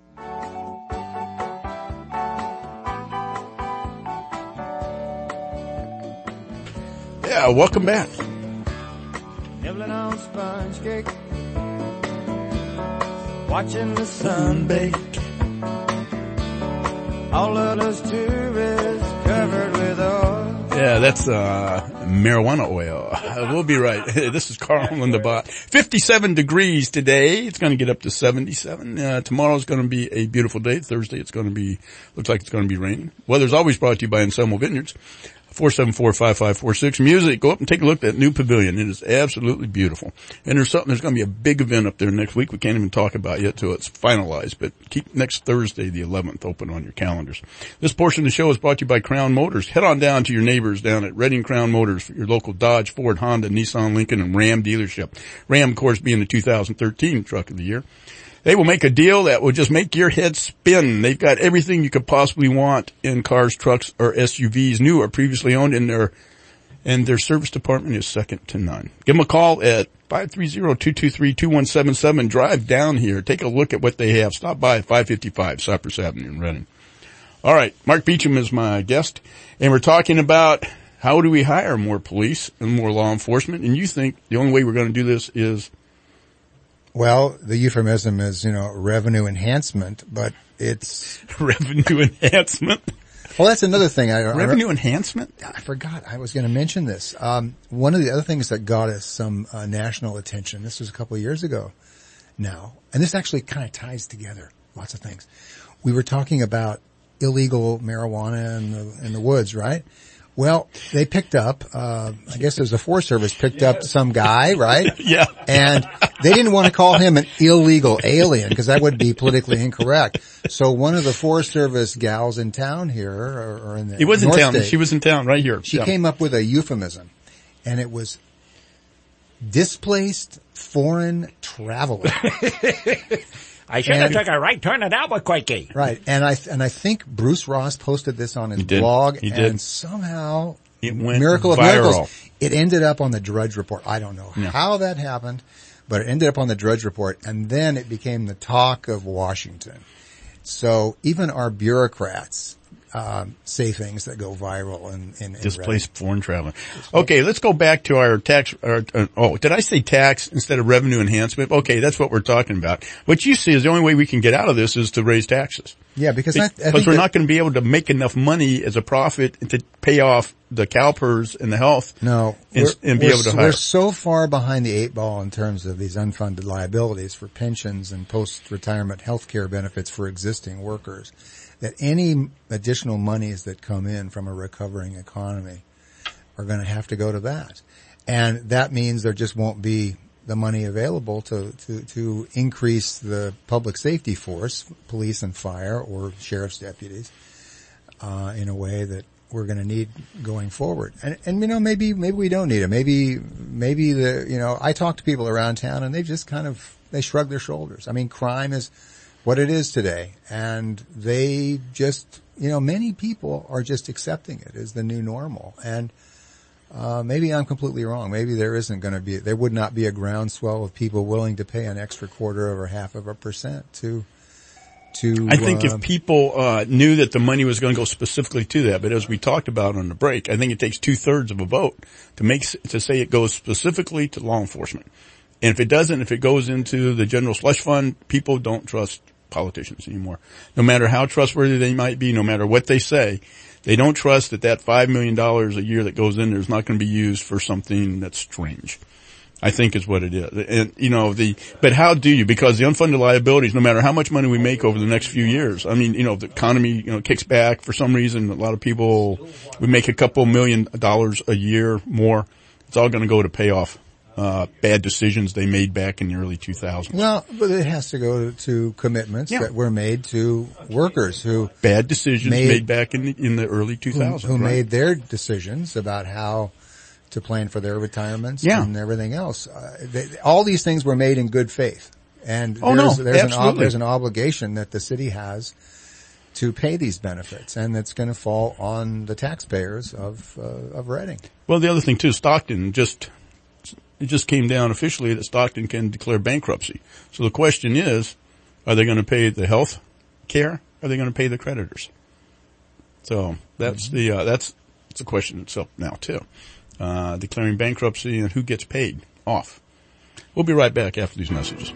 Speaker 5: Yeah, welcome back.
Speaker 27: Nibbling on sponge cake, watching the sun bake. All of those tourists covered with oil.
Speaker 5: Yeah, that's uh marijuana oil. We'll be right. This is Carl and Linda Bott. fifty-seven degrees today. It's going to get up to seventy-seven. Uh, tomorrow's going to be a beautiful day. Thursday it's going to be, looks like it's going to be raining. Weather's always brought to you by Anselmo Vineyards. four seven four, five five four six. Music. Go up and take a look at that new pavilion. It is absolutely beautiful. And there's something, there's going to be a big event up there next week. We can't even talk about yet till it's finalized, but keep next Thursday, the eleventh, open on your calendars. This portion of the show is brought to you by Crown Motors. Head on down to your neighbors down at Reading Crown Motors for your local Dodge, Ford, Honda, Nissan, Lincoln, and Ram dealership. Ram, of course, being the two thousand thirteen truck of the year. They will make a deal that will just make your head spin. They've got everything you could possibly want in cars, trucks, or S U Vs, new or previously owned, and their, and their service department is second to none. Give them a call at five three zero, two two three, two one seven seven. Drive down here. Take a look at what they have. Stop by at five fifty-five Cypress Avenue in Reading. All right. Mark Beecham is my guest, and we're talking about how do we hire more police and more law enforcement, and you think the only way we're going to do this is...
Speaker 24: Well, the euphemism is, you know, revenue enhancement, but it's...
Speaker 5: revenue enhancement?
Speaker 24: Well, that's another thing. I,
Speaker 5: revenue I, enhancement?
Speaker 24: I forgot. I was going to mention this. Um, one of the other things that got us some uh, national attention, this was a couple of years ago now, and this actually kind of ties together lots of things. We were talking about illegal marijuana in the, in the woods, right? Well, they picked up, uh, I guess it was the Forest Service picked yes. up some guy, right?
Speaker 5: Yeah.
Speaker 24: And they didn't want to call him an illegal alien because that would be politically incorrect. So one of the Forest Service gals in town here, or, or in the
Speaker 5: He was
Speaker 24: North
Speaker 5: in town.
Speaker 24: State,
Speaker 5: she was in town right here.
Speaker 24: She
Speaker 5: yeah.
Speaker 24: came up with a euphemism, and it was displaced foreign traveler.
Speaker 27: I should have took a right turn at Albuquerque.
Speaker 24: Right, and I and I think Bruce Ross posted this on his
Speaker 5: he
Speaker 24: blog,
Speaker 5: he did.
Speaker 24: and somehow,
Speaker 5: it went
Speaker 24: miracle of
Speaker 5: viral.
Speaker 24: miracles, it ended up on the Drudge Report. I don't know yeah. how that happened, but it ended up on the Drudge Report, and then it became the talk of Washington. So even our bureaucrats um, say things that go viral in, in, in
Speaker 5: displaced foreign traveler. Okay, let's go back to our tax. Our, uh, oh, did I say tax instead of revenue enhancement? Okay, that's what we're talking about. What you see is the only way we can get out of this is to raise taxes.
Speaker 24: Yeah, because
Speaker 5: Be-
Speaker 24: I, I
Speaker 5: because
Speaker 24: think
Speaker 5: we're
Speaker 24: that,
Speaker 5: not going to be able to make enough money as a profit to pay off the CalPERS and the health.
Speaker 24: No,
Speaker 5: and,
Speaker 24: we're,
Speaker 5: and be
Speaker 24: we're,
Speaker 5: able to
Speaker 24: so-
Speaker 5: hire.
Speaker 24: We're so far behind the eight ball in terms of these unfunded liabilities for pensions and post-retirement health care benefits for existing workers that any additional monies that come in from a recovering economy are going to have to go to that. And that means there just won't be the money available to, to, to increase the public safety force, police and fire or sheriff's deputies, uh, in a way that we're going to need going forward. And, and, you know, maybe, maybe we don't need it. Maybe, maybe the, you know, I talk to people around town and they just kind of, they shrug their shoulders. I mean, crime is what it is today. And they just, you know, many people are just accepting it as the new normal. And, uh, maybe I'm completely wrong. Maybe there isn't going to be, there would not be a groundswell of people willing to pay an extra quarter or half of a percent to, to,
Speaker 5: I think
Speaker 24: uh,
Speaker 5: if people uh knew that the money was going to go specifically to that, but as we talked about on the break, I think it takes two thirds of a vote to make to say it goes specifically to law enforcement. And if it doesn't, if it goes into the general slush fund, people don't trust politicians anymore. No matter how trustworthy they might be, no matter what they say, they don't trust that that five million dollars a year that goes in there is not going to be used for something that's strange. I think is what it is. And, you know, the, but how do you, because the unfunded liabilities, no matter how much money we make over the next few years, I mean, you know, the economy, you know, kicks back for some reason. A lot of people, we make a couple million dollars a year more. It's all going to go to pay off, uh, bad decisions they made back in the early two thousands.
Speaker 24: Well, but it has to go to commitments
Speaker 5: Yeah.
Speaker 24: that were made to workers who
Speaker 5: Bad decisions
Speaker 24: made,
Speaker 5: made, back in the, in the early two thousands.
Speaker 24: who, who
Speaker 5: right?
Speaker 24: made their decisions about how to plan for their retirements
Speaker 5: Yeah.
Speaker 24: and everything else. Uh, they, all these things were made in good faith. And
Speaker 5: Oh,
Speaker 24: there's,
Speaker 5: no,
Speaker 24: there's, an ob-
Speaker 5: absolutely.
Speaker 24: there's an obligation that the city has to pay these benefits, and it's going to fall on the taxpayers of, uh, of Reading.
Speaker 5: Well, the other thing too, Stockton just, it just came down officially that Stockton can declare bankruptcy. So the question is, are they going to pay the health care? Are they going to pay the creditors? So that's
Speaker 24: Mm-hmm.
Speaker 5: the, uh, that's, it's a question itself now too. Uh, declaring bankruptcy and who gets paid off. We'll be right back after these messages.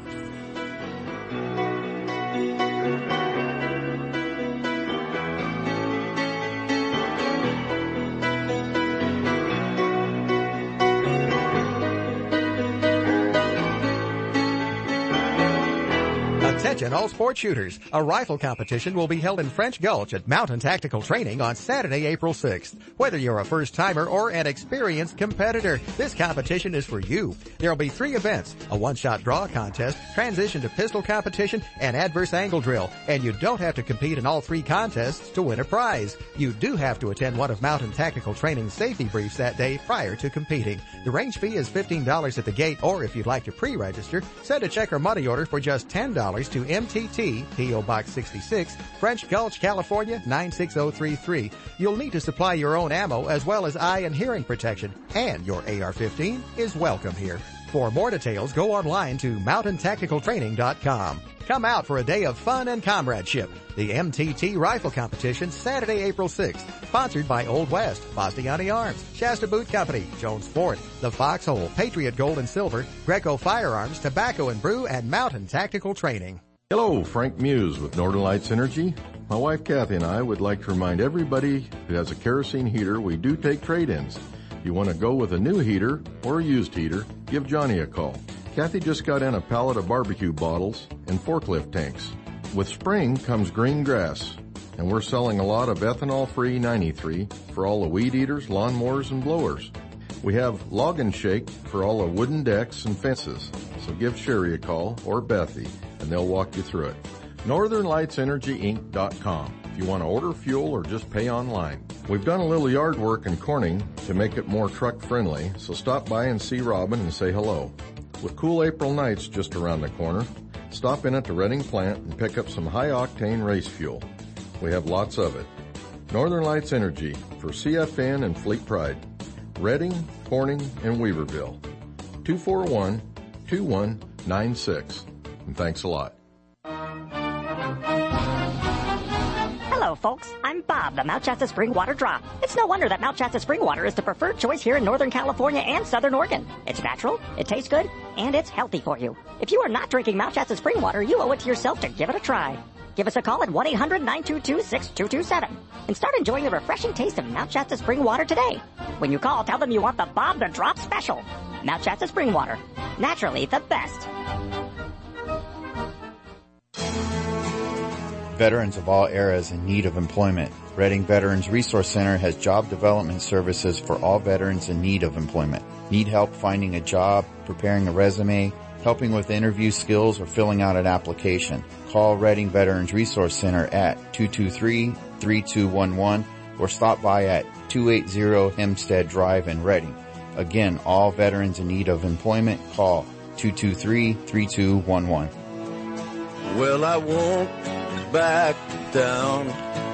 Speaker 1: Attention all sport shooters. A rifle competition will be held in French Gulch at Mountain Tactical Training on Saturday, April sixth. Whether you're a first timer or an experienced competitor, this competition is for you. There'll be three events: a one-shot draw contest, transition to pistol competition, and adverse angle drill. And you don't have to compete in all three contests to win a prize. You do have to attend one of Mountain Tactical Training's safety briefs that day prior to competing. The range fee is fifteen dollars at the gate, or if you'd like to pre-register, send a check or money order for just ten dollars to M T T, P O Box sixty-six, French Gulch, California, nine six zero three three. You'll need to supply your own ammo as well as eye and hearing protection, and your A R fifteen is welcome here. For more details, go online to mountain tactical training dot com. Come out for a day of fun and comradeship. The M T T Rifle Competition, Saturday, April sixth. Sponsored by Old West, Bastiani Arms, Shasta Boot Company, Jones Ford, The Foxhole, Patriot Gold and Silver, Greco Firearms, Tobacco and Brew, and Mountain Tactical Training.
Speaker 2: Hello, Frank Muse with Northern Lights Energy. My wife Kathy and I would like to remind everybody who has a kerosene heater we do take trade-ins. If you want to go with a new heater or a used heater, give Johnny a call. Kathy just got in a pallet of barbecue bottles and forklift tanks. With spring comes green grass, and we're selling a lot of ethanol-free ninety-three for all the weed eaters, lawnmowers, and blowers. We have Log and Shake for all the wooden decks and fences, so give Sherry a call or Bethy, and they'll walk you through it. northern lights energy inc dot com if you want to order fuel or just pay online. We've done a little yard work in Corning to make it more truck-friendly, so stop by and see Robin and say hello. With cool April nights just around the corner, stop in at the Reading plant and pick up some high-octane race fuel. We have lots of it. Northern Lights Energy for C F N and Fleet Pride. Reading, Corning, and Weaverville. two four one, two one nine six. And thanks a lot.
Speaker 4: folks. I'm Bob, the Mount Shasta Spring Water Drop. It's no wonder that Mount Shasta Spring Water is the preferred choice here in Northern California and Southern Oregon. It's natural, it tastes good, and it's healthy for you. If you are not drinking Mount Shasta Spring Water, you owe it to yourself to give it a try. Give us a call at one eight hundred nine two two six two two seven and start enjoying the refreshing taste of Mount Shasta Spring Water today. When you call, tell them you want the Bob the Drop special. Mount Shasta Spring Water. Naturally the best.
Speaker 6: Veterans of all eras in need of employment. Reading Veterans Resource Center has job development services for all veterans in need of employment. Need help finding a job, preparing a resume, helping with interview skills, or filling out an application? Call Reading Veterans Resource Center at two two three, three two one one or stop by at two eighty Hempstead Drive in Reading. Again, all veterans in need of employment, call two two three, three two one one.
Speaker 27: Well, I won't back down.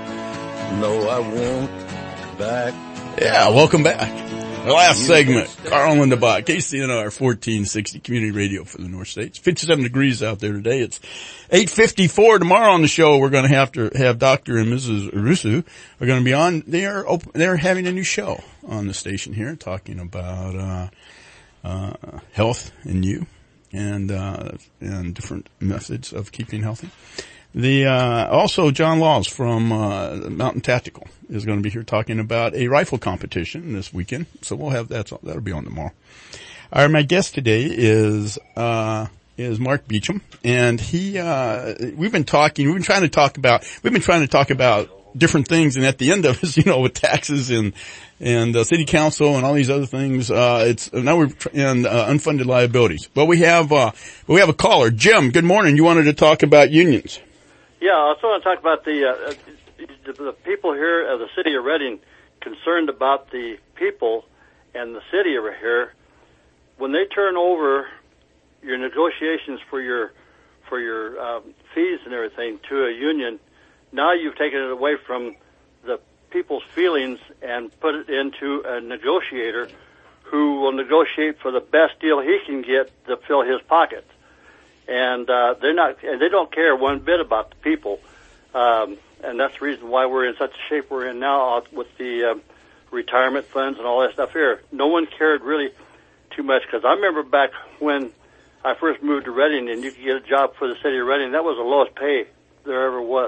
Speaker 27: No, I won't back down.
Speaker 5: Yeah, welcome back. The last segment, Carl and the Bot, K C N R fourteen sixty Community Radio for the North States. fifty-seven degrees out there today. It's eight fifty-four. Tomorrow on the show, we're going to have to have Doctor and Missus Rusu are going to be on. They are open, they're having a new show on the station here, talking about uh uh health in you and uh and different methods of keeping healthy. The, uh, also John Laws from, uh, Mountain Tactical is going to be here talking about a rifle competition this weekend. So we'll have that, that'll be on tomorrow. Our, my guest today is, uh, is Mark Beecham, and he, uh, we've been talking, we've been trying to talk about, we've been trying to talk about different things, and at the end of it, you know, with taxes and, and, uh, city council and all these other things, uh, it's, now we're in, uh, unfunded liabilities. But we have, uh, we have a caller. Jim, good morning. You wanted to talk about unions.
Speaker 7: Yeah, I also want to talk about the, uh, the, the people here of the city of Reading concerned about the people and the city over here. When they turn over your negotiations for your for your um, fees and everything to a union, now you've taken it away from the people's feelings and put it into a negotiator who will negotiate for the best deal he can get to fill his pocket. And, uh, they're not, and they don't care one bit about the people. Um, and that's the reason why we're in such a shape we're in now with the, um, retirement funds and all that stuff here. No one cared really too much, because I remember back when I first moved to Reading and you could get a job for the city of Reading, that was the lowest pay there ever was.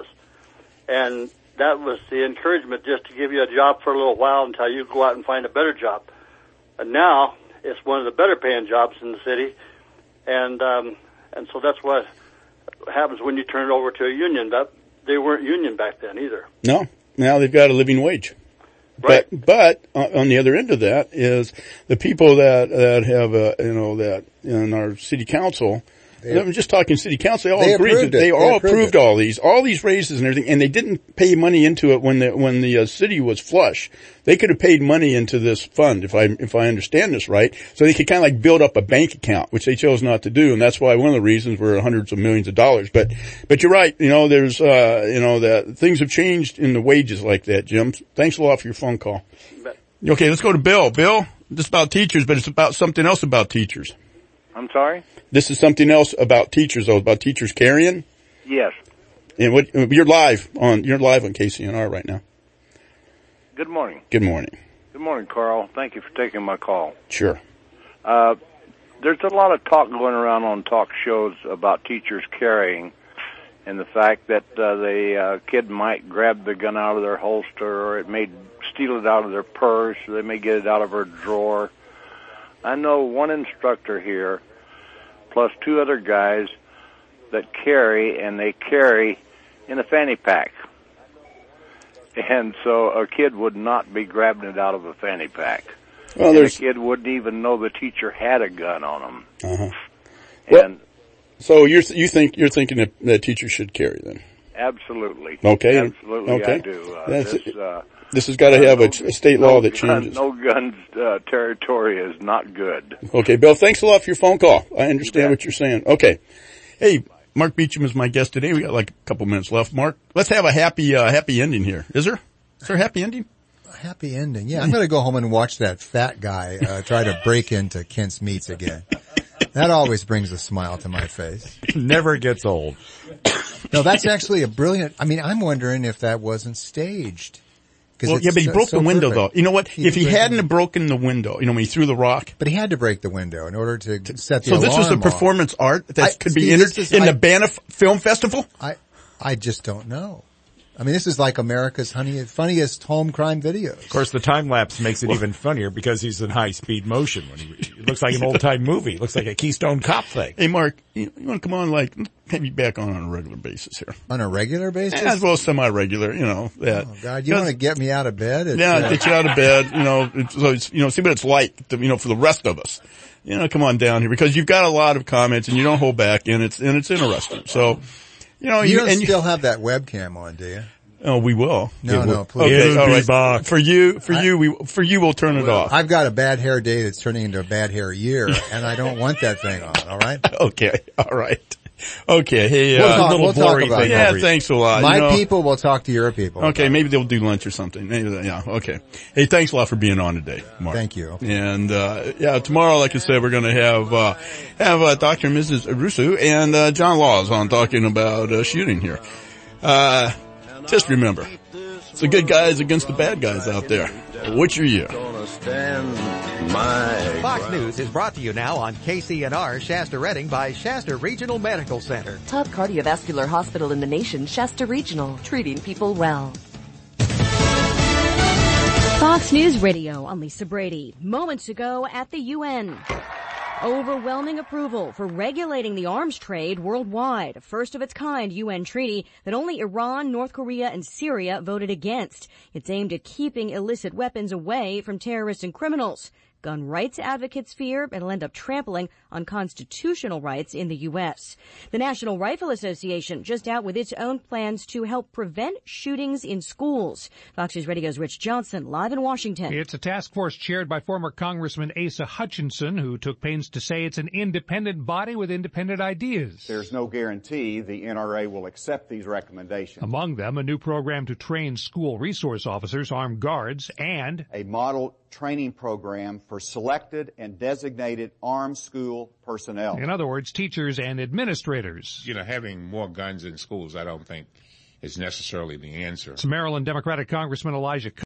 Speaker 7: And that was the encouragement, just to give you a job for a little while until you go out and find a better job. And now it's one of the better paying jobs in the city. And, um, And so that's what happens when you turn it over to a union. That they weren't union back then either.
Speaker 5: No, now they've got a living wage.
Speaker 7: Right.
Speaker 5: But, but uh, on the other end of that is the people that that have, uh, you know, that in our city council. They, I'm just talking city council. They all
Speaker 24: they
Speaker 5: agreed. They, they all
Speaker 24: they approved,
Speaker 5: approved all these, all these raises and everything, and they didn't pay money into it when the when the uh, city was flush. They could have paid money into this fund, if I if I understand this right, so they could kind of like build up a bank account, which they chose not to do, and that's why one of the reasons were hundreds of millions of dollars. But but you're right. You know, there's uh you know that things have changed in the wages like that, Jim. Thanks a lot for your phone call. Okay, let's go to Bill. Bill, this is about teachers, but it's about something else about teachers.
Speaker 15: I'm sorry?
Speaker 5: This is something else about teachers, though, about teachers carrying.
Speaker 15: Yes.
Speaker 5: And what, you're live on, you're live on K C N R right now.
Speaker 15: Good morning.
Speaker 5: Good morning.
Speaker 15: Good morning, Carl. Thank you for taking my call.
Speaker 5: Sure.
Speaker 15: Uh, there's a lot of talk going around on talk shows about teachers carrying and the fact that, uh, the, uh, kid might grab the gun out of their holster, or it may steal it out of their purse, or they may get it out of her drawer. I know one instructor here, plus two other guys that carry, and they carry in a fanny pack. And so a kid would not be grabbing it out of a fanny pack.
Speaker 5: Well,
Speaker 15: and
Speaker 5: there's...
Speaker 15: a kid wouldn't even know the teacher had a gun on them.
Speaker 5: Uh-huh.
Speaker 15: And
Speaker 5: well, so you're, you think, you're thinking that, that teachers should carry then?
Speaker 15: Absolutely.
Speaker 5: Okay.
Speaker 15: Absolutely,
Speaker 5: okay.
Speaker 15: I do. Uh,
Speaker 5: That's,
Speaker 15: this, uh,
Speaker 5: this has got to have a, a state
Speaker 15: no
Speaker 5: law that
Speaker 15: gun,
Speaker 5: changes.
Speaker 15: No guns uh, territory is not good.
Speaker 5: Okay, Bill, thanks a lot for your phone call. I understand what you're saying. Okay. Hey, Mark Beecham is my guest today. We got like a couple minutes left. Mark, let's have a happy, uh, happy ending here. Is there? Is there a happy ending?
Speaker 24: A happy ending. Yeah, I'm going to go home and watch that fat guy, uh, try to break into Kent's Meats again. That always brings a smile to my face.
Speaker 3: Never gets old.
Speaker 24: No, that's actually a brilliant, I mean, I'm wondering if that wasn't staged.
Speaker 5: Well, yeah, but he
Speaker 24: so,
Speaker 5: broke
Speaker 24: so
Speaker 5: the window,
Speaker 24: perfect.
Speaker 5: though. You know what?
Speaker 24: He
Speaker 5: if he hadn't
Speaker 24: the,
Speaker 5: have broken the window, you know, when he threw the rock.
Speaker 24: But he had to break the window in order to set the
Speaker 5: So
Speaker 24: alarm
Speaker 5: this was a
Speaker 24: off.
Speaker 5: performance art that
Speaker 24: I,
Speaker 5: could
Speaker 24: see,
Speaker 5: be entered
Speaker 24: is,
Speaker 5: in
Speaker 24: I,
Speaker 5: the Banff Film Festival?
Speaker 24: I, I just don't know. I mean, this is like America's honey, funniest home crime videos.
Speaker 3: Of course, the time lapse makes it well, even funnier because he's in high speed motion. When he, it looks like an old time movie. It looks like a Keystone Cop thing.
Speaker 5: Hey, Mark, you, you want to come on, like, maybe back on on a regular basis here?
Speaker 24: On a regular basis?
Speaker 5: As well as semi-regular, you know. That.
Speaker 24: Oh God, you want to get me out of bed? It's,
Speaker 5: yeah,
Speaker 24: uh,
Speaker 5: get you out of bed. You know, it's, so it's, you know, see what it's like, to, you know, for the rest of us. You know, come on down here because you've got a lot of comments and you don't hold back, and it's and it's interesting. So, you know,
Speaker 24: you,
Speaker 5: you
Speaker 24: don't
Speaker 5: and
Speaker 24: still
Speaker 5: you,
Speaker 24: have that webcam on, do you?
Speaker 5: Oh, we will.
Speaker 24: No,
Speaker 5: yeah,
Speaker 24: no,
Speaker 5: we'll,
Speaker 24: please.
Speaker 5: Okay, all right.
Speaker 3: Back.
Speaker 5: For you, for
Speaker 24: I,
Speaker 5: you, we for you, we'll turn it off.
Speaker 24: I've got a bad hair day that's turning into a bad hair year, and I don't want that thing on. All right.
Speaker 5: Okay. All right. Okay. Hey,
Speaker 24: we'll
Speaker 5: uh,
Speaker 24: talk,
Speaker 5: little
Speaker 24: we'll talk about
Speaker 5: thing. Yeah. Thanks a lot.
Speaker 24: My
Speaker 5: you know,
Speaker 24: people will talk to your people.
Speaker 5: Okay. Maybe they'll do lunch or something. Maybe. Yeah. Okay. Hey, thanks a lot for being on today, Mark.
Speaker 24: Thank you.
Speaker 5: And uh yeah, tomorrow, like I said, we're going to have uh have uh, Doctor and Missus Russo and uh, John Laws on talking about uh, shooting here. Uh Just remember, it's the good guys against the bad guys out there. Which are you?
Speaker 1: Fox News is brought to you now on K C N R Shasta Redding by Shasta Regional Medical Center.
Speaker 8: Top cardiovascular hospital in the nation, Shasta Regional, treating people well.
Speaker 11: Fox News Radio, I'm Lisa Brady. Moments ago at the U N. Overwhelming approval for regulating the arms trade worldwide. A first of its kind U N treaty that only Iran, North Korea, and Syria voted against. It's aimed at keeping illicit weapons away from terrorists and criminals. Gun rights advocates fear it'll end up trampling on constitutional rights in the U S. The National Rifle Association just out with its own plans to help prevent shootings in schools. Fox News Radio's Rich Johnson, live in Washington.
Speaker 12: It's a task force chaired by former Congressman Asa Hutchinson, who took pains to say it's an independent body with independent ideas.
Speaker 19: There's no guarantee the N R A will accept these recommendations.
Speaker 12: Among them, a new program to train school resource officers, armed guards, and
Speaker 19: a model training program for selected and designated armed school personnel.
Speaker 12: In other words, teachers and administrators.
Speaker 20: You know, having more guns in schools, I don't think is necessarily the answer.
Speaker 12: It's Maryland Democratic Congressman Elijah